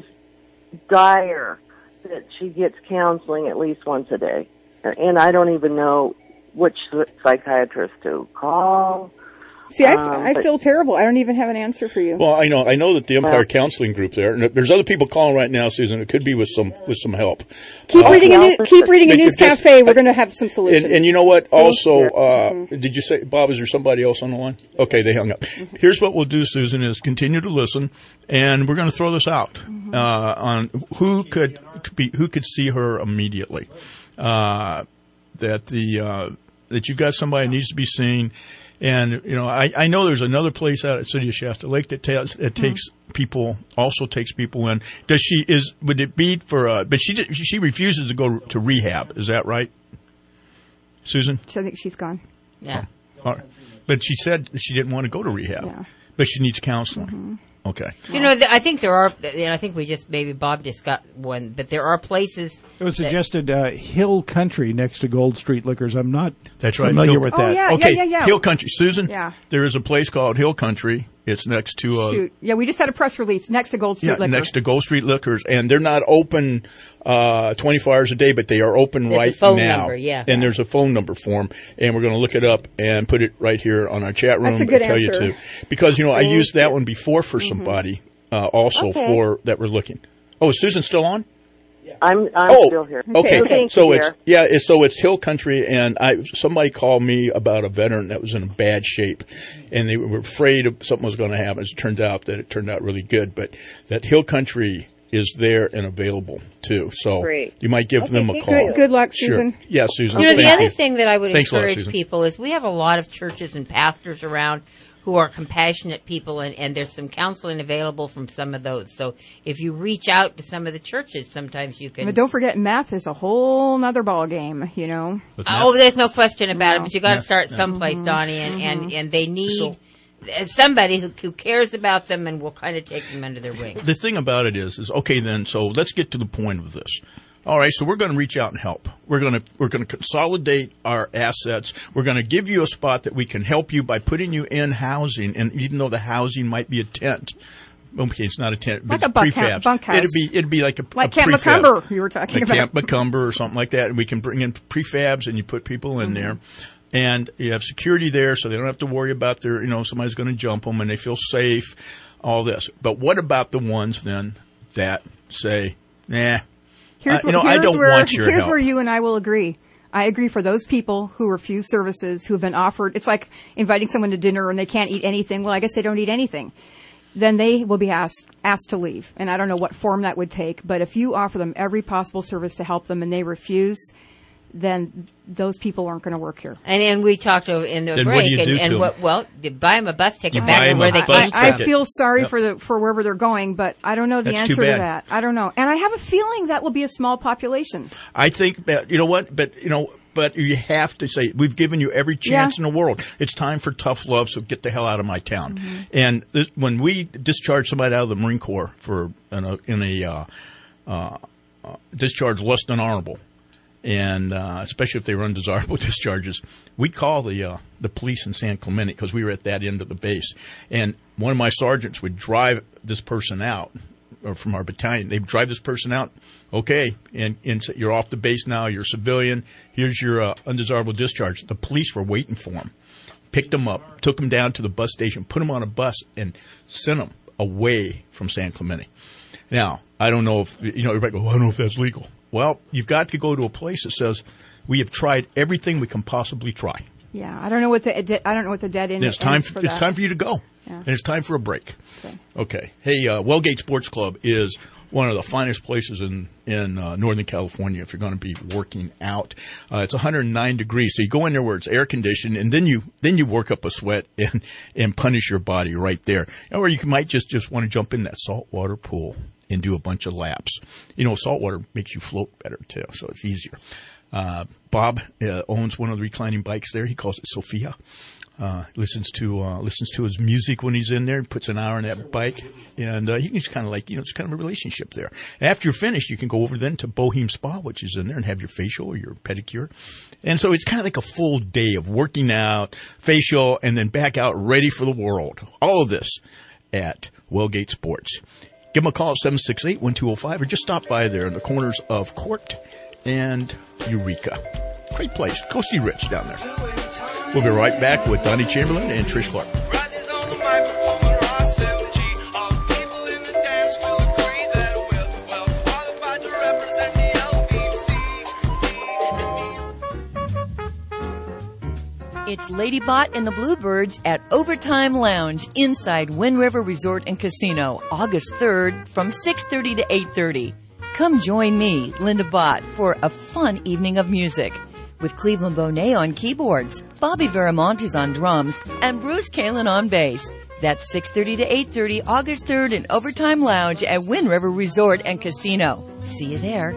S19: dire that she gets counseling at least once a day, and I don't even know which psychiatrist to call.
S11: See, I,
S19: Um,
S11: I
S19: but-
S11: feel terrible. I don't even have an answer for you.
S3: well, I know, I know that the Empire
S19: Well-
S3: Counseling Group there, and there's other people calling right now, Susan. It could be with some, with some help.
S11: keep
S3: Uh,
S11: reading a new, keep reading a
S3: but
S11: news
S3: just-
S11: cafe. We're going to have some solutions.
S3: And, and you know what? Also, uh,
S11: Mhm.
S3: did you say, Bob, is there somebody else on the line? Okay, they hung up.
S11: Mm-hmm.
S3: Here's what we'll do, Susan, is continue to listen, and we're going to throw this out,
S11: Mm-hmm.
S3: uh, on who could, could be, who could see her immediately. Uh, that the, uh, that you've got somebody that needs to be seen. And, you know, I, I know there's another place out at City of Shasta Lake that, ta- that takes people, also takes people in. Does she, is, would it be for, uh, but she, did- she refuses to go to rehab. Is that right? Susan?
S11: I think she's gone.
S4: Yeah.
S3: All right. But she said she didn't want to go to rehab.
S11: Yeah.
S3: But she needs counseling.
S11: Mm-hmm.
S3: Okay.
S4: You know, th- I think there are, and I think we just, maybe Bob just got one, but there are places.
S13: It was
S4: that-
S13: suggested uh, Hill Country next to Gold Street Liquors. I'm not
S3: That's right.
S13: familiar
S3: Hill-
S13: with
S11: Oh,
S13: that.
S11: yeah,
S3: Okay.
S11: yeah, yeah, yeah.
S3: Hill Country. Susan?
S11: Yeah.
S3: There is a place called Hill Country. It's next to, uh,
S11: Shoot. Yeah, we just had a press release next to Gold Street
S3: yeah,
S11: Liquor.
S3: next to Gold Street Liquors, and they're not open uh twenty-four hours a day, but they are open
S4: There's a
S3: right
S4: phone
S3: now.
S4: number, yeah.
S3: And there's a phone number for them, and we're going to look it up and put it right here on our chat room.
S11: That's a good
S3: and tell
S11: answer.
S3: you to, because you know I
S11: Thank
S3: used that
S11: you.
S3: one before for somebody uh, also
S19: Okay.
S3: for that we're looking. Oh, is Susan still on? Yeah.
S19: I'm I'm
S3: oh,
S19: still here.
S3: Okay,
S19: okay.
S3: so it's yeah, it's, so it's Hill Country, and I somebody called me about a veteran that was in bad shape, and they were afraid of something was going to happen. It turned out that it turned out really good, but that Hill Country is there and available too. So
S19: Great.
S3: you might give
S19: okay,
S3: them a call.
S11: Good, good luck,
S3: sure.
S11: Susan.
S3: Yeah, Susan.
S4: You know, the
S3: thank
S4: other
S3: you.
S4: thing that I would
S3: Thanks
S4: encourage
S3: lot,
S4: people is we have a lot of churches and pastors around who are compassionate people, and, and there's some counseling available from some of those. So if you reach out to some of the churches, sometimes you can.
S11: But don't forget, meth is a whole nother ball game, you know.
S4: Oh, there's no question about
S11: No.
S4: it, but you got to
S11: Yeah.
S4: start
S11: Yeah.
S4: someplace,
S11: Mhm.
S4: Donnie, and, and,
S11: Mhm.
S4: and they need
S3: So-
S4: somebody who, who cares about them and will kind of take them under their wing.
S3: The thing about it is, is okay. Then, so let's get to the point of this. All right, so we're going to reach out and help. We're going to we're going to consolidate our assets. We're going to give you a spot that we can help you by putting you in housing, and even though the housing might be a tent. Okay, it's not a tent,
S11: Like
S3: but
S11: a bunk
S3: it's
S11: house-
S3: prefabs.
S11: bunkhouse.
S3: It'd be it'd be like a
S11: Like
S3: a
S11: Camp
S3: prefab.
S11: McCumber you were talking
S3: like
S11: about.
S3: Camp McCumber or something like that, and we can bring in prefabs, and you put people in
S11: Mhm.
S3: there, and you have security there, so they don't have to worry about their you know somebody's going to jump them, and they feel safe. All this, but what about the ones then that say, nah?
S11: Here's,
S3: Uh, you know,
S11: where,
S3: I
S11: here's
S3: don't
S11: where,
S3: want your
S11: here's
S3: help.
S11: where you and I will agree. I agree for those people who refuse services, who have been offered. It's like inviting someone to dinner and they can't eat anything. Well, I guess they don't eat anything. Then they will be asked asked to leave. And I don't know what form that would take. But if you offer them every possible service to help them and they refuse, then those people aren't going to work here.
S4: And and we talked over in the
S3: Then what
S4: break,
S3: do you
S4: and,
S3: do
S4: and
S3: to
S4: what?
S3: them?
S4: Well, you buy them a bus ticket
S3: You
S4: back
S3: buy
S4: to
S3: 'em
S4: where
S3: a
S4: they
S3: bus
S4: came
S11: I, I
S4: from.
S11: feel sorry
S3: Yep.
S11: for the for wherever they're going, but I don't know the
S3: That's too
S11: answer to
S3: bad.
S11: that. I don't know. And I have a feeling that will be a small population.
S3: I think that you know what, but you know, but you have to say we've given you every chance
S11: Yeah.
S3: in the world. It's time for tough love. So get the hell out of my town.
S11: Mm-hmm.
S3: And this, when we discharge somebody out of the Marine Corps for in a, in a uh, uh, uh, discharge less than honorable, and uh, especially if they were undesirable discharges, we'd call the uh, the police in San Clemente because we were at that end of the base, and one of my sergeants would drive this person out. Or from our battalion, they'd drive this person out. Okay, and, and so you're off the base now. You're a civilian. Here's your uh, undesirable discharge. The police were waiting for him, picked him up, took him down to the bus station, put him on a bus, and sent him away from San Clemente. Now, I don't know if you know. Everybody goes, well, I don't know if that's legal. Well, you've got to go to a place that says we have tried everything we can possibly try.
S11: Yeah, I don't know what the I don't know what the dead end
S3: And it's time
S11: is
S3: for,
S11: for
S3: it's
S11: that.
S3: time for you to go.
S11: Yeah.
S3: And it's time for a break.
S11: Okay.
S3: Okay. Hey, uh, Wellgate Sports Club is one of the finest places in in uh, Northern California if you're going to be working out. Uh, it's one hundred nine degrees, so you go in there where it's air conditioned, and then you then you work up a sweat and and punish your body right there. Or you can, might just just want to jump in that saltwater pool and do a bunch of laps. You know, saltwater makes you float better too, so it's easier. Uh, Bob uh, owns one of the reclining bikes there. He calls it Sophia. Uh, listens to uh, listens to his music when he's in there. Puts an hour on that bike, and uh, you can just kind of like you know it's kind of a relationship there. After you're finished, you can go over then to Bohem Spa, which is in there, and have your facial or your pedicure. And so it's kind of like a full day of working out, facial, and then back out ready for the world. All of this at Wellgate Sports. Give them a call at seven six eight, one two zero five, or just stop by there in the corners of Court and Eureka. Great place. Go see Rich down there. We'll be right back with Donnie Chamberlain and Trish Clark.
S20: It's Lady Bot and the Bluebirds at Overtime Lounge inside Wind River Resort and Casino, August third from six thirty to eight thirty. Come join me, Linda Bott, for a fun evening of music with Cleveland Bonet on keyboards, Bobby Veramontes on drums, and Bruce Kalin on bass. That's six thirty to eight thirty, August third in Overtime Lounge at Wind River Resort and Casino. See you there.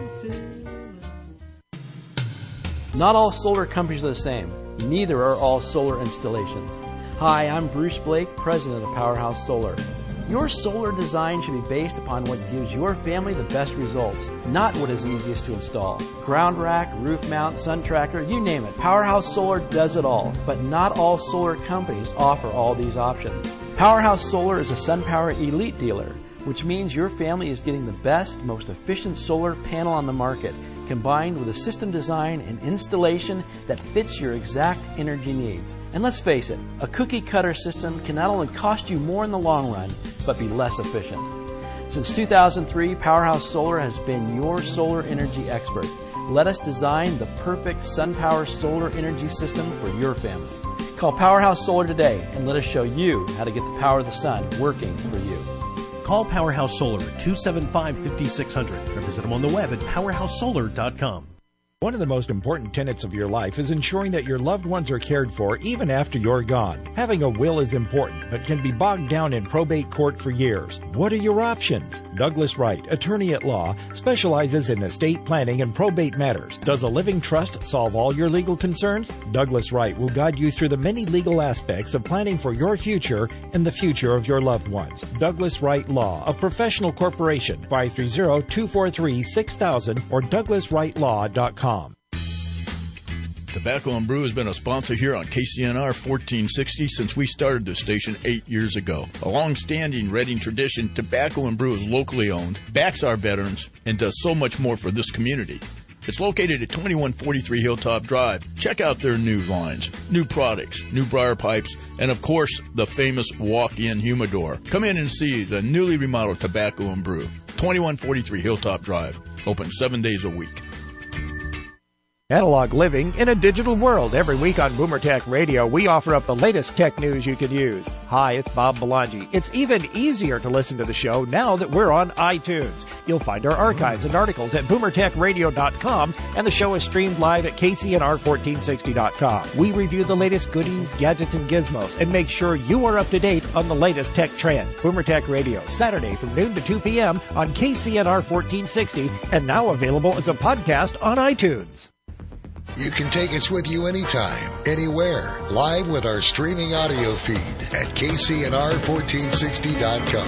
S21: Not all solar companies are the same. Neither are all solar installations. Hi, I'm Bruce Blake, president of Powerhouse Solar. Your solar design should be based upon what gives your family the best results, not what is easiest to install. Ground rack, roof mount, sun tracker, you name it. Powerhouse Solar does it all, but not all solar companies offer all these options. Powerhouse Solar is a SunPower Elite dealer, which means your family is getting the best, most efficient solar panel on the market, combined with a system design and installation that fits your exact energy needs. And let's face it, a cookie cutter system can not only cost you more in the long run, but be less efficient. Since two thousand three, Powerhouse Solar has been your solar energy expert. Let us design the perfect SunPower solar energy system for your family. Call Powerhouse Solar today and let us show you how to get the power of the sun working for you.
S8: Call Powerhouse Solar at two seven five, five six zero zero or visit them on the web at powerhouse solar dot com.
S5: One of the most important tenets of your life is ensuring that your loved ones are cared for even after you're gone. Having a will is important, but can be bogged down in probate court for years. What are your options? Douglas Wright, attorney at law, specializes in estate planning and probate matters. Does a living trust solve all your legal concerns? Douglas Wright will guide you through the many legal aspects of planning for your future and the future of your loved ones. Douglas Wright Law, a professional corporation, five three zero, two four three, six thousand or douglas wright law dot com.
S3: Tobacco and Brew has been a sponsor here on K C N R fourteen sixty since we started the station eight years ago. A long-standing Reading tradition, Tobacco and Brew is locally owned, backs our veterans, and does so much more for this community. It's located at twenty-one forty-three Hilltop Drive. Check out their new lines, new products, new briar pipes, and of course, the famous walk-in humidor. Come in and see the newly remodeled Tobacco and Brew, twenty-one forty-three Hilltop Drive, open seven days a week.
S5: Analog living in a digital world. Every week on Boomer Tech Radio, we offer up the latest tech news you can use. Hi, it's Bob Belangi. It's even easier to listen to the show now that we're on iTunes. You'll find our archives and articles at boomer tech radio dot com, and the show is streamed live at k c n r fourteen sixty dot com. We review the latest goodies, gadgets, and gizmos, and make sure you are up to date on the latest tech trends. Boomer Tech Radio, Saturday from noon to two p.m. on K C N R fourteen sixty, and now available as a podcast on iTunes.
S2: You can take us with you anytime, anywhere, live with our streaming audio feed at k c n r fourteen sixty dot com.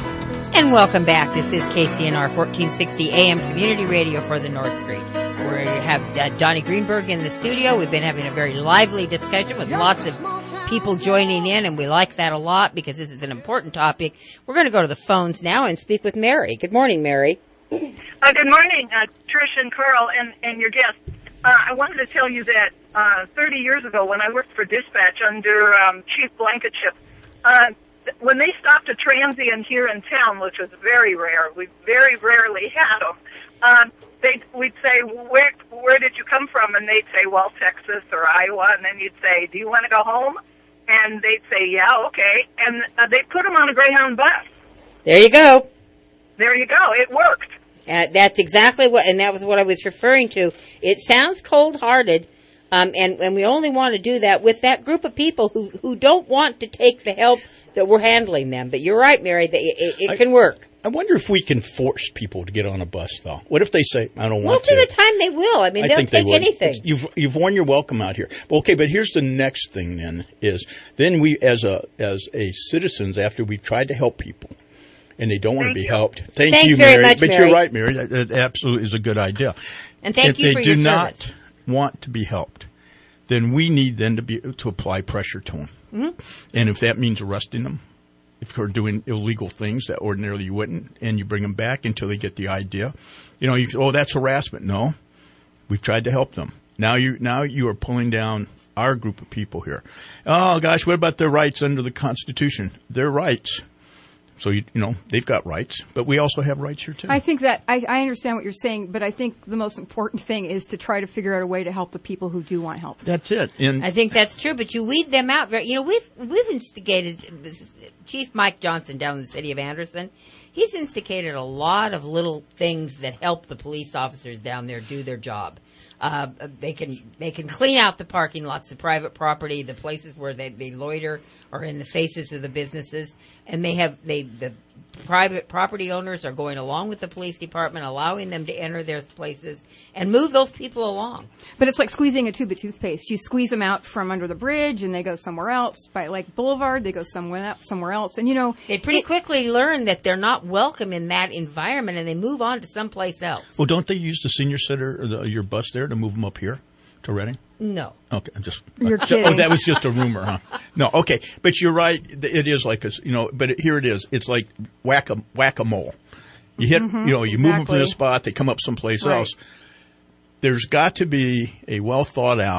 S4: And welcome back. This is K C N R fourteen sixty A M Community Radio for the North Street. We have uh, Donnie Greenberg in the studio. We've been having a very lively discussion with lots of people joining in, and we like that a lot because this is an important topic. We're going to go to the phones now and speak with Mary. Good morning, Mary.
S22: Uh, good morning, uh, Trish and Carl and, and your guests. Uh, I wanted to tell you that uh, thirty years ago when I worked for Dispatch under um, Chief Blankenship, uh, when they stopped a transient here in town, which was very rare, we very rarely had them, uh, they'd, we'd say, where, where did you come from? And they'd say, well, Texas or Iowa. And then you'd say, do you want to go home? And they'd say, yeah, okay. And uh, they'd put them on a Greyhound bus.
S4: There you go.
S22: There you go. It worked.
S4: Uh, that's exactly what, and that was what I was referring to. It sounds cold-hearted, um, and, and we only want to do that with that group of people who, who don't want to take the help that we're handling them. But you're right, Mary, that it, it
S23: I,
S4: can work.
S23: I wonder if we can force people to get on a bus, though. What if they say, I don't want
S4: Most
S23: to?
S4: Most of the time they will. I mean,
S23: I
S4: they'll
S23: think
S4: take
S23: they
S4: anything.
S23: You've, you've worn your welcome out here. Okay, but here's the next thing then is, then we, as a, as a citizens, after we've tried to help people, and they don't want to be helped. Thank
S4: Thanks
S23: you,
S4: very
S23: Mary.
S4: much,
S23: but
S4: Mary.
S23: you're right, Mary. That, that absolutely is a good idea.
S4: And thank
S23: if
S4: you for your service.
S23: If they do not want to be helped, then we need then to be to apply pressure to them.
S4: Mm-hmm.
S23: And if that means arresting them, if they're doing illegal things that ordinarily you wouldn't, and you bring them back until they get the idea, you know, you oh, that's harassment. No, we've tried to help them. Now you now you are pulling down our group of people here. Oh gosh, what about their rights under the Constitution? Their rights. So, you, you know, they've got rights, but we also have rights here, too.
S11: I think that, I, I understand what you're saying, but I think the most important thing is to try to figure out a way to help the people who do want help.
S23: That's it. And
S4: I think that's true, but you weed them out. Very, you know, we've, we've instigated, Chief Mike Johnson down in the city of Anderson, he's instigated a lot of little things that help the police officers down there do their job. Uh, they can they can clean out the parking lots, the private property, the places where they, they loiter or in the faces of the businesses, and they have they the private property owners are going along with the police department, allowing them to enter their places and move those people along.
S11: But it's like squeezing a tube of toothpaste. You squeeze them out from under the bridge, and they go somewhere else. By Lake Boulevard, they go somewhere somewhere else. And you know,
S4: they pretty it, quickly learn that they're not welcome in that environment, and they move on to someplace else.
S23: Well, don't they use the senior center or the, your bus there to move them up here to Reading?
S4: No.
S23: Okay, I'm just.
S11: You're
S23: uh,
S11: kidding.
S23: Oh, that was just a rumor, huh? No, okay, but you're right. It is like a, you know, but it, here it is. It's like whack a whack a mole. You hit,
S11: mm-hmm,
S23: you know, you
S11: exactly.
S23: move them from this spot, they come up someplace
S11: right.
S23: else. There's got to be a well thought out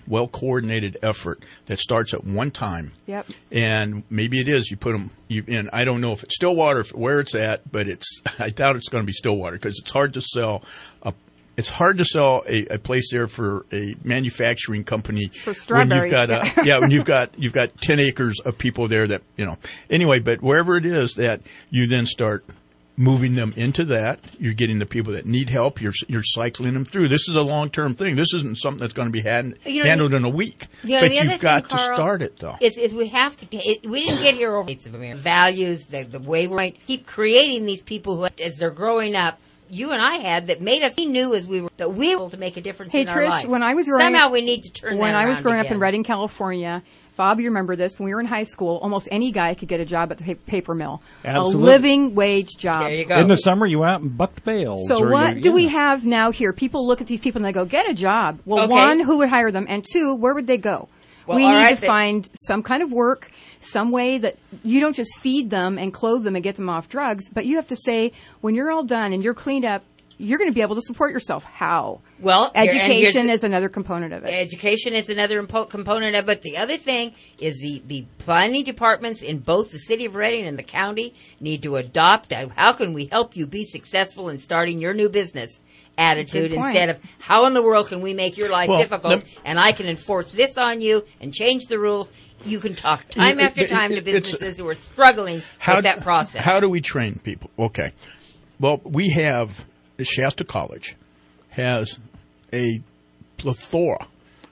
S23: well-coordinated effort that starts at one time.
S11: Yep.
S23: And maybe it is you put them you, in. I don't know if it's Stillwater, if, where it's at, but it's. I doubt it's going to be Stillwater because it's hard to sell a. It's hard to sell a, a place there for a manufacturing company
S11: for strawberries.
S23: When you've got a, yeah, when you've got you've got ten acres of people there that you know. Anyway, but wherever it is that you then start moving them into that, you're getting the people that need help. You're you're cycling them through. This is a long term thing. This isn't something that's going to be had,
S4: you know,
S23: handled in a week.
S4: You know,
S23: but
S4: the
S23: you've
S4: other
S23: got
S4: thing,
S23: to
S4: Carl,
S23: start it though.
S4: Is, is we have to. It, we didn't get here over States of America. Values, the, the way we might keep creating these people who, as they're growing up, you and I had that made us. We knew as we were that we were able to make a difference
S11: hey,
S4: in
S11: Trish,
S4: our life.
S11: when I was growing
S4: somehow
S11: up,
S4: we need to turn.
S11: When
S4: that
S11: I was
S4: around
S11: growing
S4: again.
S11: up in Redding, California. Bob, you remember this. When we were in high school, almost any guy could get a job at the pa- paper mill.
S13: Absolutely.
S11: A living wage job.
S4: There you go.
S13: In the summer, you went out and bucked bales.
S11: So
S13: or
S11: what
S13: you,
S11: do
S13: yeah.
S11: we have now here? People look at these people and they go, get a job. Well,
S4: Okay.
S11: one, who would hire them? And two, where would they go?
S4: Well,
S11: we
S4: all
S11: need
S4: right,
S11: to
S4: then.
S11: find some kind of work, some way that you don't just feed them and clothe them and get them off drugs, but you have to say, when you're all done and you're cleaned up, you're going to be able to support yourself. How?
S4: Well, here- and here's
S11: education
S4: the-
S11: is another component of it.
S4: Education is another impo- component of it. The other thing is the, the planning departments in both the city of Reading and the county need to adopt a how can we help you be successful in starting your new business attitude
S11: Good point.
S4: instead of how in the world can we make your life
S23: Well,
S4: difficult
S23: lem-
S4: and I can enforce this on you and change the rules. You can talk time
S23: It-
S4: after
S23: it-
S4: time to
S23: it- it's-
S4: businesses who are struggling with that process.
S23: How do we train people? Okay. Well, we have Shasta College has a plethora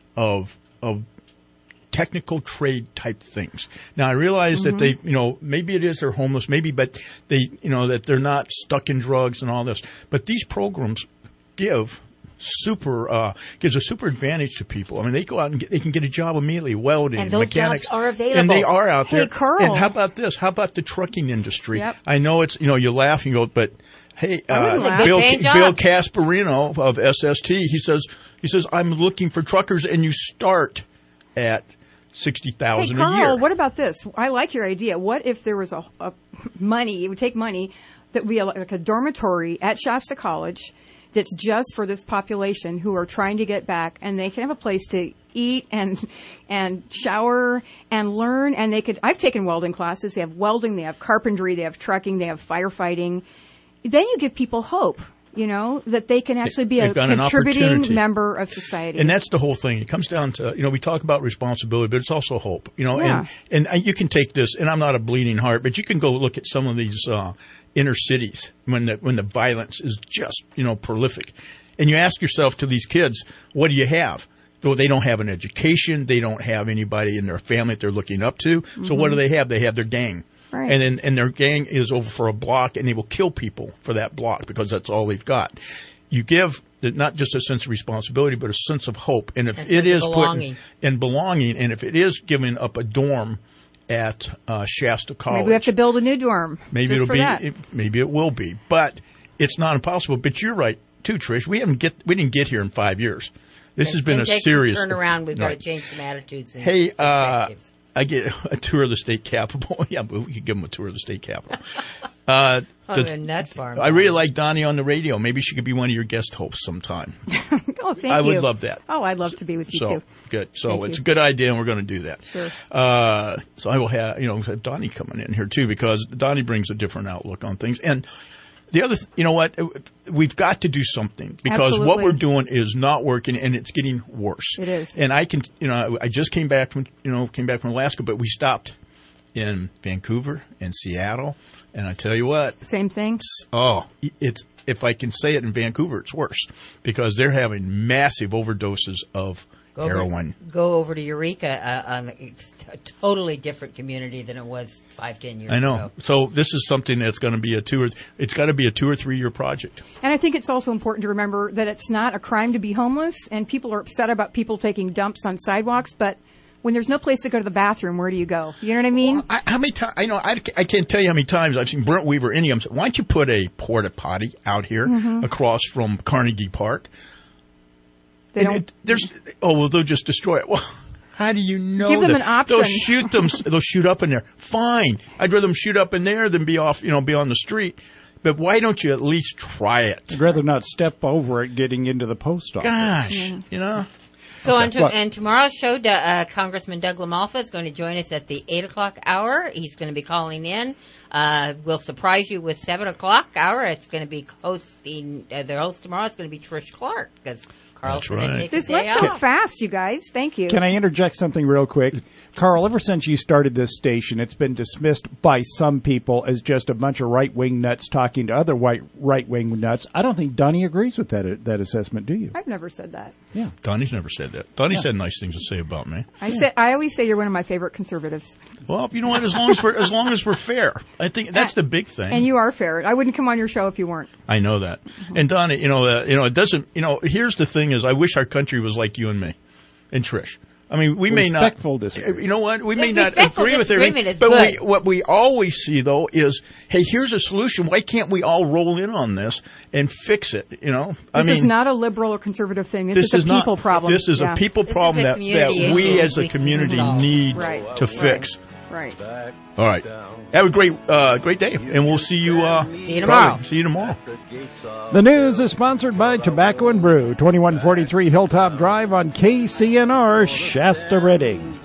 S23: of of technical trade type things. Now I realize
S11: Mm-hmm.
S23: that they, you know, maybe it is they're homeless, maybe, but they, you know, that they're not stuck in drugs and all this. But these programs give super uh gives a super advantage to people. I mean, they go out and get, they can get a job immediately, welding,
S4: And those
S23: mechanics,
S4: jobs are available.
S23: and they are out
S11: Hey,
S23: there.
S11: Carl.
S23: And how about this? How about the trucking industry?
S11: Yep.
S23: I know it's, you know, you laugh and you go, but hey,
S11: I wouldn't
S23: uh,
S11: laugh.
S23: Bill
S4: Good paying job.
S23: Bill Casparino of S S T, he says he says I'm looking for truckers, and you start at sixty
S11: Hey,
S23: thousand
S11: Carl,
S23: a year.
S11: what about this? I like your idea. What if there was a, a money, it would take money, that would be a, like a dormitory at Shasta College that's just for this population who are trying to get back, and they can have a place to eat and and shower and learn, and they could, I've taken welding classes. They have welding, they have carpentry, they have trucking, they have firefighting. Then you give people hope, you know, that they can actually be a
S23: They've got an
S11: contributing
S23: opportunity.
S11: member of society.
S23: And that's the whole thing. It comes down to, you know, we talk about responsibility, but it's also hope, you know,
S11: Yeah.
S23: and, and you can take this, and I'm not a bleeding heart, but you can go look at some of these, uh, inner cities when the, when the violence is just, you know, prolific. And you ask yourself to these kids, what do you have? Well, they don't have an education. They don't have anybody in their family that they're looking up to.
S11: Mm-hmm.
S23: So what do they have? They have their gang.
S11: Right.
S23: And then, and their gang is over for a block, and they will kill people for that block because that's all they've got. You give the, not just a sense of responsibility, but a sense of hope. And if
S4: A
S23: it
S4: sense of
S23: is
S4: belonging.
S23: put and belonging, and if it is giving up a dorm at uh, Shasta College,
S11: Maybe we have to build a new dorm.
S23: maybe
S11: just
S23: it'll
S11: for
S23: be,
S11: that.
S23: it, maybe it will be, but it's not impossible. But you're right too, Trish. We haven't get, we didn't get here in five years. This has been a serious
S4: turn around. We've got
S23: Right.
S4: to change some attitudes. And
S23: Hey, uh,
S4: perspectives.
S23: I get a tour of the state capitol. Yeah, but we could give them a tour of the state capitol. Uh,
S4: Oh,
S23: the-
S4: the nut farm.
S23: I really like Donnie on the radio. Maybe she could be one of your guest hosts sometime.
S11: Oh, thank
S23: I
S11: you.
S23: would love that.
S11: Oh, I'd love to be with you
S23: So
S11: too.
S23: good. So
S11: Thank
S23: it's
S11: you.
S23: a good idea, and we're going to do that.
S11: Sure.
S23: Uh, so I will have you know have Donnie coming in here too, because Donnie brings a different outlook on things. And the other, th- you know what, we've got to do something, because what
S11: Absolutely.
S23: we're doing is not working, and it's getting worse.
S11: It is.
S23: And I can, you know, I just came back from, you know, came back from Alaska, but we stopped in Vancouver and Seattle, and I tell you what,
S11: Same thing.
S23: oh, it's, if I can say it, in Vancouver, it's worse, because they're having massive overdoses of
S4: Go
S23: heroin.
S4: Over, go over to Eureka. Uh, um, it's a totally different community than it was five, ten years
S23: I know.
S4: ago.
S23: So this is something that's going to be a two or th- it's got to be a two or three year project.
S11: And I think it's also important to remember that it's not a crime to be homeless, and people are upset about people taking dumps on sidewalks, but when there's no place to go to the bathroom, where do you go? You know what I mean?
S23: I, how many times? I know I, I can't tell you how many times I've seen Brent Weaver Indium say, "Why don't you put a porta potty out here
S11: Mhm.
S23: across from Carnegie Park?"
S11: They
S23: And
S11: don't-
S23: it, there's oh well, they'll just destroy it. Well, how do you know?
S11: Give them
S23: that?
S11: an option.
S23: They'll shoot them. They'll shoot up in there. Fine. I'd rather them shoot up in there than be off. You know, be on the street. But why don't you at least try it?
S13: I'd rather not step over it getting into the post office.
S23: Gosh, you know.
S4: So
S7: Okay.
S4: on to,
S7: Well-
S4: and tomorrow's show, uh, Congressman Doug LaMalfa is going to join us at the eight o'clock hour. He's going to be calling in. Uh, we'll surprise you with seven o'clock hour. It's going to be hosting, uh, the host tomorrow is going to be Trish Clark because Carl's going to take
S11: This
S4: the day
S11: went so
S4: off.
S11: fast, you guys. Thank you.
S7: Can I interject something real quick? Carl, ever since you started this station, it's been dismissed by some people as just a bunch of right-wing nuts talking to other white right-wing nuts. I don't think Donnie agrees with that that assessment, do you?
S11: I've never said that.
S7: Yeah.
S23: Donnie's never said that. Donnie
S11: Yeah.
S23: said nice things to say about me.
S11: I say I always say you're one of my favorite conservatives.
S23: Well, you know what? As long as we're as long as we're fair, I think that's the big thing.
S11: And you are fair. I wouldn't come on your show if you weren't.
S23: I know that. And Donnie, you know, uh, you know, it doesn't. You know, here's the thing: is I wish our country was like you and me, and Trish. I mean, we may not.
S7: Respectful disagreement.
S23: You know what? We may
S4: Yeah,
S23: not
S4: respectful
S23: agree with
S4: disagreement
S23: everything,
S4: is
S23: but
S4: good.
S23: we, what we always see though is, hey, here's a solution. Why can't we all roll in on this and fix it? You know, I
S11: This
S23: mean,
S11: is not a liberal or conservative thing. This,
S23: this
S11: is a
S23: is
S11: people
S23: not,
S11: problem.
S23: This is
S11: Yeah.
S23: a people
S11: This is
S23: problem
S11: a
S23: that,
S11: community
S23: that we
S11: issue
S23: as a
S11: we can
S23: community
S11: resolve.
S23: need
S11: Right.
S23: to
S11: Right.
S23: fix.
S11: Right.
S23: All right. Have a great, uh, great day, and we'll see you. Uh,
S4: See you tomorrow.
S23: probably. See you tomorrow.
S7: The news is sponsored by Tobacco and Brew, twenty-one forty-three Hilltop Drive on K C N R, Shasta Redding.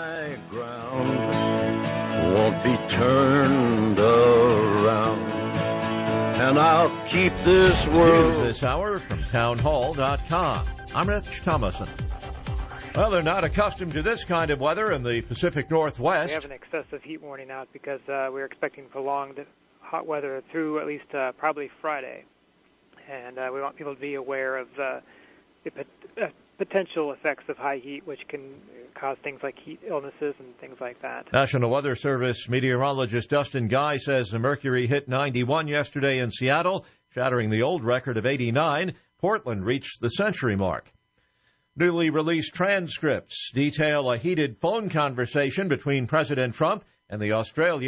S10: Won't be turned around, and I'll keep this world.
S14: News this hour from town hall dot com. I'm Rich Thomason. Well, they're not accustomed to this kind of weather in the Pacific Northwest.
S24: We have an excessive heat warning out because uh, we're expecting prolonged hot weather through at least uh, probably Friday. And uh, we want people to be aware of uh, the pot- uh, potential effects of high heat, which can cause things like heat illnesses and things like that.
S14: National Weather Service meteorologist Dustin Guy says the mercury hit ninety-one yesterday in Seattle, shattering the old record of eighty-nine. Portland reached the century mark. Newly released transcripts detail a heated phone conversation between President Trump and the Australian